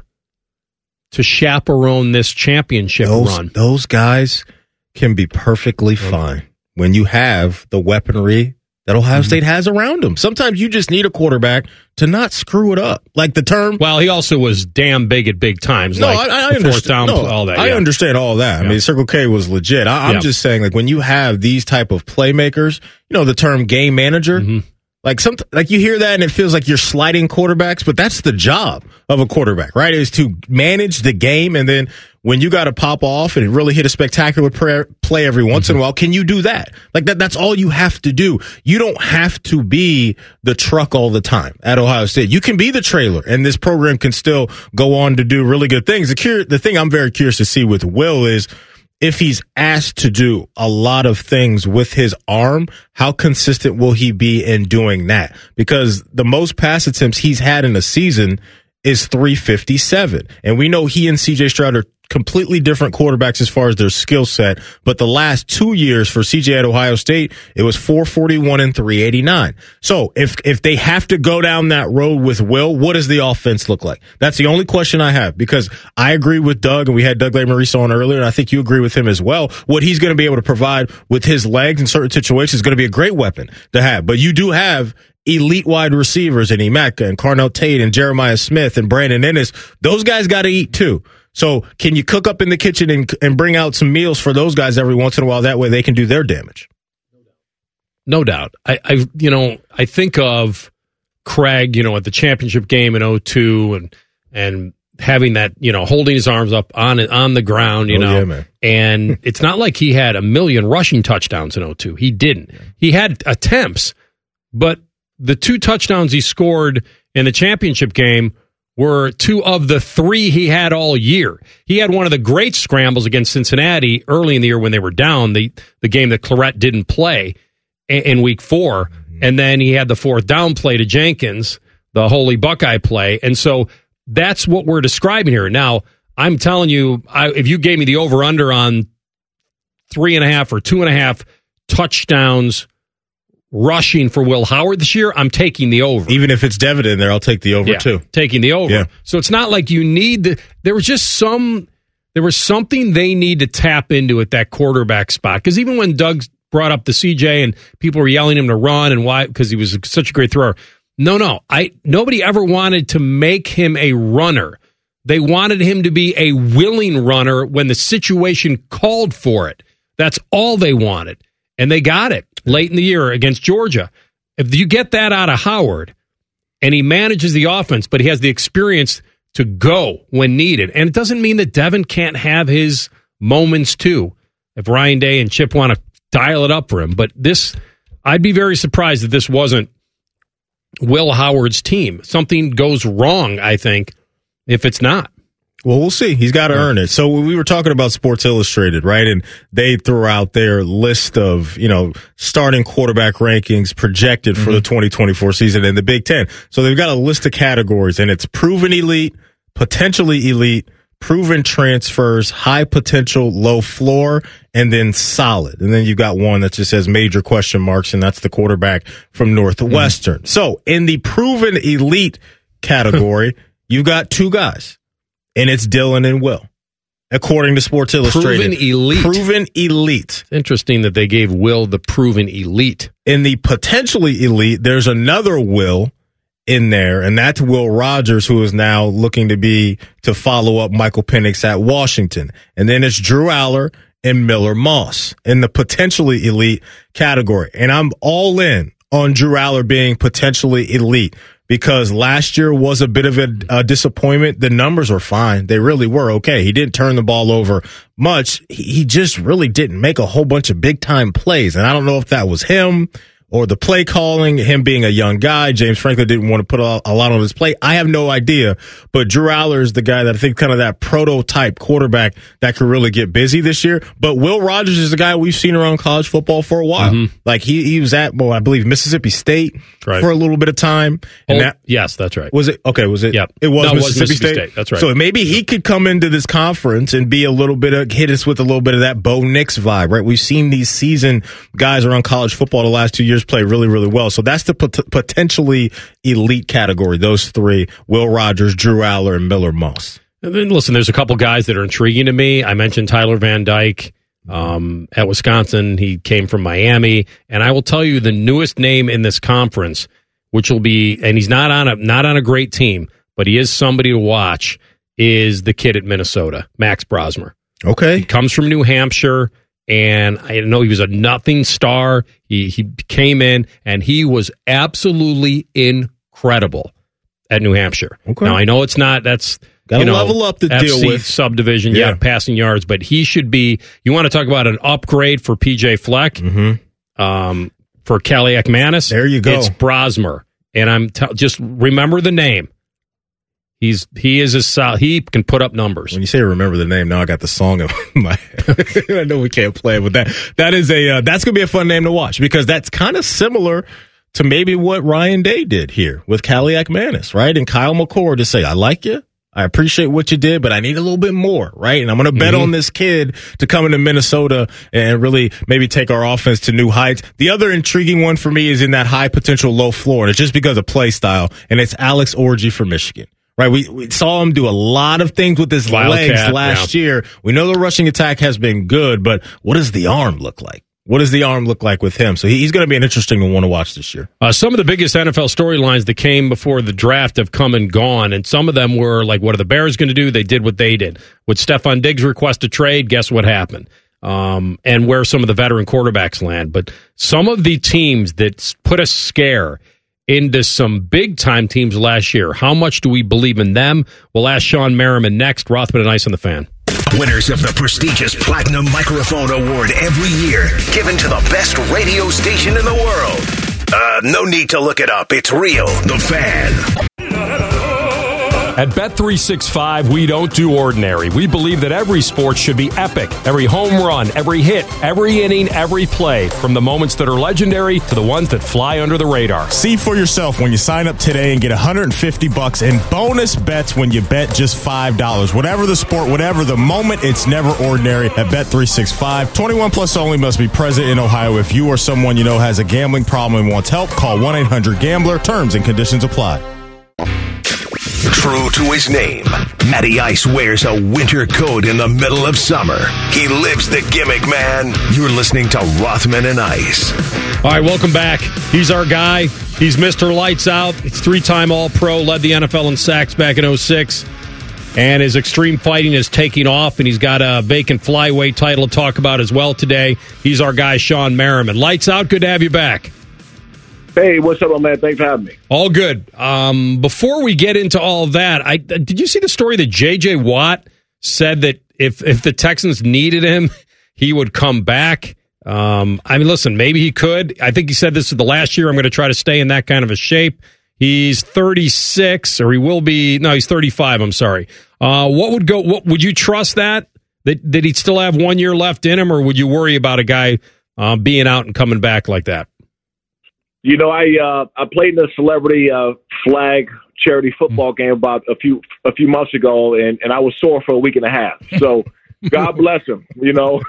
[SPEAKER 2] to chaperone this championship run.
[SPEAKER 1] Those guys can be perfectly fine when you have the weaponry that Ohio State has around him. Sometimes you just need a quarterback to not screw it up. Like the term.
[SPEAKER 2] Well, he also was damn big at big times.
[SPEAKER 1] No,
[SPEAKER 2] like
[SPEAKER 1] I understand
[SPEAKER 2] all that.
[SPEAKER 1] I understand all that. I mean, Circle K was legit. I'm just saying, like when you have these type of playmakers, the term game manager. Mm-hmm. Like you hear that and it feels like you're sliding quarterbacks, but that's the job of a quarterback, right? Is to manage the game, and then when you got to pop off and really hit a spectacular play every once in a while, can you do that? Like that's all you have to do. You don't have to be the truck all the time at Ohio State. You can be the trailer, and this program can still go on to do really good things. The thing I'm very curious to see with Will is, if he's asked to do a lot of things with his arm, how consistent will he be in doing that? Because the most pass attempts he's had in a season is 357. And we know he and CJ Stroud are completely different quarterbacks as far as their skill set. But the last 2 years for CJ at Ohio State, it was 441 and 389. So if they have to go down that road with Will, what does the offense look like? That's the only question I have, because I agree with Doug, and we had Doug Lesmerises on earlier, and I think you agree with him as well. What he's going to be able to provide with his legs in certain situations is going to be a great weapon to have. But you do have elite wide receivers in Emeka and Carnell Tate and Jeremiah Smith and Brandon Ennis. Those guys got to eat too. So can you cook up in the kitchen and bring out some meals for those guys every once in a while? That way they can do their damage.
[SPEAKER 2] No doubt. I think of Craig, at the championship game in 2002 and having that, holding his arms up on the ground,
[SPEAKER 1] Yeah, man.
[SPEAKER 2] And it's not like he had a million rushing touchdowns in 2002. He didn't. Yeah. He had attempts, but the 2 touchdowns he scored in the championship game were 2 of the 3 he had all year. He had one of the great scrambles against Cincinnati early in the year when they were down, the game that Clarett didn't play in week 4. Mm-hmm. And then he had the 4th down play to Jenkins, the Holy Buckeye play. And so that's what we're describing here. Now, I'm telling you, if you gave me the over-under on 3.5 or 2.5 touchdowns rushing for Will Howard this year, I'm taking the over.
[SPEAKER 1] Even if it's Devin in there, I'll take the over too.
[SPEAKER 2] Taking the over. Yeah. So it's not like you need there was something they need to tap into at that quarterback spot. Because even when Doug brought up the CJ and people were yelling at him to run and why, because he was such a great thrower. Nobody ever wanted to make him a runner. They wanted him to be a willing runner when the situation called for it. That's all they wanted. And they got it late in the year against Georgia. If you get that out of Howard and he manages the offense, but he has the experience to go when needed. And it doesn't mean that Devin can't have his moments too, if Ryan Day and Chip want to dial it up for him. But I'd be very surprised if this wasn't Will Howard's team. Something goes wrong, I think, if it's not.
[SPEAKER 1] Well, we'll see. He's got to earn it. So we were talking about Sports Illustrated, right? And they threw out their list of, starting quarterback rankings projected for the 2024 season in the Big Ten. So they've got a list of categories, and it's proven elite, potentially elite, proven transfers, high potential, low floor, and then solid. And then you've got one that just says major question marks, and that's the quarterback from Northwestern. So in the proven elite category, you've got two guys. And it's Dylan and Will, according to Sports Illustrated. Proven elite.
[SPEAKER 2] It's interesting that they gave Will the proven elite.
[SPEAKER 1] In the potentially elite, there's another Will in there, and that's Will Rogers, who is now looking to follow up Michael Penix at Washington. And then it's Drew Aller and Miller Moss in the potentially elite category. And I'm all in on Drew Aller being potentially elite, because last year was a bit of a disappointment. The numbers were fine. They really were okay. He didn't turn the ball over much. He just really didn't make a whole bunch of big-time plays. And I don't know if that was him or the play calling, him being a young guy. James Franklin didn't want to put a lot on his plate. I have no idea. But Drew Aller is the guy that I think kind of that prototype quarterback that could really get busy this year. But Will Rogers is the guy we've seen around college football for a while. Mm-hmm. Like he was at, I believe Mississippi State for a little bit of time. And
[SPEAKER 2] yes, that's right.
[SPEAKER 1] Was it? Okay, was it?
[SPEAKER 2] Yep.
[SPEAKER 1] It was Mississippi State.
[SPEAKER 2] That's right.
[SPEAKER 1] So maybe he could come into this conference and be hit us with a little bit of that Bo Nix vibe, right? We've seen these seasoned guys around college football the last 2 years play really, really well. So that's the potentially elite category. Those three: Will Rogers, Drew Aller, and Miller Moss.
[SPEAKER 2] And then listen, there's a couple guys that are intriguing to me. I mentioned Tyler Van Dyke at Wisconsin. He came from Miami, and I will tell you the newest name in this conference, which will be, and he's not on a great team, but he is somebody to watch, is the kid at Minnesota, Max Brosmer.
[SPEAKER 1] Okay,
[SPEAKER 2] he comes from New Hampshire. And I know he was a nothing star. He came in, and he was absolutely incredible at New Hampshire. Okay. Now, I know it's not, that's,
[SPEAKER 1] got to level up to
[SPEAKER 2] FC
[SPEAKER 1] deal with.
[SPEAKER 2] Subdivision, passing yards, but he should be, you want to talk about an upgrade for PJ Fleck, for Kaliak Manis.
[SPEAKER 1] There you go.
[SPEAKER 2] It's Brosmer. And just remember the name. He can put up numbers.
[SPEAKER 1] When you say remember the name, now I got the song in my head. I know we can't play it, but that's going to be a fun name to watch, because that's kind of similar to maybe what Ryan Day did here with Kaliak Manis, right? And Kyle McCord to say, I like you. I appreciate what you did, but I need a little bit more, right? And I'm going to bet on this kid to come into Minnesota and really maybe take our offense to new heights. The other intriguing one for me is in that high potential, low floor, and it's just because of play style, and it's Alex Orji from Michigan. Right, we saw him do a lot of things with his legs last year. We know the rushing attack has been good, but what does the arm look like? What does the arm look like with him? So he's going to be an interesting one to watch this year.
[SPEAKER 2] Some of the biggest NFL storylines that came before the draft have come and gone, and some of them were like, what are the Bears going to do? They did what they did. Would Stephon Diggs request a trade? Guess what happened? And where some of the veteran quarterbacks land. But some of the teams that put a scare into some big-time teams last year. How much do we believe in them? We'll ask Sean Merriman next. Rothman and Ice on the Fan.
[SPEAKER 4] Winners of the prestigious Platinum Microphone Award every year, given to the best radio station in the world. No need to look it up. It's real. The Fan.
[SPEAKER 14] At Bet365, we don't do ordinary. We believe that every sport should be epic. Every home run, every hit, every inning, every play. From the moments that are legendary to the ones that fly under the radar.
[SPEAKER 11] See for yourself when you sign up today and get $150 in bonus bets when you bet just $5. Whatever the sport, whatever the moment, it's never ordinary at Bet365. 21 plus only, must be present in Ohio. If you or someone you know has a gambling problem and wants help, call 1-800-GAMBLER. Terms and conditions apply.
[SPEAKER 4] True to his name, Matty Ice wears a winter coat in the middle of summer. He lives the gimmick, man. You're listening to Rothman and Ice.
[SPEAKER 2] All right, welcome back. He's our guy. He's Mr. Lights Out. He's three-time All-Pro, led the NFL in sacks back in 2006. And his extreme fighting is taking off, and he's got a vacant flyweight title to talk about as well today. He's our guy, Sean Merriman. Lights Out, good to have you back.
[SPEAKER 15] Hey, what's up, man? Thanks for having me.
[SPEAKER 2] All good. Before we get into all of that, did you see the story that J.J. Watt said that if the Texans needed him, he would come back? I mean, listen, maybe he could. I think he said this is the last year I'm going to try to stay in that kind of a shape. He's 36, or he will be. No, he's 35. I'm sorry. What would you trust that he'd still have 1 year left in him, or would you worry about a guy being out and coming back like that?
[SPEAKER 15] You know, I played in a celebrity flag charity football game about a few months ago, and I was sore for a week and a half. So God bless him. You know,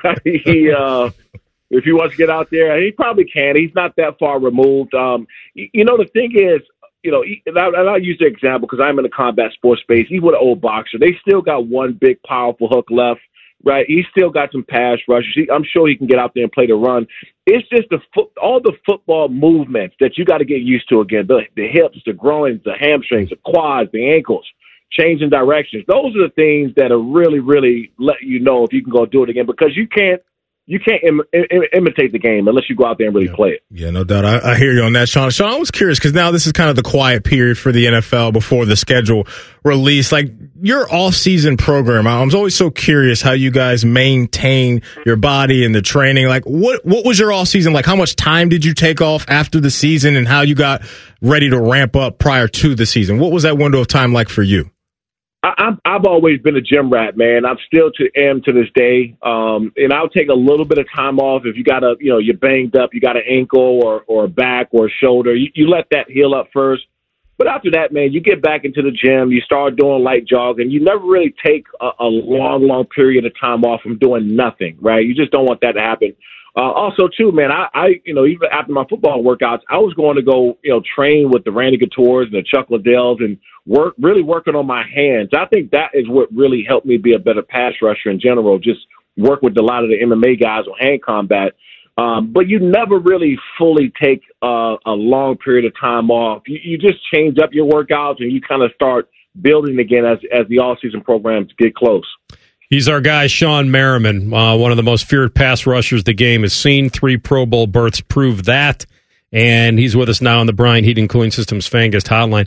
[SPEAKER 15] if he wants to get out there, he probably can. He's not that far removed. You know, the thing is, you know, and I'll use the example because I'm in the combat sports space. Even with an old boxer, they still got one big, powerful hook left, right? He's still got some pass rushes. I'm sure he can get out there and play the run. It's just all the football movements that you got to get used to again. The hips, the groins, the hamstrings, the quads, the ankles, changing directions. Those are the things that are really, really let you know if you can go do it again, because you can't imitate the game unless you go out there and really play it.
[SPEAKER 1] Yeah, no doubt. I hear you on that, Sean. Sean, I was curious because now this is kind of the quiet period for the NFL before the schedule release. Like your off-season program, I was always so curious how you guys maintain your body and the training. Like what was your off-season like? How much time did you take off after the season and how you got ready to ramp up prior to the season? What was that window of time like for you?
[SPEAKER 15] I've always been a gym rat, man. I'm still am to this day. And I'll take a little bit of time off if you got you're banged up, you got an ankle or a back or a shoulder. You let that heal up first. But after that, man, you get back into the gym, you start doing light jogging. You never really take a long period of time off from doing nothing, right? You just don't want that to happen. Also, too, man, I even after my football workouts, I was going to go, train with the Randy Couture's and the Chuck Liddells and really working on my hands. I think that is what really helped me be a better pass rusher in general, just work with a lot of the MMA guys on hand combat. But you never really fully take a long period of time off. You just change up your workouts and you kind of start building again as the all-season programs get close.
[SPEAKER 2] He's our guy, Sean Merriman, one of the most feared pass rushers the game has seen. 3 Pro Bowl berths prove that. And he's with us now on the Bryant Heating Cooling Systems Fangast hotline.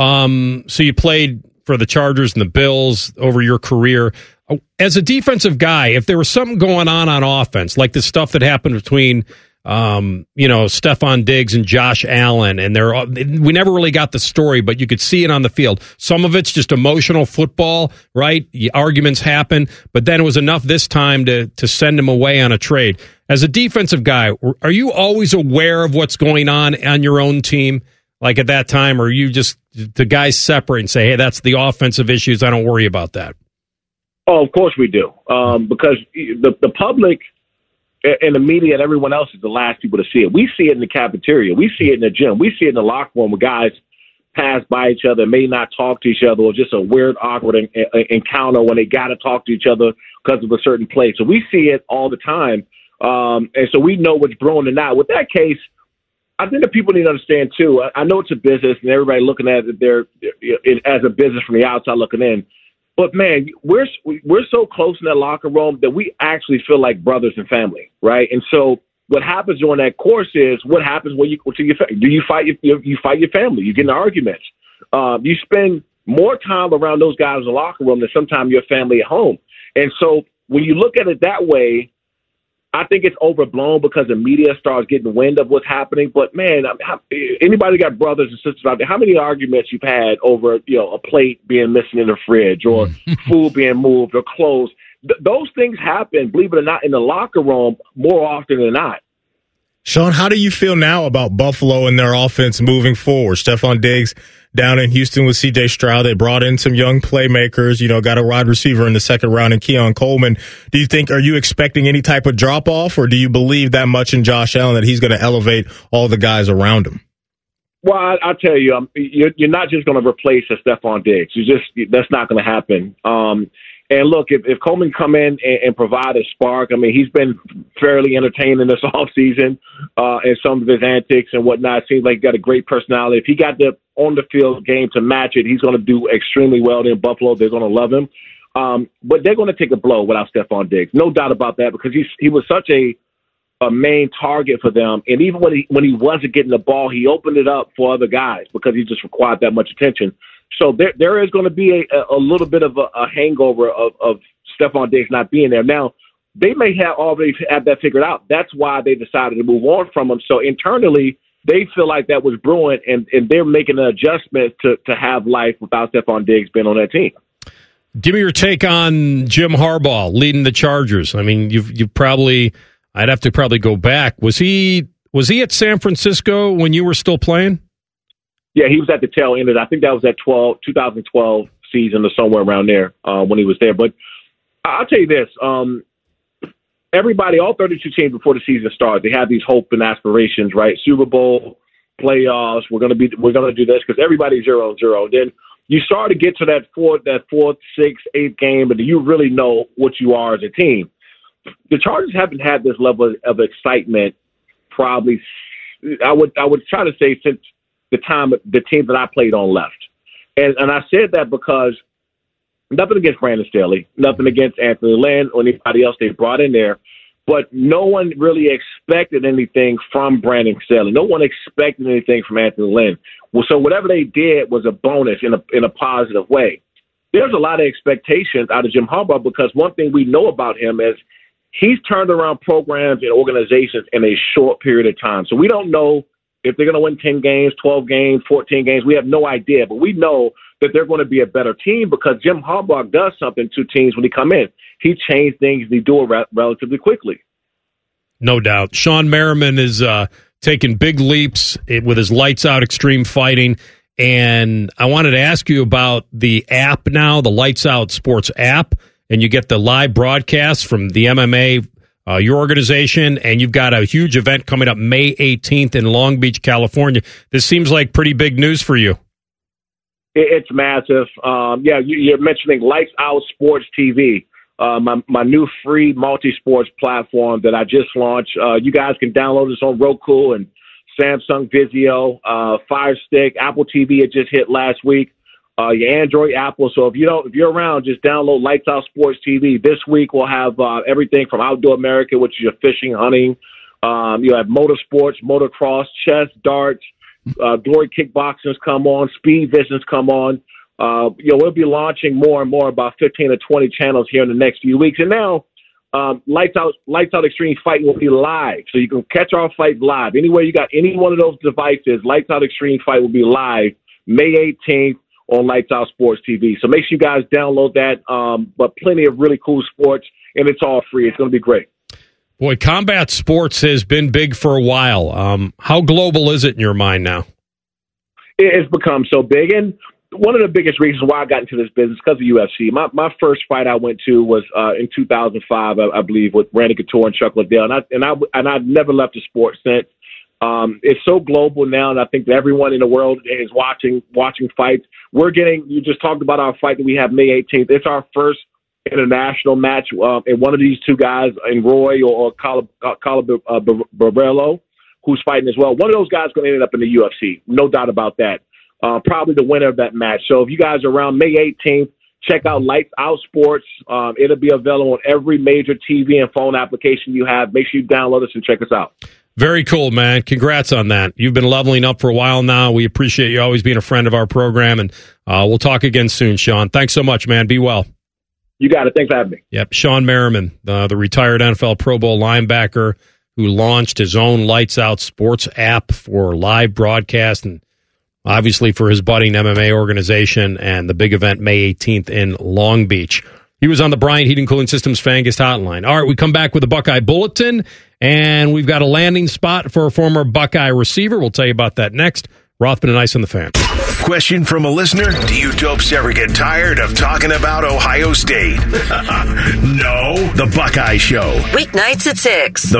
[SPEAKER 2] So you played for the Chargers and the Bills over your career. As a defensive guy, if there was something going on offense, like the stuff that happened between Stephon Diggs and Josh Allen, and we never really got the story, but you could see it on the field. Some of it's just emotional football, right? Arguments happen, but then it was enough this time to send him away on a trade. As a defensive guy, are you always aware of what's going on your own team? Like at that time, or you just the guys separate and say, hey, that's the offensive issues, I don't worry about that?
[SPEAKER 15] Oh, of course we do. Because the public and the media and everyone else is the last people to see it. We see it in the cafeteria. We see it in the gym. We see it in the locker room where guys pass by each other, may not talk to each other, or just a weird, awkward encounter when they got to talk to each other because of a certain play. So we see it all the time. And so we know what's brewing and not. With that case, I think that people need to understand, too. I know it's a business and everybody looking at it as a business from the outside looking in. But, man, we're so close in that locker room that we actually feel like brothers and family, right? And so what happens during that course is what happens when you go to your family. Do you fight your family? You get in arguments. You spend more time around those guys in the locker room than sometimes your family at home. And so when you look at it that way, I think it's overblown because the media starts getting wind of what's happening. But, man, anybody got brothers and sisters out there, how many arguments you've had over, a plate being missing in the fridge or food being moved or clothes? Those things happen, believe it or not, in the locker room more often than not.
[SPEAKER 1] Sean, how do you feel now about Buffalo and their offense moving forward? Stephon Diggs down in Houston with C.J. Stroud. They brought in some young playmakers, got a wide receiver in the second round in Keon Coleman. Are you expecting any type of drop-off, or do you believe that much in Josh Allen that he's going to elevate all the guys around him?
[SPEAKER 15] Well, I'll tell you, you're not just going to replace a Stephon Diggs. That's not going to happen. And look, if Coleman come in and provide a spark, I mean, he's been fairly entertaining this offseason and some of his antics and whatnot. It seems like he's got a great personality. If he got the on-the-field game to match it, he's going to do extremely well in Buffalo. They're going to love him. But they're going to take a blow without Stephon Diggs. No doubt about that, because he was such a main target for them. And even when he wasn't getting the ball, he opened it up for other guys because he just required that much attention. So there is going to be a little bit of a hangover of Stephon Diggs not being there. Now, they may have already had that figured out. That's why they decided to move on from him. So internally, they feel like that was brewing, and they're making an adjustment to have life without Stephon Diggs being on that team.
[SPEAKER 2] Give me your take on Jim Harbaugh leading the Chargers. I mean, you've probably, I'd have to probably go back. Was he at San Francisco when you were still playing?
[SPEAKER 15] Yeah, he was at the tail end of it. I think that was that 2012 season or somewhere around there when he was there. But I'll tell you this. Everybody, all 32 teams before the season started, they have these hope and aspirations, right? Super Bowl, playoffs, we're gonna do this because everybody's 0-0. Then you start to get to that fourth, sixth, eighth game, and you really know what you are as a team. The Chargers haven't had this level of excitement probably, I would try to say, since the time the team that I played on left. And I said that because nothing against Brandon Staley, nothing against Anthony Lynn or anybody else they brought in there, but no one really expected anything from Brandon Staley. No one expected anything from Anthony Lynn. Well, so whatever they did was a bonus in a positive way. There's a lot of expectations out of Jim Harbaugh because one thing we know about him is he's turned around programs and organizations in a short period of time. So we don't know if they're going to win 10 games, 12 games, 14 games. We have no idea, but we know that they're going to be a better team because Jim Harbaugh does something to teams when he come in. He changed things and he do it relatively quickly.
[SPEAKER 2] No doubt. Sean Merriman is taking big leaps with his Lights Out Extreme Fighting. And I wanted to ask you about the app now, the Lights Out Sports app. And you get the live broadcasts from the MMA, your organization, and you've got a huge event coming up May 18th in Long Beach, California. This seems like pretty big news for you.
[SPEAKER 15] It's massive. Yeah, you're mentioning Lights Out Sports TV, my new free multi-sports platform that I just launched. You guys can download this on Roku and Samsung Vizio, Fire Stick, Apple TV. It just hit last week. Your Android, Apple. So if you're around, just download Lights Out Sports TV. This week we'll have everything from Outdoor America, which is your fishing, hunting. You have motorsports, motocross, chess, darts. Glory Kickboxing's come on, Speed Vision's come on. We'll be launching more and more, about 15 to 20 channels here in the next few weeks. And now, Lights Out Extreme Fighting will be live, so you can catch our fight live. Anywhere you got any one of those devices, Lights Out Extreme Fight will be live May 18th on Lights Out Sports TV. So make sure you guys download that. But plenty of really cool sports, and it's all free. It's going to be great.
[SPEAKER 2] Boy, combat sports has been big for a while. How global is it in your mind now?
[SPEAKER 15] It's become so big. And one of the biggest reasons why I got into this business because of UFC. My first fight I went to was in 2005, I believe, with Randy Couture and Chuck Liddell. And I've never left the sport since. It's so global now, and I think that everyone in the world is watching fights. You just talked about our fight that we have May 18th. It's our first international match, and one of these two guys, in Roy or Barberlo, who's fighting as well. One of those guys is going to end up in the UFC, no doubt about that. Probably the winner of that match. So if you guys are around May 18th, check out Lights Out Sports. It'll be available on every major TV and phone application you have. Make sure you download us and check us out.
[SPEAKER 2] Very cool, man. Congrats on that. You've been leveling up for a while now. We appreciate you always being a friend of our program, and we'll talk again soon, Sean. Thanks so much, man. Be well.
[SPEAKER 15] You got it. Thanks for having me.
[SPEAKER 2] Yep, Sean Merriman, the retired NFL Pro Bowl linebacker who launched his own Lights Out Sports app for live broadcast and obviously for his budding MMA organization and the big event May 18th in Long Beach. He was on the Bryant Heating Cooling Systems Fangus Hotline. All right, we come back with the Buckeye Bulletin, and we've got a landing spot for a former Buckeye receiver. We'll tell you about that next. Rothman and Ice on the Fan.
[SPEAKER 4] Question from a listener: do you dopes ever get tired of talking about Ohio State? No. The Buckeye Show.
[SPEAKER 5] Weeknights at 6.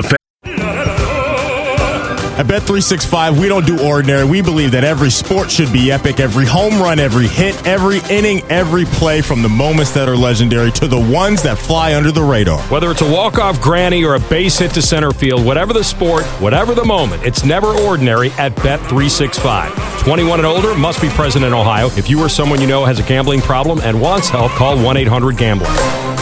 [SPEAKER 11] At Bet365, we don't do ordinary. We believe that every sport should be epic. Every home run, every hit, every inning, every play, from the moments that are legendary to the ones that fly under the radar.
[SPEAKER 14] Whether it's a walk-off granny or a base hit to center field, whatever the sport, whatever the moment, it's never ordinary at Bet365. 21 and older, must be present in Ohio. If you or someone you know has a gambling problem and wants help, call 1-800-GAMBLER.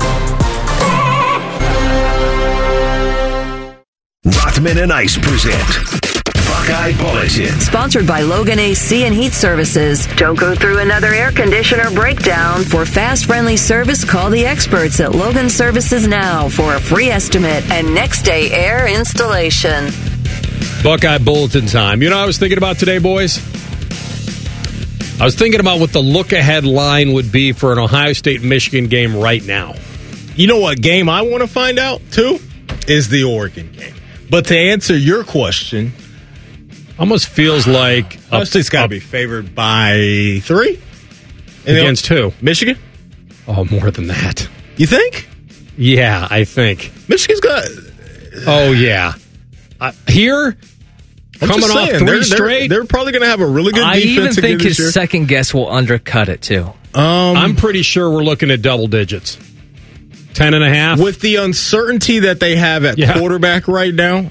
[SPEAKER 4] Rothman and Ice present Buckeye Bulletin.
[SPEAKER 5] Sponsored by Logan AC and Heat Services. Don't go through another air conditioner breakdown. For fast, friendly service, call the experts at Logan Services now for a free estimate and next day air installation.
[SPEAKER 2] Buckeye Bulletin time. You know what I was thinking about today, boys? I was thinking about what the look-ahead line would be for an Ohio State-Michigan game right now.
[SPEAKER 1] You know what game I want to find out, too? Is the Oregon game. But to answer your question,
[SPEAKER 2] almost feels like
[SPEAKER 1] Ohio State's got to be favored by 3.
[SPEAKER 2] Against who?
[SPEAKER 1] Michigan?
[SPEAKER 2] Oh, more than that.
[SPEAKER 1] You think?
[SPEAKER 2] Yeah, I think.
[SPEAKER 1] Michigan's got...
[SPEAKER 2] Oh, yeah. Here... Coming off 3 straight,
[SPEAKER 1] they're probably going to have a really good defense.
[SPEAKER 6] I even think his
[SPEAKER 1] year.
[SPEAKER 6] second guess will undercut it too.
[SPEAKER 2] I'm pretty sure we're looking at double digits, 10.5.
[SPEAKER 1] With the uncertainty that they have at quarterback right now.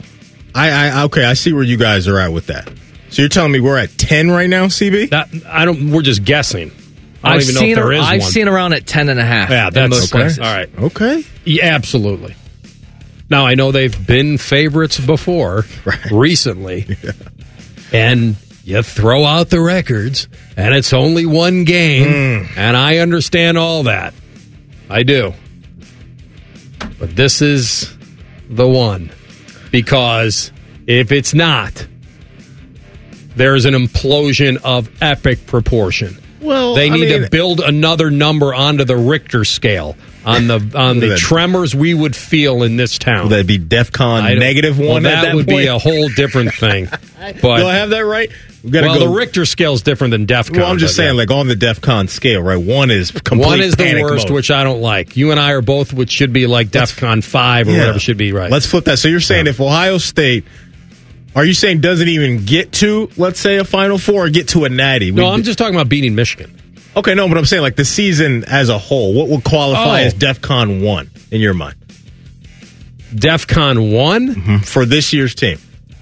[SPEAKER 1] I see where you guys are at with that. So you're telling me we're at 10 right now, CB?
[SPEAKER 2] We're just guessing. I don't even know if there is one.
[SPEAKER 6] I've seen around at 10.5.
[SPEAKER 2] Yeah, that's
[SPEAKER 6] most places.
[SPEAKER 2] All right.
[SPEAKER 1] Okay.
[SPEAKER 2] Yeah, absolutely. Now, I know they've been favorites before, recently, and you throw out the records, and it's only one game, and I understand all that. I do. But this is the one, because if it's not, there's an implosion of epic proportion.
[SPEAKER 1] Well,
[SPEAKER 2] they need to build another number onto the Richter scale on the tremors we would feel in this town.
[SPEAKER 1] Would that be DEFCON -1?
[SPEAKER 2] Well, that would
[SPEAKER 1] point?
[SPEAKER 2] be a whole different thing. But
[SPEAKER 1] do I have that right?
[SPEAKER 2] The Richter scale is different than DEFCON.
[SPEAKER 1] Well, I'm just saying, like on the DEFCON scale, right? 1 is complete.
[SPEAKER 2] 1 is the worst,
[SPEAKER 1] mode.
[SPEAKER 2] which I don't like. You and I are both, which should be like DEFCON 5 or whatever should be right.
[SPEAKER 1] Let's flip that. So you're saying if Ohio State. Are you saying doesn't even get to, let's say, a Final Four or get to a natty?
[SPEAKER 2] No, I'm just talking about beating Michigan.
[SPEAKER 1] Okay, no, but I'm saying like the season as a whole, what would qualify as DEFCON 1 in your mind?
[SPEAKER 2] DEFCON 1?
[SPEAKER 1] For this year's team.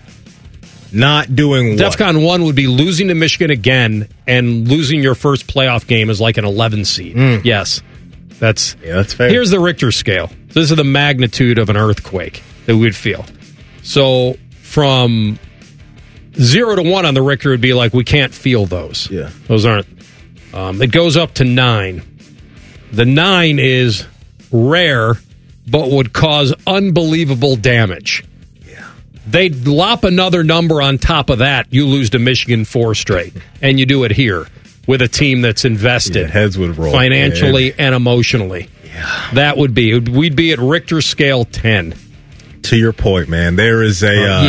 [SPEAKER 1] Not doing what?
[SPEAKER 2] DEFCON 1 would be losing to Michigan again and losing your first playoff game as like an 11 seed. Yes. That's
[SPEAKER 1] fair.
[SPEAKER 2] Here's the Richter scale. This is the magnitude of an earthquake that we'd feel. So from 0 to 1 on the Richter would be like we can't feel those.
[SPEAKER 1] Yeah.
[SPEAKER 2] Those aren't. It goes up to 9. The 9 is rare, but would cause unbelievable damage.
[SPEAKER 1] Yeah.
[SPEAKER 2] They'd lop another number on top of that. You lose to Michigan 4 straight, and you do it here with a team that's invested.
[SPEAKER 1] Heads would roll.
[SPEAKER 2] Financially and emotionally.
[SPEAKER 1] Yeah.
[SPEAKER 2] That would be. We'd be at Richter scale 10.
[SPEAKER 1] To your point, man, there is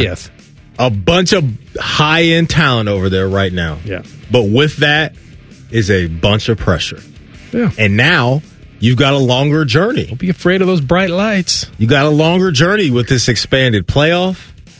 [SPEAKER 1] a bunch of high-end talent over there right now.
[SPEAKER 2] Yeah.
[SPEAKER 1] But with that is a bunch of pressure.
[SPEAKER 2] Yeah.
[SPEAKER 1] And now you've got a longer journey.
[SPEAKER 2] Don't be afraid of those bright lights.
[SPEAKER 1] You got a longer journey with this expanded playoff.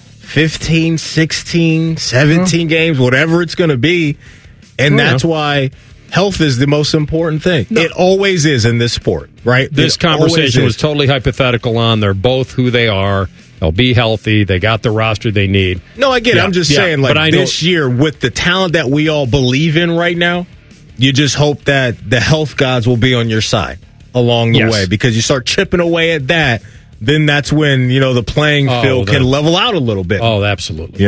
[SPEAKER 1] 15, 16, 17 games, whatever it's going to be. And that's why health is the most important thing. No. It always is in this sport, right?
[SPEAKER 2] This conversation was totally hypothetical on they're both who they are. They'll be healthy. They got the roster they need.
[SPEAKER 1] No, I get it. I'm just saying, like, this year, with the talent that we all believe in right now, you just hope that the health gods will be on your side along the way. Because you start chipping away at that, then that's when, the playing field can level out a little bit.
[SPEAKER 2] Oh, absolutely.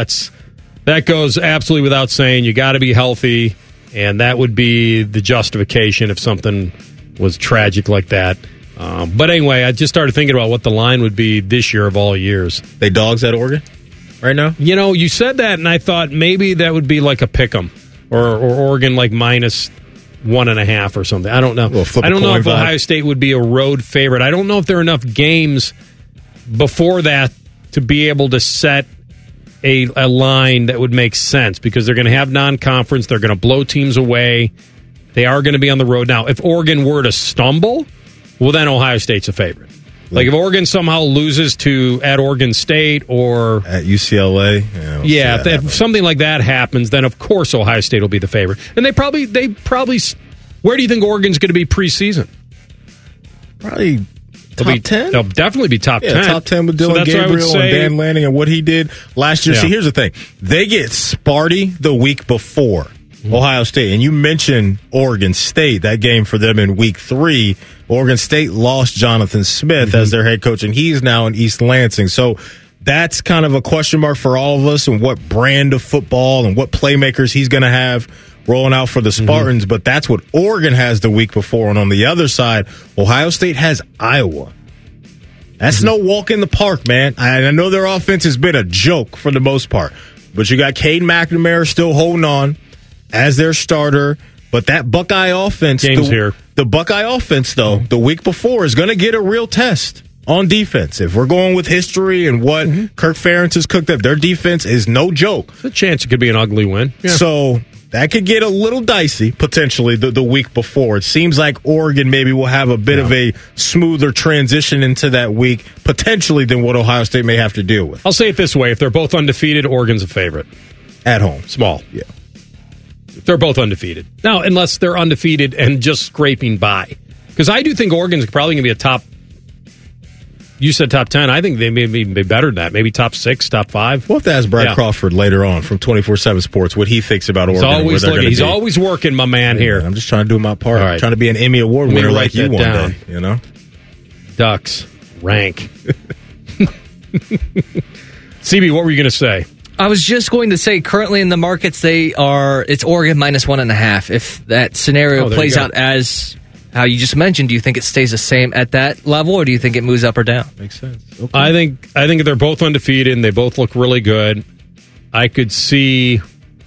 [SPEAKER 2] That goes absolutely without saying. You got to be healthy. And that would be the justification if something was tragic like that. But anyway, I just started thinking about what the line would be this year of all years.
[SPEAKER 1] They dogs at Oregon right now?
[SPEAKER 2] You said that, and I thought maybe that would be like a pick'em or Oregon like minus 1.5 or something. I don't know. I don't know if Ohio State would be a road favorite. I don't know if there are enough games before that to be able to set a line that would make sense because they're going to have non-conference. They're going to blow teams away. They are going to be on the road. Now, if Oregon were to stumble, well, then Ohio State's a favorite. Like if Oregon somehow loses to at Oregon State or
[SPEAKER 1] at UCLA,
[SPEAKER 2] if something like that happens, then of course Ohio State will be the favorite. And they probably. Where do you think Oregon's going to be preseason?
[SPEAKER 1] Probably top 10.
[SPEAKER 2] They'll definitely be top 10.
[SPEAKER 1] Top 10 with Dylan Gabriel and Dan Lanning and what he did last year. See, here's the thing: they get Sparty the week before Ohio State, and you mentioned Oregon State. That game for them in week 3. Oregon State lost Jonathan Smith as their head coach, and he's now in East Lansing. So that's kind of a question mark for all of us and what brand of football and what playmakers he's going to have rolling out for the Spartans. But that's what Oregon has the week before. And on the other side, Ohio State has Iowa. That's no walk in the park, man. I know their offense has been a joke for the most part. But you got Cade McNamara still holding on. as their starter. But that Buckeye offense, the Buckeye offense, though, the week before is going to get a real test on defense. If we're going with history and what Kirk Ferentz has cooked up, their defense is no joke.
[SPEAKER 2] There's a chance it could be an ugly win. Yeah.
[SPEAKER 1] So that could get a little dicey, potentially, the week before. It seems like Oregon maybe will have a bit of a smoother transition into that week, potentially, than what Ohio State may have to deal with.
[SPEAKER 2] I'll say it this way. If they're both undefeated, Oregon's a favorite.
[SPEAKER 1] At home.
[SPEAKER 2] Small.
[SPEAKER 1] Yeah.
[SPEAKER 2] They're both undefeated. Now, unless they're undefeated and just scraping by. Because I do think Oregon's probably going to be a top... You said top 10. I think they may be better than that. Maybe top 6, top 5.
[SPEAKER 1] We'll have to ask Brad Crawford later on from 24/7 Sports what he thinks about Oregon.
[SPEAKER 2] He's always working, my man, here.
[SPEAKER 1] I'm just trying to do my part. I'm trying to be an Emmy Award winner like you one day. You know?
[SPEAKER 2] Ducks. Rank. CB, what were you going to say?
[SPEAKER 6] I was just going to say, currently in the markets, it's Oregon -1.5. If that scenario plays out as how you just mentioned, do you think it stays the same at that level, or do you think it moves up or down?
[SPEAKER 1] Makes sense. Okay.
[SPEAKER 2] I think they're both undefeated, and they both look really good. I could see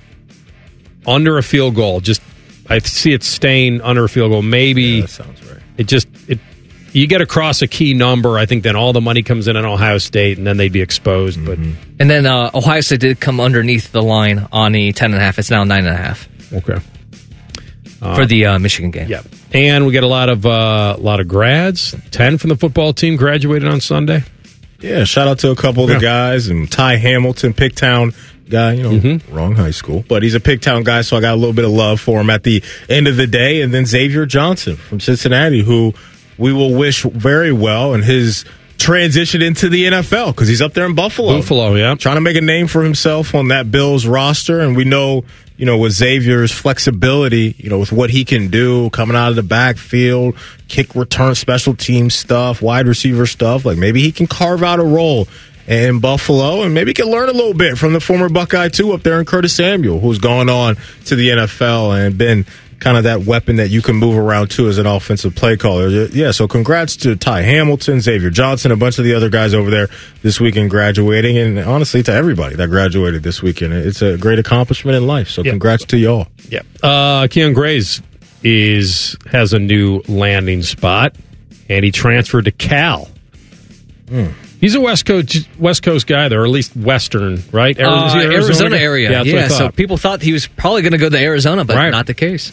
[SPEAKER 2] under a field goal. I see it staying under a field goal. Maybe
[SPEAKER 1] that sounds right.
[SPEAKER 2] You get across a key number, I think then all the money comes in on Ohio State, and then they'd be exposed.
[SPEAKER 1] Mm-hmm.
[SPEAKER 6] And then Ohio State did come underneath the line on the 10.5. It's now 9.5.
[SPEAKER 2] Okay.
[SPEAKER 6] For the Michigan game.
[SPEAKER 2] Yeah. And we get a lot of grads. 10 from the football team graduated on Sunday.
[SPEAKER 1] Yeah, shout out to a couple of the guys. And Ty Hamilton, Pigtown guy, wrong high school. But he's a Pigtown guy, so I got a little bit of love for him at the end of the day. And then Xavier Johnson from Cincinnati, who we will wish very well in his transition into the NFL, because he's up there in Buffalo.
[SPEAKER 2] Yeah.
[SPEAKER 1] Trying to make a name for himself on that Bills roster. And we know, with Xavier's flexibility, with what he can do coming out of the backfield, kick return, special team stuff, wide receiver stuff, like maybe he can carve out a role in Buffalo, and maybe he can learn a little bit from the former Buckeye, too, up there in Curtis Samuel, who's gone on to the NFL and been kind of that weapon that you can move around to as an offensive play caller. Yeah, so congrats to Ty Hamilton, Xavier Johnson, a bunch of the other guys over there this weekend graduating, and honestly to everybody that graduated this weekend. It's a great accomplishment in life, so congrats to y'all.
[SPEAKER 2] Yeah. Keon Grays has a new landing spot, and he transferred to Cal. He's a West Coast guy, though, or at least Western, right?
[SPEAKER 6] Arizona area.
[SPEAKER 2] Yeah,
[SPEAKER 6] so people thought he was probably going to go to Arizona, but not the case.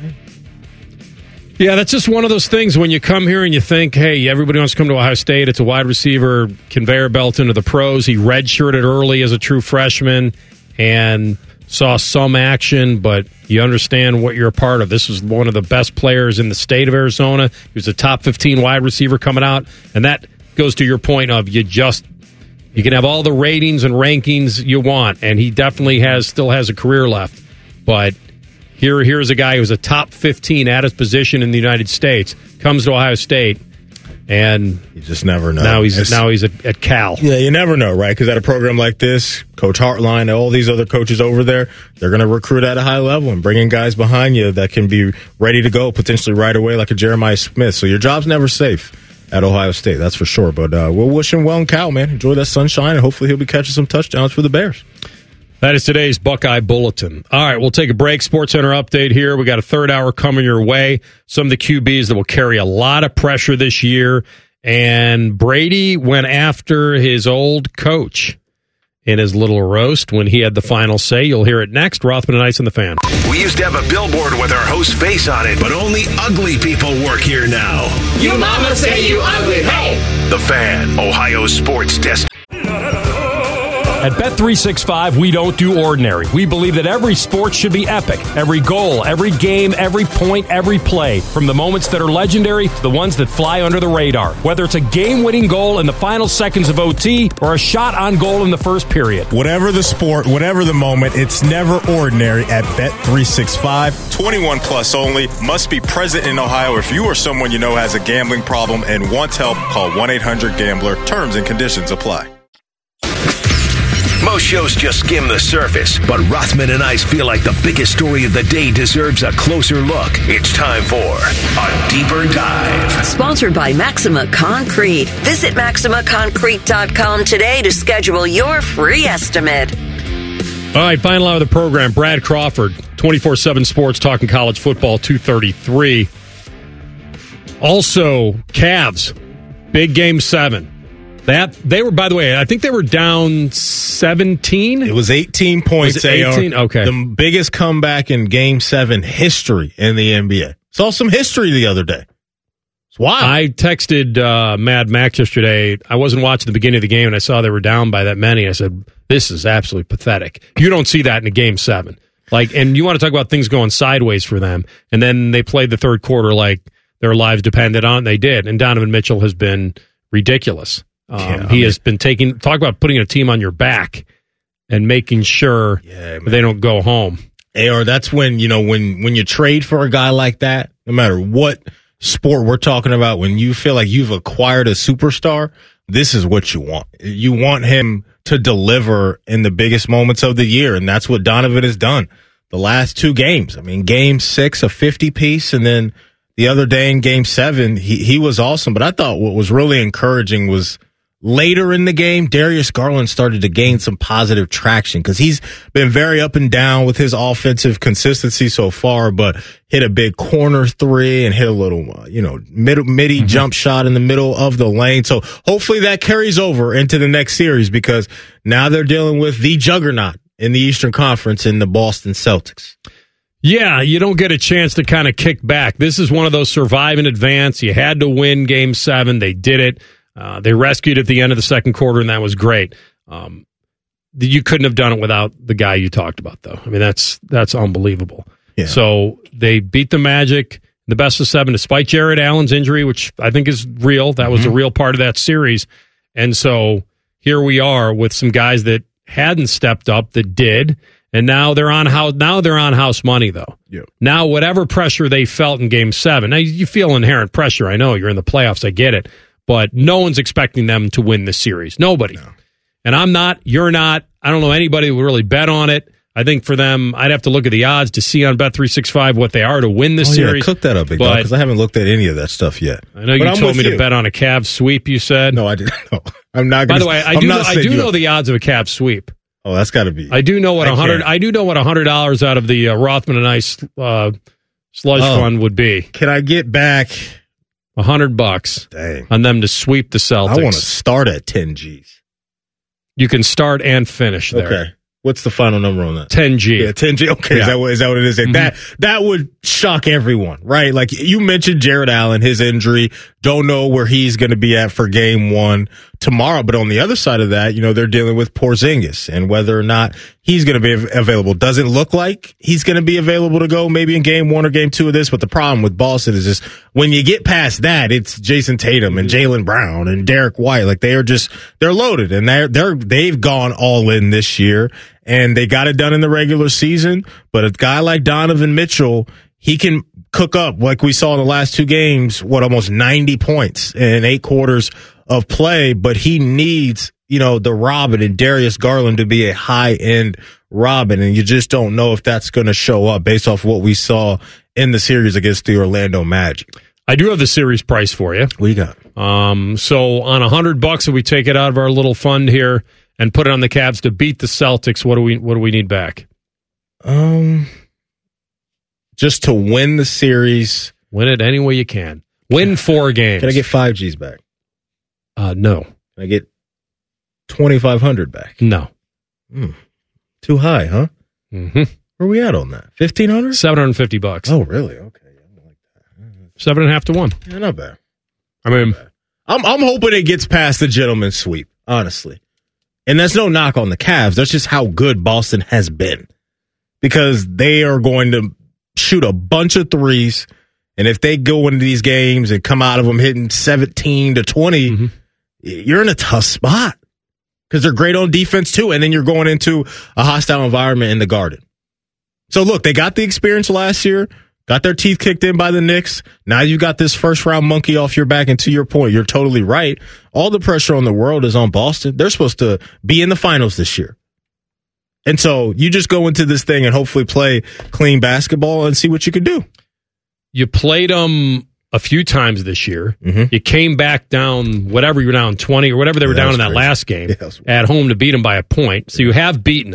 [SPEAKER 2] Yeah, that's just one of those things when you come here and you think, hey, everybody wants to come to Ohio State. It's a wide receiver conveyor belt into the pros. He redshirted early as a true freshman and saw some action, but you understand what you're a part of. This was one of the best players in the state of Arizona. He was a top 15 wide receiver coming out, and that goes to your point of you can have all the ratings and rankings you want, and he definitely still has a career left. But here's a guy who's a top 15 at his position in the United States, comes to Ohio State, and
[SPEAKER 1] you just never know.
[SPEAKER 2] Now he's at Cal.
[SPEAKER 1] Yeah, you never know, right? Because at a program like this, Coach Hartline, all these other coaches over there, they're going to recruit at a high level and bring in guys behind you that can be ready to go potentially right away, like a Jeremiah Smith. So your job's never safe at Ohio State, that's for sure. But we'll wish him well in Cal, man. Enjoy that sunshine, and hopefully he'll be catching some touchdowns for the Bears.
[SPEAKER 2] That is today's Buckeye Bulletin. All right, we'll take a break. Sports Center update here. We got a third hour coming your way. Some of the QBs that will carry a lot of pressure this year. And Brady went after his old coach in his little roast when he had the final say. You'll hear it next. Rothman and Ice and the Fan.
[SPEAKER 4] We used to have a billboard with our host's face on it, but only ugly people work here now.
[SPEAKER 16] You mama say you ugly, hey!
[SPEAKER 4] The Fan, Ohio sports desk.
[SPEAKER 14] At Bet365, we don't do ordinary. We believe that every sport should be epic. Every goal, every game, every point, every play. From the moments that are legendary to the ones that fly under the radar. Whether it's a game-winning goal in the final seconds of OT or a shot on goal in the first period.
[SPEAKER 11] Whatever the sport, whatever the moment, it's never ordinary at Bet365. 21 plus only. Must be present in Ohio. If you or someone you know has a gambling problem and wants help, call 1-800-GAMBLER. Terms and conditions apply.
[SPEAKER 4] Most shows just skim the surface, but Rothman and Ice feel like the biggest story of the day deserves a closer look. It's time for a deeper dive.
[SPEAKER 5] Sponsored by Maxima Concrete. Visit MaximaConcrete.com today to schedule your free estimate.
[SPEAKER 2] All right, final hour of the program. Brad Crawford, 24/7 Sports, talking college football, 2:33. Also, Cavs, big game 7. They were, by the way, I think they were down 17.
[SPEAKER 1] It was 18 points.
[SPEAKER 2] Was it 18? Okay.
[SPEAKER 1] The biggest comeback in game 7 history in the NBA. Saw some history the other day. It's wild.
[SPEAKER 2] I texted Mad Max yesterday. I wasn't watching the beginning of the game, and I saw they were down by that many. I said, this is absolutely pathetic. You don't see that in a game 7. And you want to talk about things going sideways for them. And then they played the third quarter like their lives depended on it. They did. And Donovan Mitchell has been ridiculous. He has been talk about putting a team on your back and making sure they don't go home.
[SPEAKER 1] AR, that's when, when you trade for a guy like that, no matter what sport we're talking about, when you feel like you've acquired a superstar, this is what you want. You want him to deliver in the biggest moments of the year, and that's what Donovan has done the last 2 games. I mean, game 6, a 50-piece, and then the other day in game 7, he was awesome. But I thought what was really encouraging was later in the game, Darius Garland started to gain some positive traction because he's been very up and down with his offensive consistency so far, but hit a big corner 3 and hit a little, midi jump shot in the middle of the lane. So hopefully that carries over into the next series because now they're dealing with the juggernaut in the Eastern Conference in the Boston Celtics.
[SPEAKER 2] Yeah, you don't get a chance to kind of kick back. This is one of those survive in advance. You had to win game 7. They did it. They rescued at the end of the second quarter, and that was great. You couldn't have done it without the guy you talked about, though. I mean, that's unbelievable. Yeah. So they beat the Magic, the best of 7, despite Jared Allen's injury, which I think is real. That was a real part of that series. And so here we are with some guys that hadn't stepped up that did, and now they're on house money, though.
[SPEAKER 1] Yep.
[SPEAKER 2] Now, whatever pressure they felt in Game 7, now you feel inherent pressure. I know you're in the playoffs. I get it. But no one's expecting them to win this series. Nobody. No. And I'm not. You're not. I don't know anybody who would really bet on it. I think for them, I'd have to look at the odds to see on Bet365 what they are to win this series.
[SPEAKER 1] Cook that up, big dog, because I haven't looked at any of that stuff yet.
[SPEAKER 2] I know you told me to bet on a Cavs sweep, you said.
[SPEAKER 1] No, I didn't. No, I'm not going to.
[SPEAKER 2] By the way, I do know the odds of a Cavs sweep.
[SPEAKER 1] Oh, that's got to be.
[SPEAKER 2] I do know what $100 out of the Rothman and I slush fund would be.
[SPEAKER 1] Can I get back
[SPEAKER 2] $100 on them to sweep the Celtics?
[SPEAKER 1] I want to start at 10 G's.
[SPEAKER 2] You can start and finish there.
[SPEAKER 1] Okay. What's the final number on that?
[SPEAKER 2] 10G.
[SPEAKER 1] Yeah, 10G. Okay, yeah. Is that what it is? Mm-hmm. That would shock everyone, right? Like you mentioned Jared Allen, his injury. Don't know where he's going to be at for game 1 tomorrow. But on the other side of that, they're dealing with Porzingis and whether or not he's going to be available. Doesn't look like he's going to be available to go maybe in game 1 or game 2 of this. But the problem with Boston is just when you get past that, it's Jason Tatum and Jaylen Brown and Derek White. Like they're loaded and they've gone all in this year. And they got it done in the regular season. But a guy like Donovan Mitchell, he can cook up, like we saw in the last 2 games, almost 90 points in 8 quarters of play. But he needs, the Robin and Darius Garland to be a high-end Robin. And you just don't know if that's going to show up based off what we saw in the series against the Orlando Magic.
[SPEAKER 2] I do have the series price for you.
[SPEAKER 1] What do you got?
[SPEAKER 2] So on $100, if we take it out of our little fund here and put it on the Cavs to beat the Celtics, what do we need back?
[SPEAKER 1] Just to win the series.
[SPEAKER 2] Win it any way you can. Win 4 games.
[SPEAKER 1] Can I get 5 G's back?
[SPEAKER 2] No.
[SPEAKER 1] Can I get 2,500 back?
[SPEAKER 2] No.
[SPEAKER 1] Too high, huh?
[SPEAKER 2] Mm-hmm.
[SPEAKER 1] Where are we at on that? 1,500?
[SPEAKER 2] $750.
[SPEAKER 1] Oh, really? Okay.
[SPEAKER 2] 7.5 to 1.
[SPEAKER 1] Yeah, not bad.
[SPEAKER 2] I mean,
[SPEAKER 1] I'm hoping it gets past the gentleman's sweep, honestly. And that's no knock on the Cavs. That's just how good Boston has been. Because they are going to shoot a bunch of threes. And if they go into these games and come out of them hitting 17 to 20, you're in a tough spot. Because they're great on defense, too. And then you're going into a hostile environment in the Garden. So, look, they got the experience last year. Got their teeth kicked in by the Knicks. Now you got this first-round monkey off your back. And to your point, you're totally right. All the pressure on the world is on Boston. They're supposed to be in the finals this year. And so you just go into this thing and hopefully play clean basketball and see what you can do.
[SPEAKER 2] You played them a few times this year.
[SPEAKER 1] Mm-hmm.
[SPEAKER 2] You came back down, whatever you were down 20 or whatever they were down in that last game at home to beat them by a point. So you have beaten them.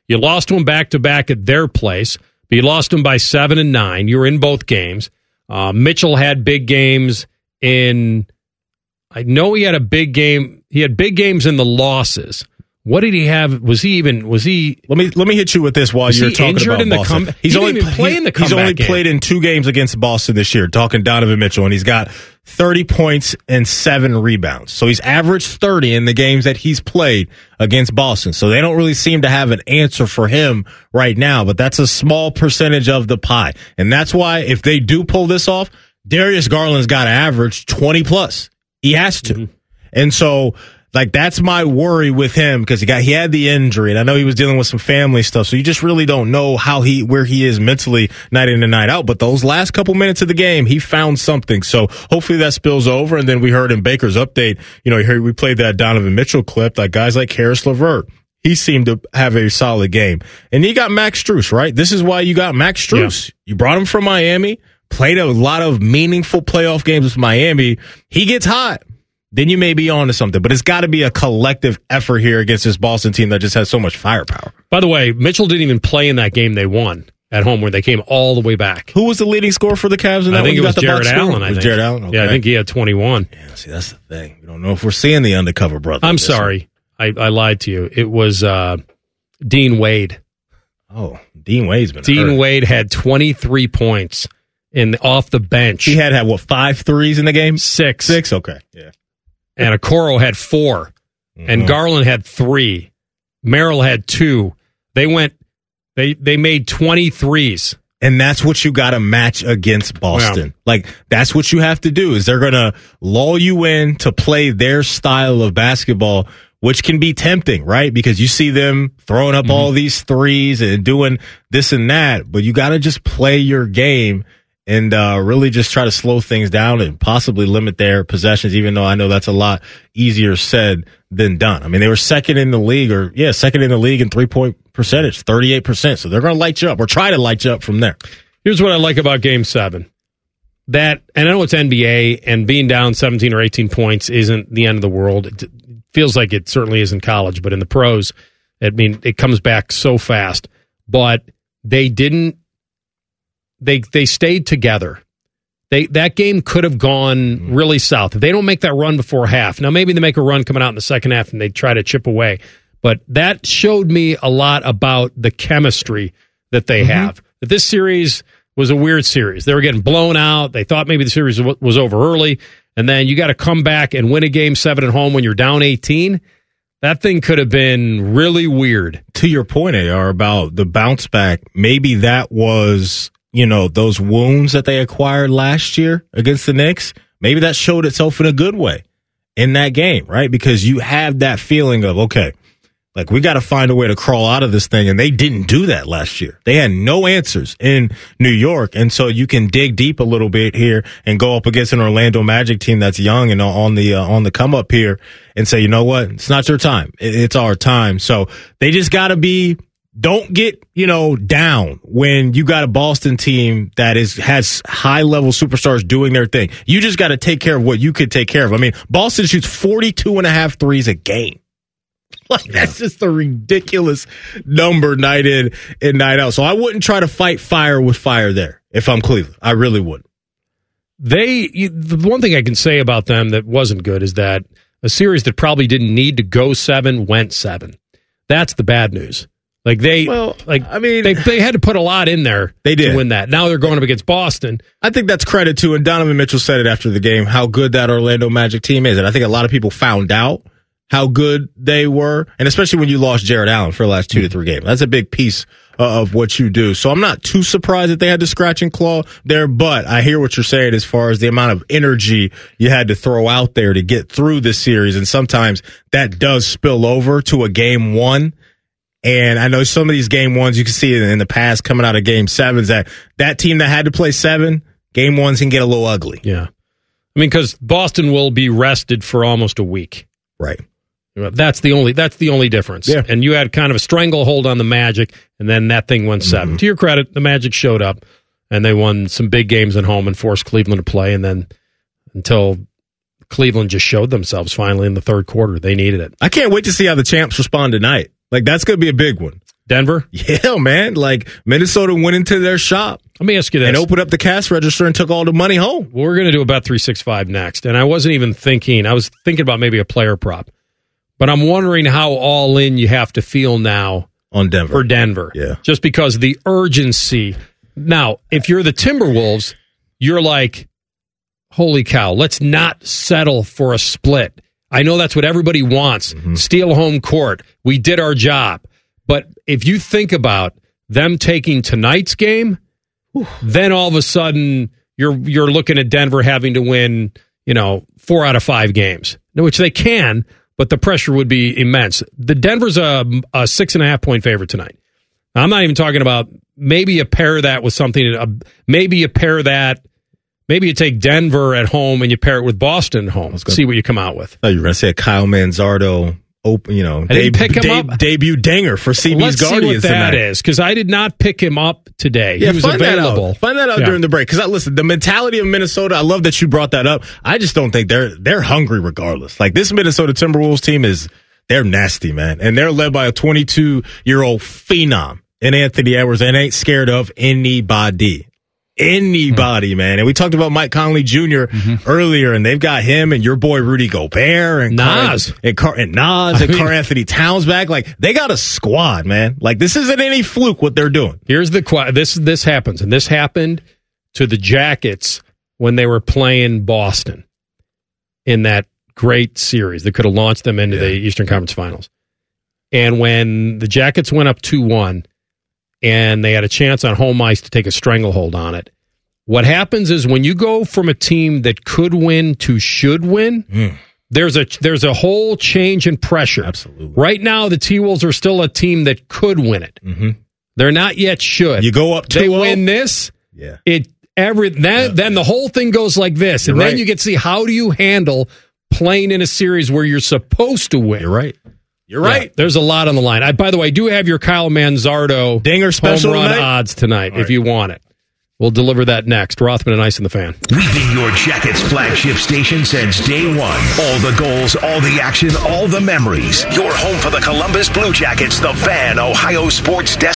[SPEAKER 2] You lost to them back-to-back at their place, but you lost them by 7 and 9. You were in both games. Mitchell had big games I know he had a big game. He had big games in the losses. What did he have? Was he? Let
[SPEAKER 1] me hit you with this while you're talking about Boston.
[SPEAKER 2] He's only playing the comeback.
[SPEAKER 1] He's only played in 2 games against Boston this year. Talking Donovan Mitchell, and he's got 30 points and 7 rebounds. So he's averaged 30 in the games that he's played against Boston. So they don't really seem to have an answer for him right now. But that's a small percentage of the pie, and that's why if they do pull this off, Darius Garland's got to average 20 plus. He has to, and so. Like, that's my worry with him because he had the injury, and I know he was dealing with some family stuff, so you just really don't know where he is mentally night in and night out. But those last couple minutes of the game, he found something. So hopefully that spills over. And then we heard in Baker's update, we played that Donovan Mitchell clip, like guys like Karis LeVert. He seemed to have a solid game. And he got Max Strus, right? This is why you got Max Strus. Yeah. You brought him from Miami, played a lot of meaningful playoff games with Miami. He gets hot. Then you may be on to something. But it's got to be a collective effort here against this Boston team that just has so much firepower.
[SPEAKER 2] By the way, Mitchell didn't even play in that game they won at home where they came all the way back.
[SPEAKER 1] Who was the leading scorer for the Cavs in that one?
[SPEAKER 2] I think it was Jared Allen.
[SPEAKER 1] It was Jared Allen? Okay.
[SPEAKER 2] Yeah, I think he had 21.
[SPEAKER 1] Yeah, see, that's the thing. We don't know if we're seeing the undercover brother.
[SPEAKER 2] I'm sorry. I lied to you. It was Dean Wade.
[SPEAKER 1] Oh, Dean Wade's been
[SPEAKER 2] Dean
[SPEAKER 1] hurt.
[SPEAKER 2] Wade had 23 points off the bench.
[SPEAKER 1] He had 5 threes in the game?
[SPEAKER 2] 6.
[SPEAKER 1] 6? Okay, yeah.
[SPEAKER 2] And Okoro had 4, and Garland had 3. Merrill had 2. They made 23s.
[SPEAKER 1] And that's what you got to match against Boston.
[SPEAKER 2] Yeah.
[SPEAKER 1] Like, that's what you have to do is they're going to lull you in to play their style of basketball, which can be tempting, right? Because you see them throwing up all these threes and doing this and that, but you got to just play your game and really just try to slow things down and possibly limit their possessions, even though I know that's a lot easier said than done. I mean, they were second in the league in three-point percentage, 38%. So they're going to light you up or try to light you up from there.
[SPEAKER 2] Here's what I like about Game 7. And I know it's NBA, and being down 17 or 18 points isn't the end of the world. It feels like it certainly is in college, but in the pros, it comes back so fast. But they didn't. They stayed together. That game could have gone really south. If they don't make that run before half, now maybe they make a run coming out in the second half and they try to chip away. But that showed me a lot about the chemistry that they have. That this series was a weird series. They were getting blown out. They thought maybe the series was over early. And then you got to come back and win a Game 7 at home when you're down 18. That thing could have been really weird.
[SPEAKER 1] To your point, AR, about the bounce back, maybe that was, those wounds that they acquired last year against the Knicks. Maybe that showed itself in a good way in that game, right? Because you have that feeling of, okay, like we got to find a way to crawl out of this thing. And they didn't do that last year. They had no answers in New York. And so you can dig deep a little bit here and go up against an Orlando Magic team that's young and on the come up here and say, you know what? It's not your time. It's our time. So they just got to don't get, down when you got a Boston team that has high level superstars doing their thing. You just got to take care of what you could take care of. I mean, Boston shoots 42.5 threes a game. Like, that's just a ridiculous number night in and night out. So I wouldn't try to fight fire with fire there if I'm Cleveland. I really wouldn't.
[SPEAKER 2] The one thing I can say about them that wasn't good is that a series that probably didn't need to go 7 went 7. That's the bad news. Like they had to put a lot in there to win that. Now they're going up against Boston.
[SPEAKER 1] I think that's credit to, and Donovan Mitchell said it after the game, how good that Orlando Magic team is. And I think a lot of people found out how good they were, and especially when you lost Jared Allen for the last 2 to 3 games. That's a big piece of what you do. So I'm not too surprised that they had to scratch and claw there, but I hear what you're saying as far as the amount of energy you had to throw out there to get through this series, and sometimes that does spill over to a Game 1. And I know some of these Game 1s, you can see it in the past coming out of Game 7s, that team that had to play 7, Game 1s can get a little ugly.
[SPEAKER 2] Yeah. I mean, because Boston will be rested for almost a week.
[SPEAKER 1] Right.
[SPEAKER 2] That's the only difference.
[SPEAKER 1] Yeah.
[SPEAKER 2] And you had kind of a stranglehold on the Magic, and then that thing went 7. To your credit, the Magic showed up, and they won some big games at home and forced Cleveland to play, and then until Cleveland just showed themselves finally in the third quarter, they needed it.
[SPEAKER 1] I can't wait to see how the champs respond tonight. Like, that's going to be a big one.
[SPEAKER 2] Denver?
[SPEAKER 1] Yeah, man. Like, Minnesota went into their shop.
[SPEAKER 2] Let me ask you this.
[SPEAKER 1] And opened up the cash register and took all the money home.
[SPEAKER 2] Well, we're going to do a Bet365 next. And I wasn't even thinking. I was thinking about maybe a player prop. But I'm wondering how all in you have to feel now
[SPEAKER 1] on Denver.
[SPEAKER 2] For Denver.
[SPEAKER 1] Yeah.
[SPEAKER 2] Just because of the urgency. Now, if you're the Timberwolves, you're like, holy cow, let's not settle for a split. I know that's what everybody wants.
[SPEAKER 1] Mm-hmm.
[SPEAKER 2] Steal home court. We did our job. But if you think about them taking tonight's game, then all of a sudden you're looking at Denver having to win, 4 out of 5 games, which they can, but the pressure would be immense. The Denver's a 6.5 point favorite tonight. Now, I'm not even talking about maybe you pair that with something. Maybe you take Denver at home and you pair it with Boston at home. See what you come out with.
[SPEAKER 1] Oh, you were going to say Kyle Manzardo. Debut dinger for CB's
[SPEAKER 2] Let's
[SPEAKER 1] Guardians
[SPEAKER 2] see what that
[SPEAKER 1] tonight.
[SPEAKER 2] is, because I did not pick him up today.
[SPEAKER 1] Yeah,
[SPEAKER 2] he was available.
[SPEAKER 1] Find that out during the break. Because listen, the mentality of Minnesota, I love that you brought that up. I just don't think they're hungry regardless. Like, this Minnesota Timberwolves team they're nasty, man. And they're led by a 22-year-old phenom in Anthony Edwards and ain't scared of anybody. Man. And we talked about Mike Conley Jr. Earlier, and they've got him and your boy Rudy Gobert and
[SPEAKER 2] Nas
[SPEAKER 1] and Karl-Anthony Towns back. Like, they got a squad, man. Like, this isn't any fluke what they're doing.
[SPEAKER 2] Here's this happens, and this happened to the Jackets when they were playing Boston in that great series that could have launched them into the Eastern Conference Finals. And when the Jackets went up 2-1, and they had a chance on home ice to take a stranglehold on it. What happens is when you go from a team that could win to should win, there's a whole change in pressure.
[SPEAKER 1] Absolutely.
[SPEAKER 2] Right now, the T-Wolves are still a team that could win it.
[SPEAKER 1] Mm-hmm.
[SPEAKER 2] They're not yet should.
[SPEAKER 1] You go up 2-0.
[SPEAKER 2] They win this.
[SPEAKER 1] Yeah.
[SPEAKER 2] Then the whole thing goes like this, and then you get to see how do you handle playing in a series where you're supposed to win.
[SPEAKER 1] You're right. You're right.
[SPEAKER 2] Yeah, there's a lot on the line. By the way, I do have your Kyle Manzardo
[SPEAKER 1] dinger special
[SPEAKER 2] home run
[SPEAKER 1] tonight?
[SPEAKER 2] odds tonight if you want it. We'll deliver that next. Rothman and Ice in the Fan.
[SPEAKER 4] We've been your Jackets flagship station since day one. All the goals, all the action, all the memories. Your home for the Columbus Blue Jackets, the Fan, Ohio sports desk.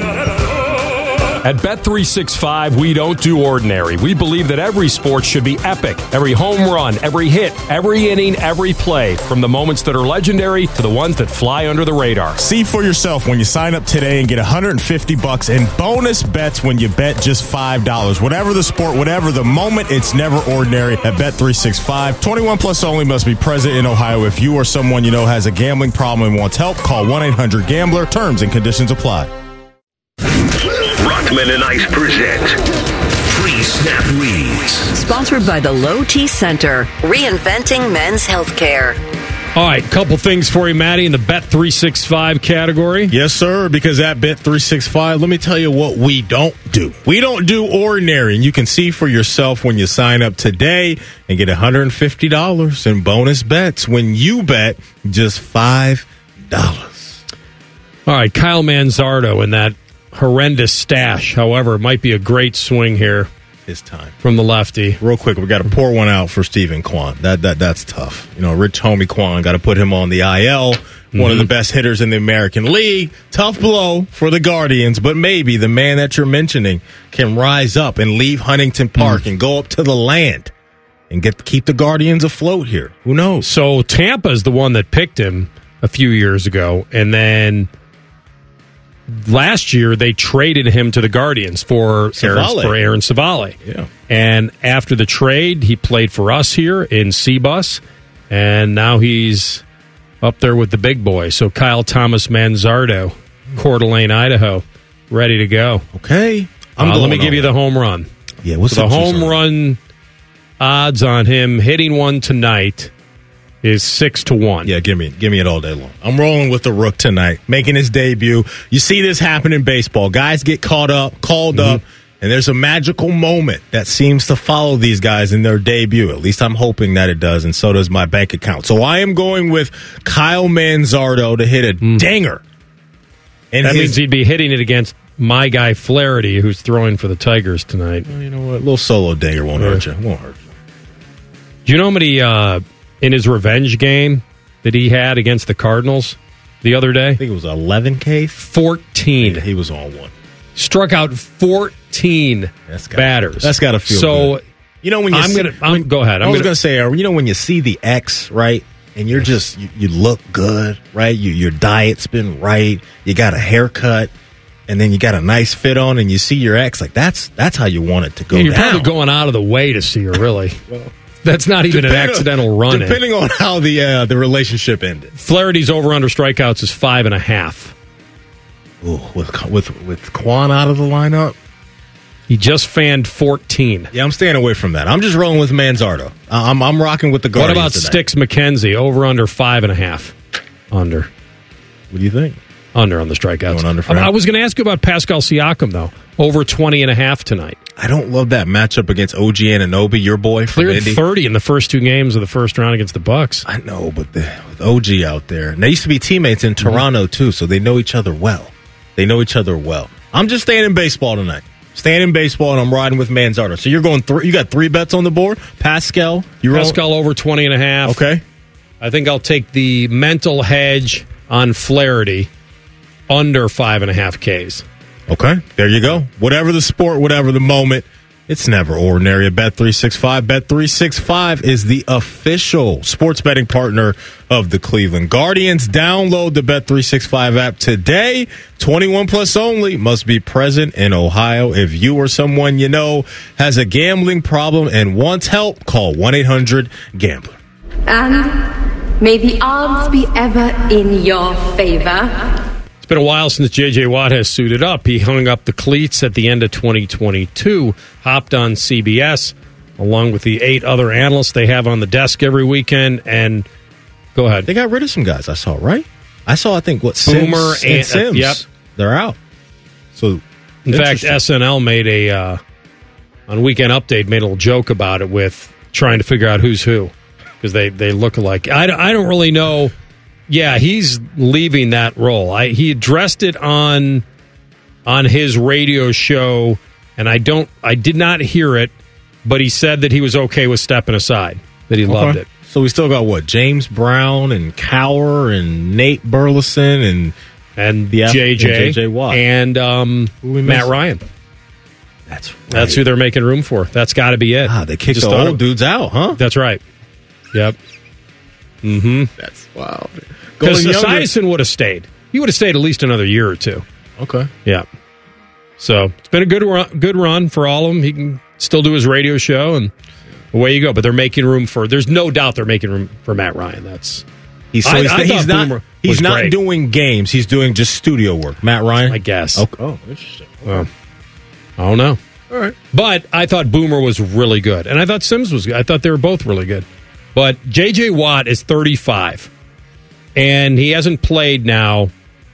[SPEAKER 14] At Bet365, we don't do ordinary. We believe that every sport should be epic. Every home run, every hit, every inning, every play. From the moments that are legendary to the ones that fly under the radar.
[SPEAKER 11] See for yourself when you sign up today and get $150 in bonus bets when you bet just $5. Whatever the sport, whatever the moment, it's never ordinary at Bet365. 21 plus only, must be present in Ohio. If you or someone you know has a gambling problem and wants help, call 1-800-GAMBLER. Terms and conditions apply.
[SPEAKER 4] Rothman and Ice present Pre-Snap Reads.
[SPEAKER 5] Sponsored by the Low T Center, reinventing men's healthcare.
[SPEAKER 2] All right, couple things for you, Matty, in the Bet365 category.
[SPEAKER 1] Yes, sir, because at Bet365, let me tell you what we don't do. We don't do ordinary, and you can see for yourself when you sign up today and get $150 in bonus bets when you bet just $5.
[SPEAKER 2] All right, Kyle Manzardo in that horrendous stash. However, it might be a great swing here.
[SPEAKER 1] His time
[SPEAKER 2] from the lefty.
[SPEAKER 1] Real quick, we got to pour one out for Stephen Kwan. That's tough. Rich homie Kwan, got to put him on the IL. One of the best hitters in the American League. Tough blow for the Guardians, but maybe the man that you're mentioning can rise up and leave Huntington Park and go up to the land and keep the Guardians afloat here. Who knows?
[SPEAKER 2] So Tampa's the one that picked him a few years ago, and then last year they traded him to the Guardians for Aaron Savale.
[SPEAKER 1] Yeah.
[SPEAKER 2] And after the trade, he played for us here in CBUS, and now he's up there with the big boys. So Kyle Thomas Manzardo, Coeur d'Alene, Idaho, ready to go.
[SPEAKER 1] Okay.
[SPEAKER 2] Let me give you the home run.
[SPEAKER 1] Yeah, what's
[SPEAKER 2] the home run odds on him hitting one tonight is 6-1.
[SPEAKER 1] Yeah, give me it all day long. I'm rolling with the Rook tonight, making his debut. You see this happen in baseball. Guys get called up, and there's a magical moment that seems to follow these guys in their debut. At least I'm hoping that it does, and so does my bank account. So I am going with Kyle Manzardo to hit a dinger.
[SPEAKER 2] And that means he'd be hitting it against my guy Flaherty, who's throwing for the Tigers tonight.
[SPEAKER 1] Well, you know what? A little solo dinger won't hurt you. Won't hurt you.
[SPEAKER 2] Do you know how many in his revenge game that he had against the Cardinals? the other day.
[SPEAKER 1] I think it was 11 Ks.
[SPEAKER 2] 14.
[SPEAKER 1] Yeah, he was on one.
[SPEAKER 2] Struck out 14 batters.
[SPEAKER 1] That's got to feel good. You know when you
[SPEAKER 2] go ahead.
[SPEAKER 1] I was going to say, you know when you see the X, right? And you're just you look good, right? Your diet's been right. You got a haircut, and then you got a nice fit on, and you see your ex. Like that's how you want it to go.
[SPEAKER 2] You're
[SPEAKER 1] down.
[SPEAKER 2] probably going out of the way to see her. Really, that's not even an accidental run.
[SPEAKER 1] Depending on how the relationship ended.
[SPEAKER 2] Flaherty's over/under strikeouts is 5.5.
[SPEAKER 1] Ooh, with Quan out of the lineup,
[SPEAKER 2] he just fanned 14.
[SPEAKER 1] Yeah, I'm staying away from that. I'm just rolling with Manzardo. I'm rocking with the Guardians.
[SPEAKER 2] What about Sticks McKenzie? Over/under 5.5. Under.
[SPEAKER 1] What do you think?
[SPEAKER 2] Under on the strikeouts.
[SPEAKER 1] Going under for
[SPEAKER 2] I was going to ask you about Pascal Siakam, though. Over 20.5 tonight.
[SPEAKER 1] I don't love that matchup against OG Anunoby, your boy from
[SPEAKER 2] Cleared
[SPEAKER 1] Indy.
[SPEAKER 2] 30 in the first 2 games of the first round against the Bucks.
[SPEAKER 1] I know, but with OG out there. And they used to be teammates in Toronto, too, so they know each other well. I'm just staying in baseball tonight. Staying in baseball, and I'm riding with Manzardo. So you're going you got 3 bets on the board? Pascal?
[SPEAKER 2] Pascal over 20.5.
[SPEAKER 1] Okay.
[SPEAKER 2] I think I'll take the mental hedge on Flaherty. Under 5.5 Ks.
[SPEAKER 1] Okay, there you go. Whatever the sport, whatever the moment, it's never ordinary at Bet365. Bet365 is the official sports betting partner of the Cleveland Guardians. Download the Bet365 app today. 21 plus only. Must be present in Ohio. If you or someone you know has a gambling problem and wants help, call 1-800-GAMBLER.
[SPEAKER 17] And may the odds be ever in your favor.
[SPEAKER 2] It's been a while since J.J. Watt has suited up. He hung up the cleats at the end of 2022, hopped on CBS, along with the 8 other analysts they have on the desk every weekend, and go ahead.
[SPEAKER 1] They got rid of some guys, I saw, right? I think,
[SPEAKER 2] Boomer and
[SPEAKER 1] Sims.
[SPEAKER 2] Yep.
[SPEAKER 1] They're out. So,
[SPEAKER 2] in fact, SNL made on Weekend Update, made a little joke about it with trying to figure out who's who, because they look alike. I don't really know. Yeah, he's leaving that role. He addressed it on his radio show, and I did not hear it, but he said that he was okay with stepping aside, that he loved it.
[SPEAKER 1] So we still got what? James Brown and Cower and Nate Burleson and
[SPEAKER 2] JJ
[SPEAKER 1] Watt
[SPEAKER 2] and Matt Ryan. That's who they're making room for. That's got to be it.
[SPEAKER 1] They kicked the old dudes out, huh?
[SPEAKER 2] That's right. Yep. Mm-hmm.
[SPEAKER 1] That's wild.
[SPEAKER 2] Because Esiason would have stayed. He would have stayed at least another year or 2.
[SPEAKER 1] Okay.
[SPEAKER 2] Yeah. So it's been a good run for all of them. He can still do his radio show, and away you go. But they're making room for. There's no doubt they're making room for Matt Ryan. He's
[SPEAKER 1] not doing games. He's doing just studio work. Matt Ryan,
[SPEAKER 2] I guess.
[SPEAKER 1] Oh, interesting.
[SPEAKER 2] Well, I don't know.
[SPEAKER 1] All right.
[SPEAKER 2] But I thought Boomer was really good, and I thought Sims was good. I thought they were both really good. But J.J. Watt is 35, and he hasn't played now.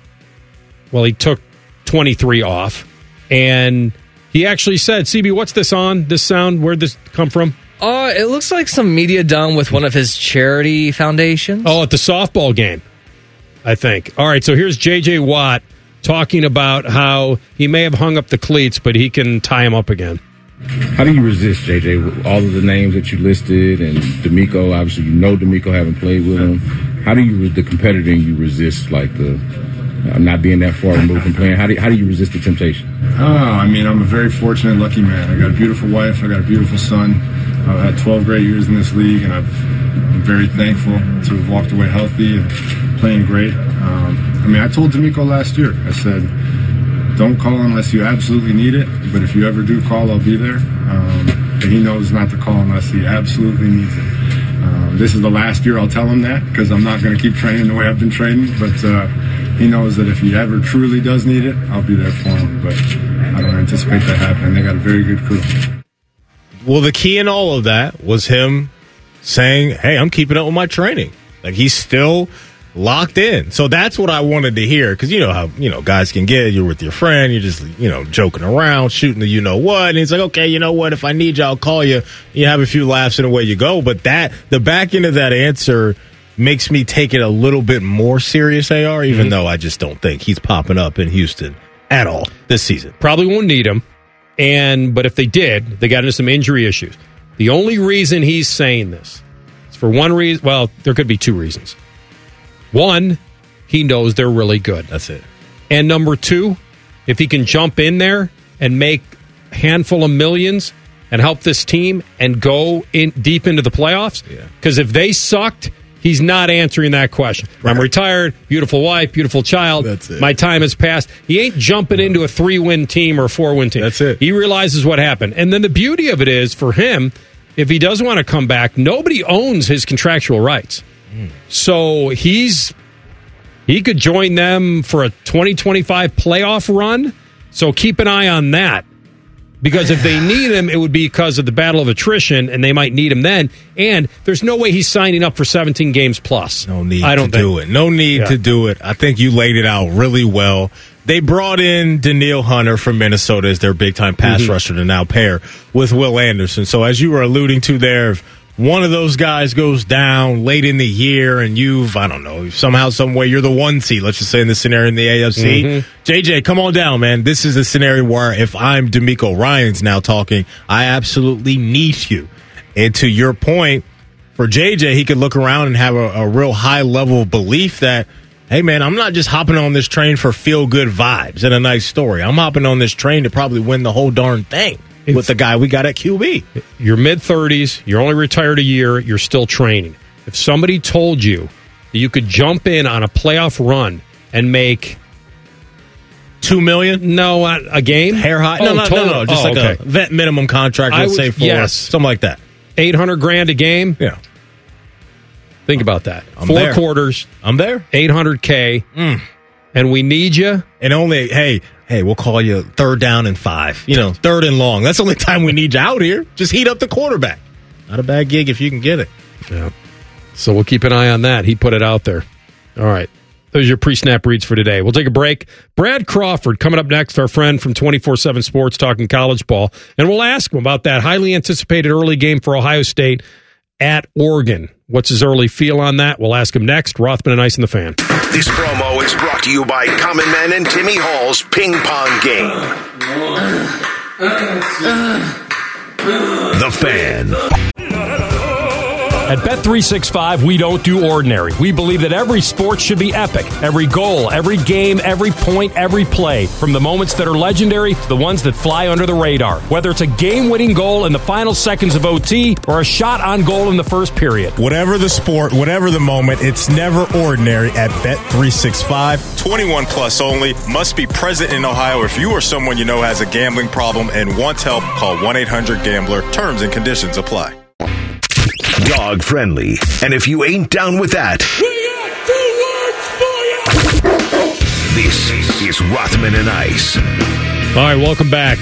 [SPEAKER 2] Well, he took 23 off, and he actually said, CB, what's this on? This sound? Where'd this come from?
[SPEAKER 6] It looks like some media done with one of his charity foundations.
[SPEAKER 2] Oh, at the softball game, I think. All right, so here's J.J. Watt talking about how he may have hung up the cleats, but he can tie them up again.
[SPEAKER 18] How do you resist, JJ, all of the names that you listed, and D'Amico? Obviously, you know D'Amico, having played with him. How do you, the competitor in you, resist like the not being that far removed from playing? How do you resist the temptation?
[SPEAKER 19] I mean, I'm a very fortunate, lucky man. I got a beautiful wife. I got a beautiful son. I've had 12 great years in this league, and I'm very thankful to have walked away healthy and playing great. I told D'Amico last year, I said, don't call unless you absolutely need it, but if you ever do call, I'll be there. And he knows not to call unless he absolutely needs it. This is the last year I'll tell him that, because I'm not going to keep training the way I've been training, but he knows that if he ever truly does need it, I'll be there for him, but I don't anticipate that happening. They got a very good crew.
[SPEAKER 1] Well, the key in all of that was him saying, hey, I'm keeping up with my training. Like, he's still locked in. So that's what I wanted to hear, because you know how guys can get. You're with your friend, you're just joking around, shooting the what, and he's like, okay, you know what, if I need you, I'll call you. You have a few laughs and away you go. But the back end of that answer makes me take it a little bit more serious, AR, even though I just don't think he's popping up in Houston at all this season.
[SPEAKER 2] Probably won't need him. But if they did, they got into some injury issues. The only reason he's saying this is for one reason. Well, there could be 2 reasons. One, he knows they're really good.
[SPEAKER 1] That's it.
[SPEAKER 2] And number two, if he can jump in there and make a handful of millions and help this team and go in deep into the playoffs, because if they sucked, he's not answering that question. Right. I'm retired, beautiful wife, beautiful child.
[SPEAKER 1] That's it.
[SPEAKER 2] My time has passed. He ain't jumping into a 3-win team or a 4-win team.
[SPEAKER 1] That's it.
[SPEAKER 2] He realizes what happened. And then the beauty of it is, for him, if he does want to come back, nobody owns his contractual rights. So he could join them for a 2025 playoff run. So keep an eye on that. Because if they need him, it would be because of the battle of attrition, and they might need him then. And there's no way he's signing up for 17 games plus.
[SPEAKER 1] No need to do it. No need to do it. I think you laid it out really well. They brought in Danielle Hunter from Minnesota as their big-time pass rusher to now pair with Will Anderson. So as you were alluding to there, if one of those guys goes down late in the year and somehow, some way you're the 1 seed, let's just say in this scenario in the AFC. JJ, come on down, man. This is a scenario where if I'm D'Amico Ryans now talking, I absolutely need you. And to your point, for JJ, he could look around and have a real high level of belief that, hey, man, I'm not just hopping on this train for feel-good vibes and a nice story. I'm hopping on this train to probably win the whole darn thing with the guy we got at QB.
[SPEAKER 2] You're mid-30s. You're only retired a year. You're still training. If somebody told you that you could jump in on a playoff run and make
[SPEAKER 1] $2 million?
[SPEAKER 2] No, a game?
[SPEAKER 1] Hair high? No. Just a vet minimum contract, let's say, for something like that.
[SPEAKER 2] $800,000 a game?
[SPEAKER 1] Yeah.
[SPEAKER 2] Think about that.
[SPEAKER 1] I'm
[SPEAKER 2] 4
[SPEAKER 1] there.
[SPEAKER 2] quarters.
[SPEAKER 1] I'm there.
[SPEAKER 2] $800K. And we need you.
[SPEAKER 1] And only, hey, we'll call you 3rd down and 5. 3rd and long. That's the only time we need you out here. Just heat up the quarterback. Not a bad gig if you can get it.
[SPEAKER 2] Yeah. So we'll keep an eye on that. He put it out there. All right. Those are your pre-snap reads for today. We'll take a break. Brad Crawford coming up next, our friend from 24/7 Sports talking college ball. And we'll ask him about that highly anticipated early game for Ohio State at Oregon. What's his early feel on that? We'll ask him next. Rothman and Ice and the Fan.
[SPEAKER 4] This promo is brought to you by Common Man and Timmy Hall's Ping Pong Game. The Fan.
[SPEAKER 14] At Bet365, we don't do ordinary. We believe that every sport should be epic. Every goal, every game, every point, every play. From the moments that are legendary to the ones that fly under the radar. Whether it's a game-winning goal in the final seconds of OT or a shot on goal in the first period.
[SPEAKER 11] Whatever the sport, whatever the moment, it's never ordinary at Bet365. 21 plus only. Must be present in Ohio. If you or someone you know has a gambling problem and wants help, call 1-800-GAMBLER. Terms and conditions apply.
[SPEAKER 4] Dog friendly. And if you ain't down with that, this is Rothman and Ice.
[SPEAKER 2] All right, welcome back.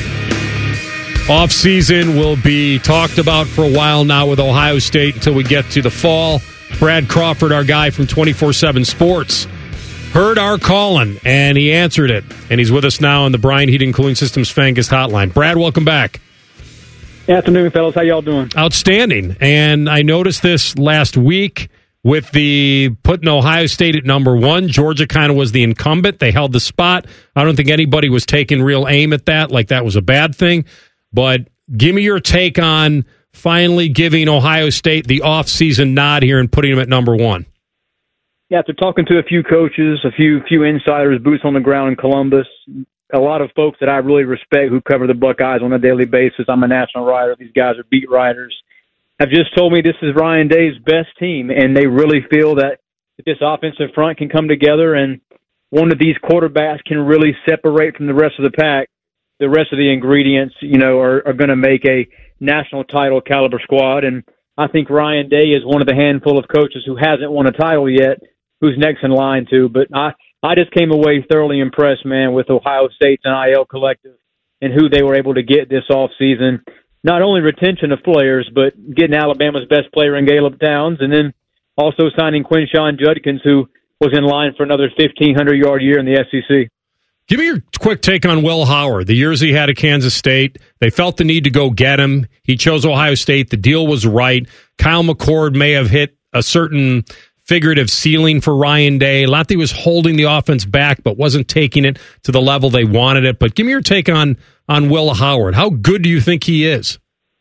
[SPEAKER 2] Off-season will be talked about for a while now with Ohio State until we get to the fall. Brad Crawford, our guy from 24/7 Sports, heard our calling, and he answered it. And he's with us now on the Bryan Heating Cooling Systems Fangus Hotline. Brad, welcome back.
[SPEAKER 20] Afternoon, fellas. How y'all doing?
[SPEAKER 2] Outstanding. And I noticed this last week with the putting Ohio State at number 1. Georgia kind of was the incumbent. They held the spot. I don't think anybody was taking real aim at that, like that was a bad thing. But give me your take on finally giving Ohio State the off-season nod here and putting them at number 1.
[SPEAKER 20] Yeah, after talking to a few coaches, a few insiders, boots on the ground in Columbus, a lot of folks that I really respect who cover the Buckeyes on a daily basis. I'm a national writer. These guys are beat writers. Have just told me this is Ryan Day's best team, and they really feel that this offensive front can come together and one of these quarterbacks can really separate from the rest of the pack. The rest of the ingredients, are going to make a national title caliber squad. And I think Ryan Day is one of the handful of coaches who hasn't won a title yet, who's next in line to. But I just came away thoroughly impressed, man, with Ohio State's NIL collective and who they were able to get this offseason. Not only retention of players, but getting Alabama's best player in Caleb Downs, and then also signing Quinshon Judkins, who was in line for another 1,500-yard year in the SEC.
[SPEAKER 2] Give me your quick take on Will Howard. The years he had at Kansas State, they felt the need to go get him. He chose Ohio State. The deal was right. Kyle McCord may have hit a certain figurative ceiling for Ryan Day. Lotte was holding the offense back, but wasn't taking it to the level they wanted it. But give me your take on Will Howard. How good do you think he is?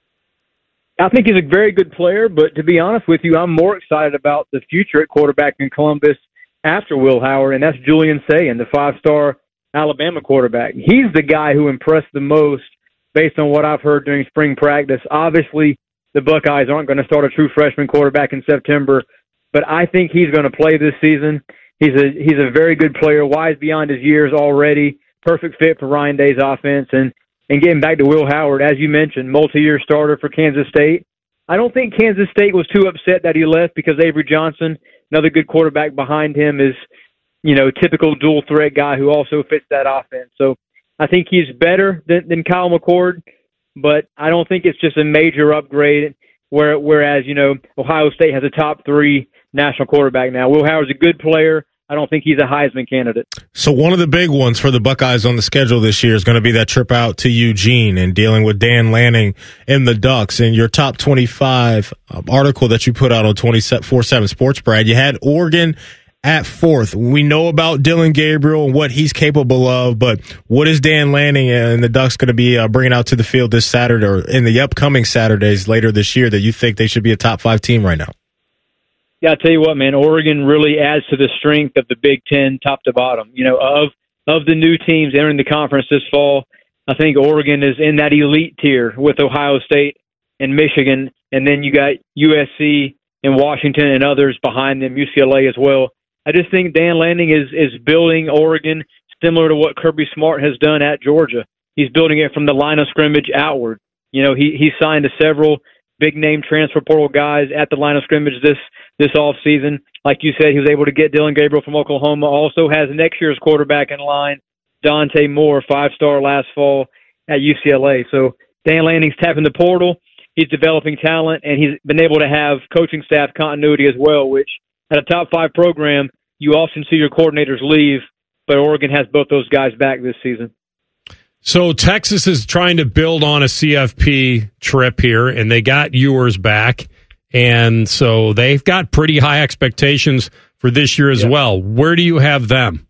[SPEAKER 20] I think he's a very good player, but to be honest with you, I'm more excited about the future at quarterback in Columbus after Will Howard, and that's Julian Sayin, the 5-star Alabama quarterback. He's the guy who impressed the most based on what I've heard during spring practice. Obviously, the Buckeyes aren't going to start a true freshman quarterback in September, but I think he's going to play this season. He's a very good player, wise beyond his years already, perfect fit for Ryan Day's offense. And getting back to Will Howard, as you mentioned, multi-year starter for Kansas State. I don't think Kansas State was too upset that he left because Avery Johnson, another good quarterback behind him, is, typical dual threat guy who also fits that offense. So I think he's better than Kyle McCord, but I don't think it's just a major upgrade. Whereas, Ohio State has a top 3 national quarterback now. Will Howard's a good player. I don't think he's a Heisman candidate.
[SPEAKER 1] So one of the big ones for the Buckeyes on the schedule this year is going to be that trip out to Eugene and dealing with Dan Lanning and the Ducks. And your top 25 article that you put out on 24/7 Sports, Brad, you had Oregon at 4th. We know about Dylan Gabriel and what he's capable of, but what is Dan Lanning and the Ducks going to be bringing out to the field this Saturday or in the upcoming Saturdays later this year that you think they should be a top 5 team right now?
[SPEAKER 20] Yeah, I'll tell you what, man, Oregon really adds to the strength of the Big Ten top to bottom. Of the new teams entering the conference this fall, I think Oregon is in that elite tier with Ohio State and Michigan, and then you got USC and Washington and others behind them, UCLA as well. I just think Dan Lanning is building Oregon similar to what Kirby Smart has done at Georgia. He's building it from the line of scrimmage outward. He signed several big-name transfer portal guys at the line of scrimmage this offseason. Like you said, he was able to get Dylan Gabriel from Oklahoma. Also has next year's quarterback in line, Dante Moore, 5-star last fall at UCLA. So Dan Lanning's tapping the portal. He's developing talent, and he's been able to have coaching staff continuity as well, which at a top 5 program, you often see your coordinators leave, but Oregon has both those guys back this season.
[SPEAKER 2] So Texas is trying to build on a CFP trip here, and they got Ewers back, and so they've got pretty high expectations for this year as well. Where do you have them?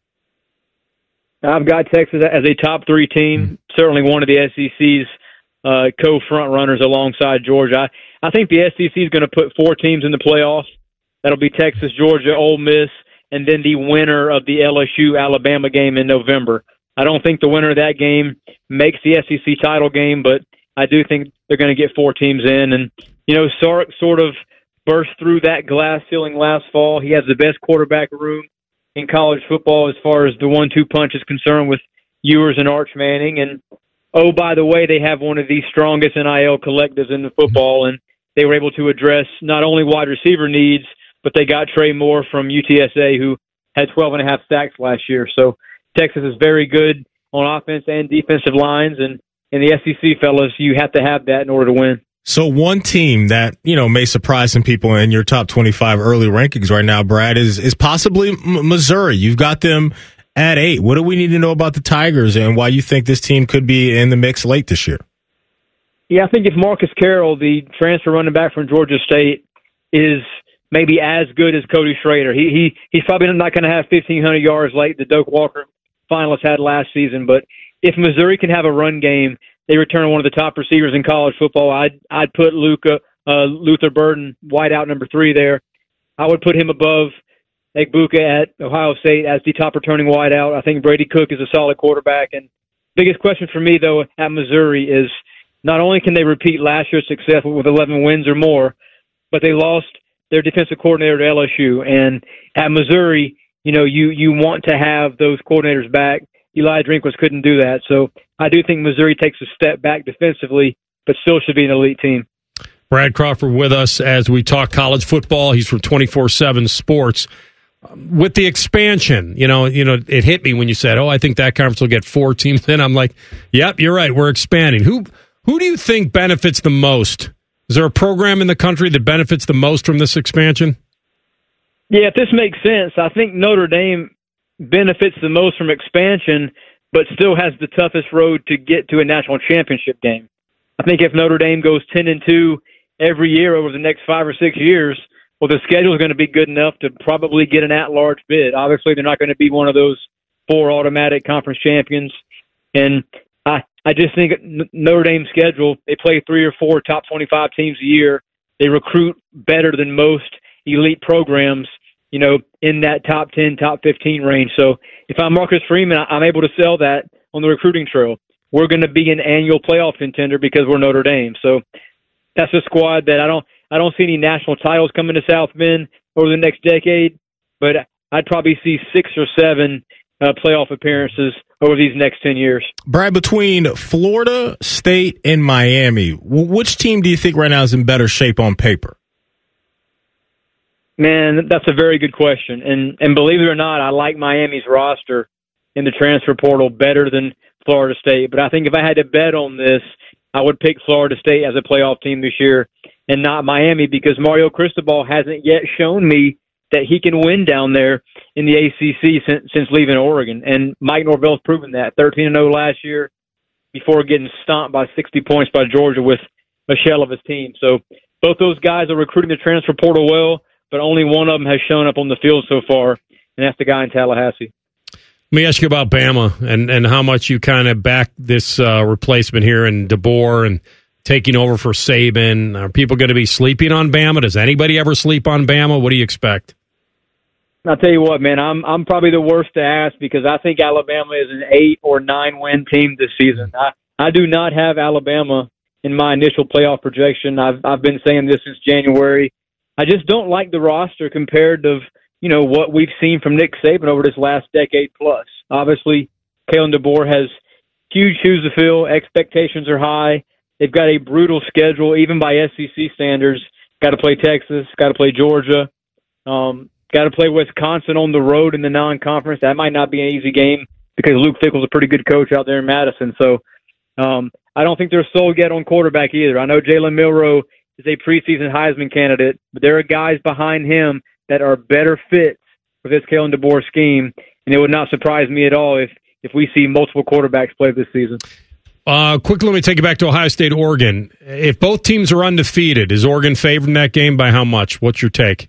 [SPEAKER 20] I've got Texas as a top 3 team, certainly one of the SEC's co-front runners alongside Georgia. I think the SEC is going to put 4 teams in the playoffs. That'll be Texas, Georgia, Ole Miss, and then the winner of the LSU-Alabama game in November. I don't think the winner of that game makes the SEC title game, but I do think they're going to get 4 teams in. And, Sark sort of burst through that glass ceiling last fall. He has the best quarterback room in college football as far as the 1-2 punch is concerned with Ewers and Arch Manning. And, oh, by the way, they have one of the strongest NIL collectives in the football, and they were able to address not only wide receiver needs, but they got Trey Moore from UTSA, who had 12.5 sacks last year. So Texas is very good on offense and defensive lines, and in the SEC, fellas, you have to have that in order to win.
[SPEAKER 1] So one team that, may surprise some people in your top 25 early rankings right now, Brad, is possibly Missouri. You've got them at 8. What do we need to know about the Tigers and why you think this team could be in the mix late this year?
[SPEAKER 20] Yeah, I think if Marcus Carroll, the transfer running back from Georgia State, is maybe as good as Cody Schrader, he's probably not going to have 1,500 yards like the Doak Walker finalists had last season. But if Missouri can have a run game, they return one of the top receivers in college football. I'd put Luther Burden, wideout number 3 there. I would put him above Egbuka at Ohio State as the top returning wideout. I think Brady Cook is a solid quarterback. And biggest question for me, though, at Missouri is not only can they repeat last year's success with 11 wins or more, but they lost their defensive coordinator to LSU. And at Missouri, you want to have those coordinators back. Eli Drinkwitz couldn't do that. So I do think Missouri takes a step back defensively, but still should be an elite team.
[SPEAKER 2] Brad Crawford with us as we talk college football. He's from 24/7 Sports. With the expansion, it hit me when you said, I think that conference will get 4 teams in. I'm like, yep, you're right. We're expanding. Who do you think benefits the most? Is there a program in the country that benefits the most from this expansion?
[SPEAKER 20] Yeah, if this makes sense, I think Notre Dame benefits the most from expansion, but still has the toughest road to get to a national championship game. I think if Notre Dame goes 10-2 every year over the next 5 or 6 years, well, the schedule is going to be good enough to probably get an at-large bid. Obviously, they're not going to be one of those 4 automatic conference champions. And I just think Notre Dame's schedule, they play 3 or 4 top 25 teams a year. They recruit better than most elite programs. in that top 10, top 15 range. So if I'm Marcus Freeman, I'm able to sell that on the recruiting trail. We're going to be an annual playoff contender because we're Notre Dame. So that's a squad that I don't see any national titles coming to South Bend over the next decade, but I'd probably see 6 or 7 playoff appearances over these next 10 years.
[SPEAKER 1] Brad, between Florida State and Miami, which team do you think right now is in better shape on paper?
[SPEAKER 20] Man, that's a very good question. And believe it or not, I like Miami's roster in the transfer portal better than Florida State. But I think if I had to bet on this, I would pick Florida State as a playoff team this year and not Miami, because Mario Cristobal hasn't yet shown me that he can win down there in the ACC since leaving Oregon. And Mike Norvell's proven that. 13-0 last year before getting stomped by 60 points by Georgia with a shell of his team. So both those guys are recruiting the transfer portal well, but only one of them has shown up on the field so far, and that's the guy in Tallahassee.
[SPEAKER 2] Let me ask you about Bama and how much you kind of back this replacement here in DeBoer and taking over for Saban. Are people going to be sleeping on Bama? Does anybody ever sleep on Bama? What do you expect?
[SPEAKER 20] I'll tell you what, man, I'm probably the worst to ask because I think Alabama is an 8 or 9 win team this season. I do not have Alabama in my initial playoff projection. I've been saying this since January. I just don't like the roster compared to, what we've seen from Nick Saban over this last decade plus. Obviously, Kalen DeBoer has huge shoes to fill. Expectations are high. They've got a brutal schedule, even by SEC standards. Got to play Texas, got to play Georgia, got to play Wisconsin on the road in the non-conference. That might not be an easy game because Luke Fickell's a pretty good coach out there in Madison. So I don't think they're sold yet on quarterback either. I know Jalen Milroe is a preseason Heisman candidate, but there are guys behind him that are better fits for this Kalen DeBoer scheme, and it would not surprise me at all if we see multiple quarterbacks play this season.
[SPEAKER 2] Quickly, let me take you back to Ohio State, Oregon. If both teams are undefeated, is Oregon favored in that game by how much? What's your take?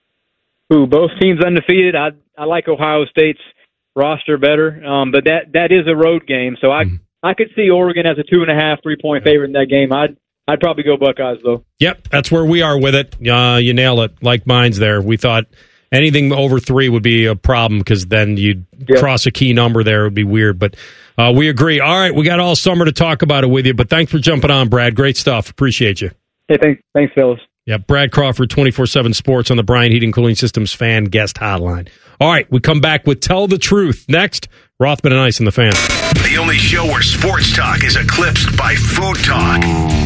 [SPEAKER 20] Both teams undefeated. I like Ohio State's roster better, but that is a road game, so I could see Oregon as a 2.5, 3-point favorite in that game. I'd probably go Buckeyes, though. Yep,
[SPEAKER 2] that's where we are with it. You nail it. Like mine's there. We thought anything over 3 would be a problem because then you'd cross a key number there. It would be weird, but we agree. All right, we got all summer to talk about it with you, but thanks for jumping on, Brad. Great stuff. Appreciate you.
[SPEAKER 20] Hey, thanks, fellas.
[SPEAKER 2] Yeah, Brad Crawford, 24/7 Sports on the Bryant Heating Cooling Systems fan guest hotline. All right, we come back with Tell the Truth. Next, Rothman and Ice and the Fan.
[SPEAKER 4] The only show where sports talk is eclipsed by food talk.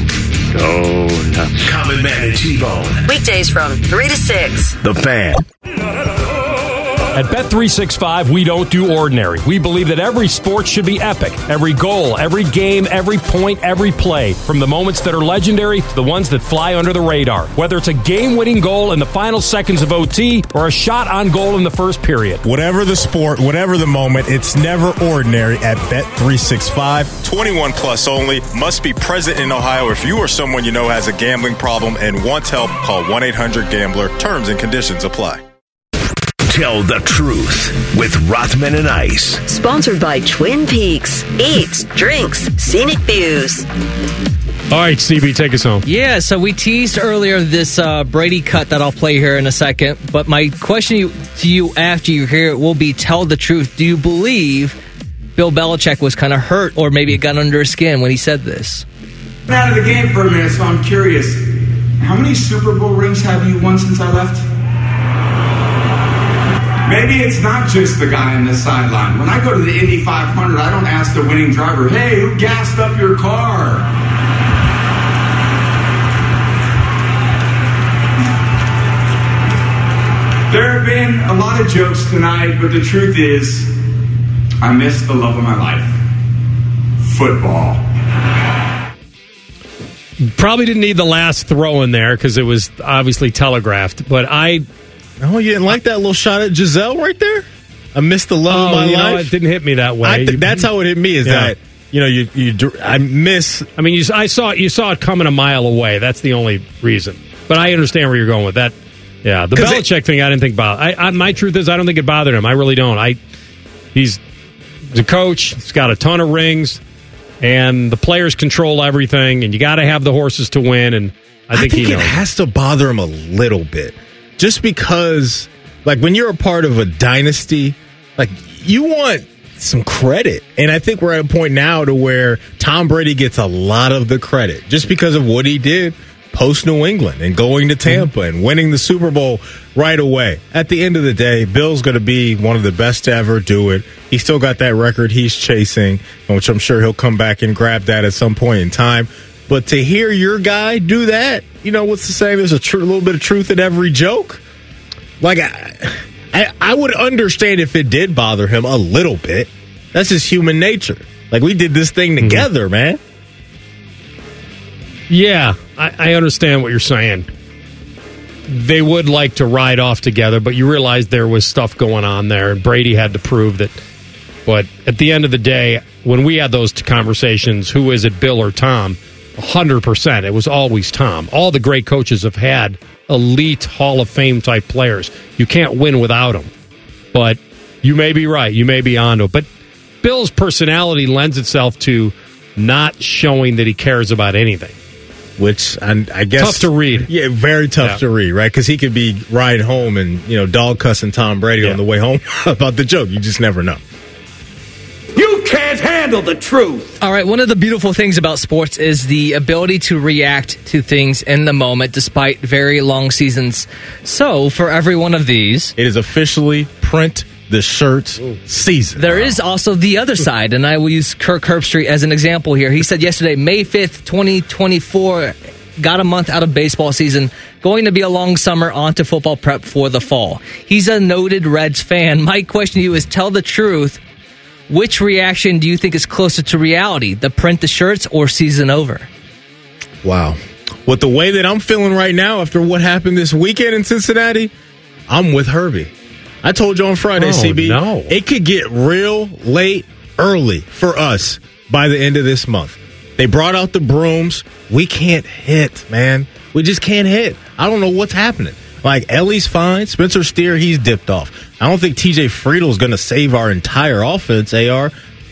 [SPEAKER 4] Oh, nuts. Common Man and T-Bone.
[SPEAKER 5] Weekdays from 3 to 6.
[SPEAKER 4] The Fan.
[SPEAKER 14] At Bet365, we don't do ordinary. We believe that every sport should be epic. Every goal, every game, every point, every play. From the moments that are legendary to the ones that fly under the radar. Whether it's a game-winning goal in the final seconds of OT or a shot on goal in the first period.
[SPEAKER 11] Whatever the sport, whatever the moment, it's never ordinary at Bet365. 21 plus only. Must be present in Ohio. If you or someone you know has a gambling problem and wants help, call 1-800-GAMBLER. Terms and conditions apply.
[SPEAKER 4] Tell the Truth with Rothman and Ice.
[SPEAKER 5] Sponsored by Twin Peaks. Eats, drinks, scenic views.
[SPEAKER 2] All right, CB, take us home.
[SPEAKER 6] Yeah, so we teased earlier this Brady cut that I'll play here in a second. But my question to you after you hear it will be, tell the truth. Do you believe Bill Belichick was kind of hurt or maybe it got under his skin when he said this?
[SPEAKER 12] I'm out of the game for a minute, so I'm curious. How many Super Bowl rings have you won since I left? Maybe it's not just the guy on the sideline. When I go to the Indy 500, I don't ask the winning driver, hey, who gassed up your car? There have been a lot of jokes tonight, but the truth is, I miss the love of my life. Football.
[SPEAKER 2] Probably didn't need the last throw in there because it was obviously telegraphed, but
[SPEAKER 1] Oh, you didn't like that little shot at Giselle right there? I missed the love of my life.
[SPEAKER 2] It didn't hit me that way.
[SPEAKER 1] That's how it hit me. I miss.
[SPEAKER 2] I mean, you saw it coming a mile away. That's the only reason. But I understand where you're going with that. Yeah, the Belichick thing, I didn't think about. My truth is, I don't think it bothered him. I really don't. He's the coach. He's got a ton of rings, and the players control everything. And you got to have the horses to win. And I think he knows.
[SPEAKER 1] It has to bother him a little bit. Just because Like, when you're a part of a dynasty, like, you want some credit. And I think we're at a point now to where Tom Brady gets a lot of the credit just because of what he did post New England and going to Tampa and winning the Super Bowl right away. At the end of the day, Bill's going to be one of the best to ever do it. He's still got that record he's chasing, which I'm sure he'll come back and grab that at some point in time. But to hear your guy do that, you know, what's the saying? There's a little bit of truth in every joke. Like, I would understand if it did bother him a little bit. That's just human nature. Like, we did this thing together, man.
[SPEAKER 2] Yeah, I understand what you're saying. They would like to ride off together, but you realize there was stuff going on there, and Brady had to prove that. But at the end of the day, when we had those conversations, who is it, Bill or Tom? 100%. It was always Tom. All the great coaches have had elite Hall of Fame type players. You can't win without them. But you may be right. You may be onto it. But Bill's personality lends itself to not showing that he cares about anything.
[SPEAKER 1] Which I guess
[SPEAKER 2] tough to read.
[SPEAKER 1] Yeah, very tough to read, right? Because he could be riding home and, you know, dog cussing Tom Brady on the way home about the joke. You just never know.
[SPEAKER 16] You can't handle the truth.
[SPEAKER 6] All right, one of the beautiful things about sports is the ability to react to things in the moment despite very long seasons. So, for every one of these,
[SPEAKER 1] it is officially print the shirt season.
[SPEAKER 6] There is also the other side, and I will use Kirk Herbstreit as an example here. He said yesterday, May 5th, 2024, got a month out of baseball season, going to be a long summer, on to football prep for the fall. He's a noted Reds fan. My question to you is, tell the truth. Which reaction do you think is closer to reality, the print the shirts or season over?
[SPEAKER 1] Wow. With the way that I'm feeling right now after what happened this weekend in Cincinnati, I'm with Herbie. I told you on Friday, CB, it could get real late early for us by the end of this month. They brought out the brooms. We can't hit, man. We just can't hit. I don't know what's happening. Like, Ellie's fine. Spencer Steer, he's dipped off. I don't think TJ Friedel's going to save our entire offense, AR.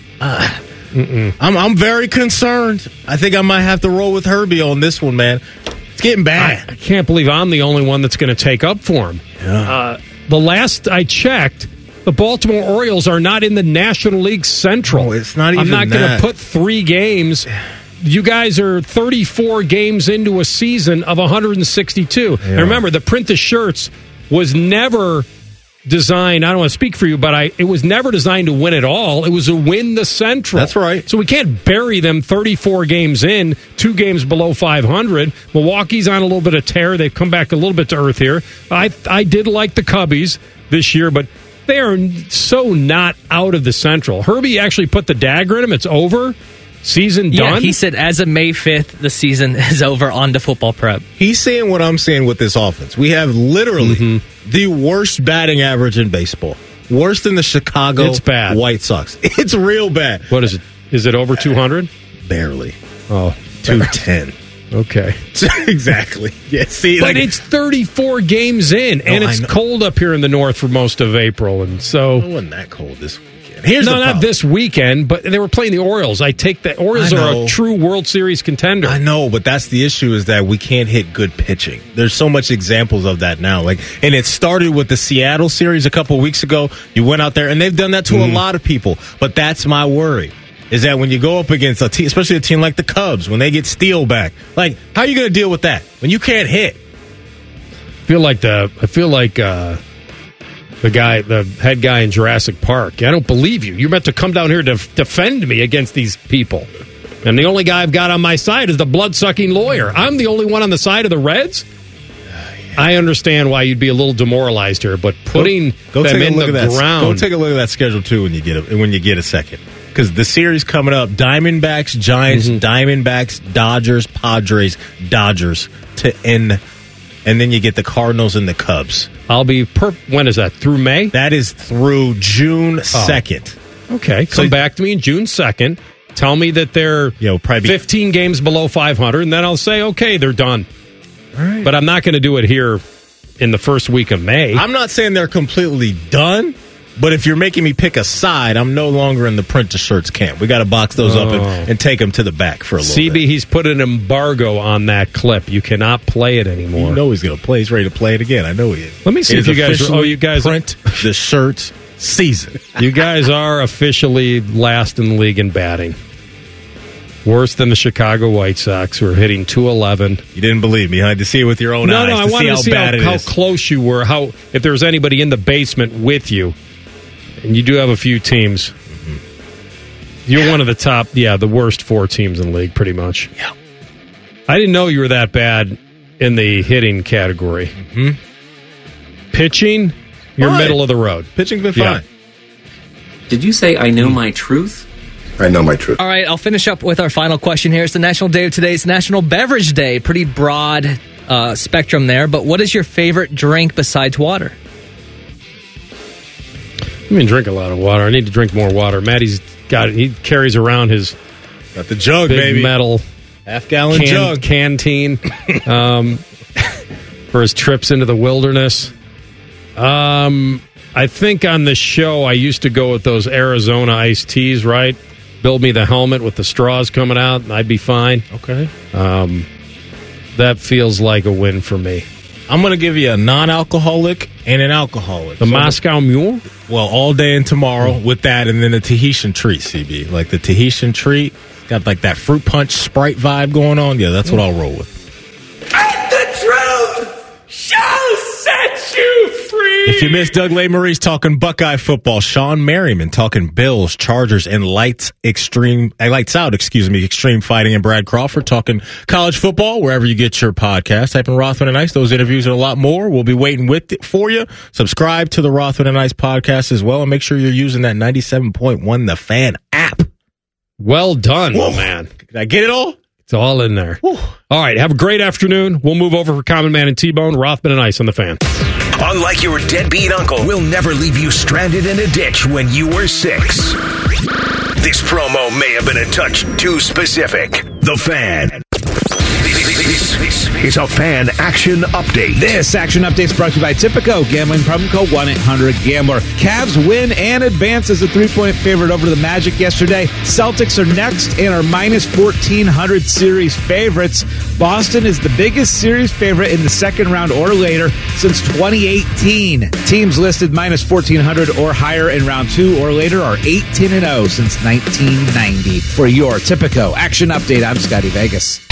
[SPEAKER 1] I'm very concerned. I think I might have to roll with Herbie on this one, man. It's getting bad.
[SPEAKER 2] I can't believe I'm the only one that's going to take up for him.
[SPEAKER 1] Yeah.
[SPEAKER 2] The last I checked, the Baltimore Orioles are not in the National League Central.
[SPEAKER 1] Oh, it's not even
[SPEAKER 2] I'm not going to put 3 games. You guys are 34 games into a season of 162. Yeah. And remember, the print the shirts was never designed, I don't want to speak for you, but it was never designed to win it all. It was to win the Central.
[SPEAKER 1] That's right.
[SPEAKER 2] So we can't bury them 34 games in, 2 games below 500. Milwaukee's on a little bit of tear. They've come back a little bit to earth here. I did like the Cubbies this year, but they are so not out of the Central. Herbie actually put the dagger in them. It's over. Season done?
[SPEAKER 6] Yeah, he said as of May 5th, the season is over, on to football prep.
[SPEAKER 1] He's saying what I'm saying with this offense. We have literally the worst batting average in baseball. Worse than the Chicago White Sox. It's real bad.
[SPEAKER 2] What is it? Is it over 200?
[SPEAKER 1] Barely.
[SPEAKER 2] Oh,
[SPEAKER 1] 210.
[SPEAKER 2] Okay.
[SPEAKER 1] Exactly. Yeah, see,
[SPEAKER 2] but it's 34 games in, and it's cold up here in the north for most of April, and so
[SPEAKER 1] it wasn't that cold this weekend. Here's the problem.
[SPEAKER 2] Not this weekend, but they were playing the Orioles. I take that Orioles are a true World Series contender.
[SPEAKER 1] I know, but that's the issue, is that we can't hit good pitching. There's so much examples of that now. And it started with the Seattle series a couple of weeks ago. You went out there, and they've done that to a lot of people. But that's my worry, is that when you go up against a team, especially a team like the Cubs, when they get Steele back, like, how are you going to deal with that when you can't hit?
[SPEAKER 2] I feel like the head guy in Jurassic Park. I don't believe you. You're meant to come down here to defend me against these people. And the only guy I've got on my side is the blood-sucking lawyer. I'm the only one on the side of the Reds? I understand why you'd be a little demoralized here, but putting them in the ground.
[SPEAKER 1] Go take a look at that schedule, too, when you get a second. Because the series coming up, Diamondbacks, Giants, Diamondbacks, Dodgers, Padres, Dodgers to end. And then you get the Cardinals and the Cubs.
[SPEAKER 2] When is that? Through May?
[SPEAKER 1] That is through June 2nd.
[SPEAKER 2] Okay. Come back to me in June 2nd. Tell me that they're 15 games below 500, and then I'll say, okay, they're done.
[SPEAKER 1] All right.
[SPEAKER 2] But I'm not going to do it here in the first week of May.
[SPEAKER 1] I'm not saying they're completely done, But if you're making me pick a side, I'm no longer in the print-to-shirts camp. We got to box those up and take them to the back for a little bit.
[SPEAKER 2] CB, he's put an embargo on that clip. You cannot play it anymore.
[SPEAKER 1] You know he's going to play. He's ready to play it again. I know he is.
[SPEAKER 2] Let me see if you guys are... Oh, you guys...
[SPEAKER 1] Print the shirts season.
[SPEAKER 2] You guys are officially last in the league in batting. Worse than the Chicago White Sox, who are hitting .211.
[SPEAKER 1] You didn't believe me. I had to see it with your own eyes.
[SPEAKER 2] No, I wanted to see how close you were. If there was anybody in the basement with you. And you do have a few teams. Mm-hmm. You're one of the top, the worst 4 teams in the league, pretty much.
[SPEAKER 1] Yeah.
[SPEAKER 2] I didn't know you were that bad in the hitting category.
[SPEAKER 1] Mm-hmm.
[SPEAKER 2] Pitching, you're middle of the road.
[SPEAKER 1] Pitching's been fine.
[SPEAKER 21] Did you say I know my truth?
[SPEAKER 22] I know my truth.
[SPEAKER 6] All right, I'll finish up with our final question here. It's the National Day of today. It's National Beverage Day. Pretty broad spectrum there. But what is your favorite drink besides water?
[SPEAKER 2] I drink a lot of water. I need to drink more water. Maddie's got it. He carries around his
[SPEAKER 1] got the jug,
[SPEAKER 2] big
[SPEAKER 1] baby.
[SPEAKER 2] Metal
[SPEAKER 1] half-gallon jug
[SPEAKER 2] canteen for his trips into the wilderness. I think on the show I used to go with those Arizona iced teas, right? Build me the helmet with the straws coming out, and I'd be fine.
[SPEAKER 1] Okay.
[SPEAKER 2] That feels like a win for me.
[SPEAKER 1] I'm going to give you a non-alcoholic and an alcoholic.
[SPEAKER 2] The Moscow Mule?
[SPEAKER 1] Well, all day and tomorrow with that, and then the Tahitian treat, CB. Like the Tahitian treat, got like that fruit punch Sprite vibe going on. Yeah, that's what I'll roll with.
[SPEAKER 16] And the truth shall set you free.
[SPEAKER 1] If you missed Doug Lesmerises talking Buckeye football, Sean Merriman talking Bills, Chargers, and Lights Out, Extreme Fighting, and Brad Crawford talking college football, wherever you get your podcast. Type in Rothman and Ice. Those interviews and a lot more. We'll be waiting for you. Subscribe to the Rothman and Ice podcast as well, and make sure you're using that 97.1 The Fan app.
[SPEAKER 2] Well done, man.
[SPEAKER 1] Did I get it all?
[SPEAKER 2] It's all in there.
[SPEAKER 1] Whew.
[SPEAKER 2] All right, have a great afternoon. We'll move over for Common Man and T-Bone, Rothman and Ice on The Fan.
[SPEAKER 4] Unlike your deadbeat uncle, we'll never leave you stranded in a ditch when you were 6. This promo may have been a touch too specific. The Fan. This is a Fan Action Update.
[SPEAKER 23] This Action Update is brought to you by Tipico. Gambling problem, call 1-800-GAMBLER. Cavs win and advance as a 3-point favorite over the Magic yesterday. Celtics are next and are minus 1,400 series favorites. Boston is the biggest series favorite in the second round or later since 2018. Teams listed minus 1,400 or higher in round 2 or later are 8-10-0 since 1990. For your Tipico Action Update, I'm Scotty Vegas.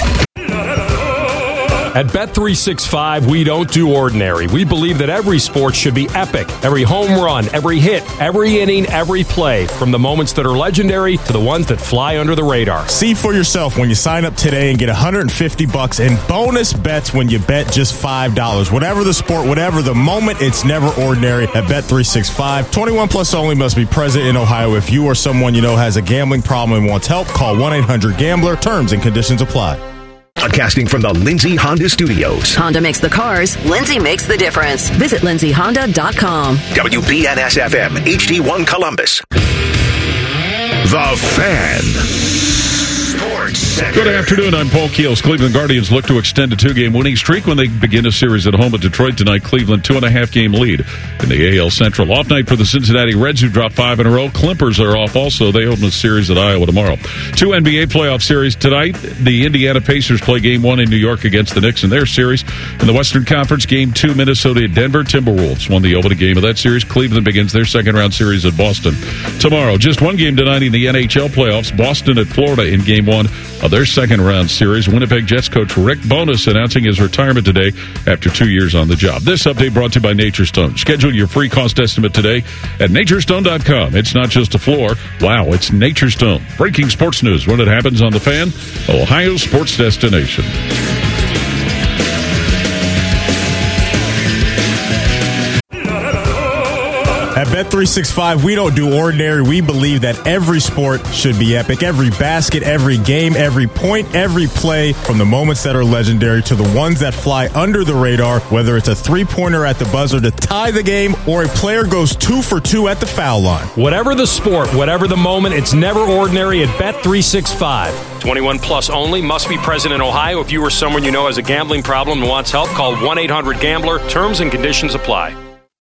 [SPEAKER 14] At Bet365, we don't do ordinary. We believe that every sport should be epic. Every home run, every hit, every inning, every play. From the moments that are legendary to the ones that fly under the radar.
[SPEAKER 11] See for yourself when you sign up today and get $150 in bonus bets when you bet just $5. Whatever the sport, whatever the moment, it's never ordinary at Bet365. 21 plus only, must be present in Ohio. If you or someone you know has a gambling problem and wants help, call 1-800-GAMBLER. Terms and conditions apply.
[SPEAKER 4] Broadcasting from the Lindsay Honda Studios.
[SPEAKER 5] Honda makes the cars. Lindsay makes the difference. Visit lindsayhonda.com.
[SPEAKER 4] WBNS-FM, HD1 Columbus. The Fan. Sports Center.
[SPEAKER 24] Good afternoon. I'm Paul Keels. Cleveland Guardians look to extend a 2-game winning streak when they begin a series at home at Detroit tonight. Cleveland 2.5-game lead in the AL Central. Off night for the Cincinnati Reds, who dropped 5 in a row. Clippers are off also. They open a series at Iowa tomorrow. 2 NBA playoff series tonight. The Indiana Pacers play Game 1 in New York against the Knicks in their series. In the Western Conference, Game 2, Minnesota at Denver. Timberwolves won the opening game of that series. Cleveland begins their second-round series at Boston tomorrow. Just one game tonight in the NHL playoffs. Boston at Florida in Game 1 of their second-round series. Winnipeg Jets coach Rick Bowness announcing his retirement today after 2 years on the job. This update brought to you by Nature's Stone. Schedule your free cost estimate today at naturestone.com. It's not just a floor. Wow, it's Nature's Stone. Breaking sports news when it happens on The Fan, Ohio's sports destination.
[SPEAKER 11] At Bet365, we don't do ordinary. We believe that every sport should be epic. Every basket, every game, every point, every play, from the moments that are legendary to the ones that fly under the radar, whether it's a three-pointer at the buzzer to tie the game or a player goes 2 for 2 at the foul line.
[SPEAKER 14] Whatever the sport, whatever the moment, it's never ordinary at Bet365. 21 plus only, must be present in Ohio. If you or someone you know has a gambling problem and wants help, call 1-800-GAMBLER. Terms and conditions apply.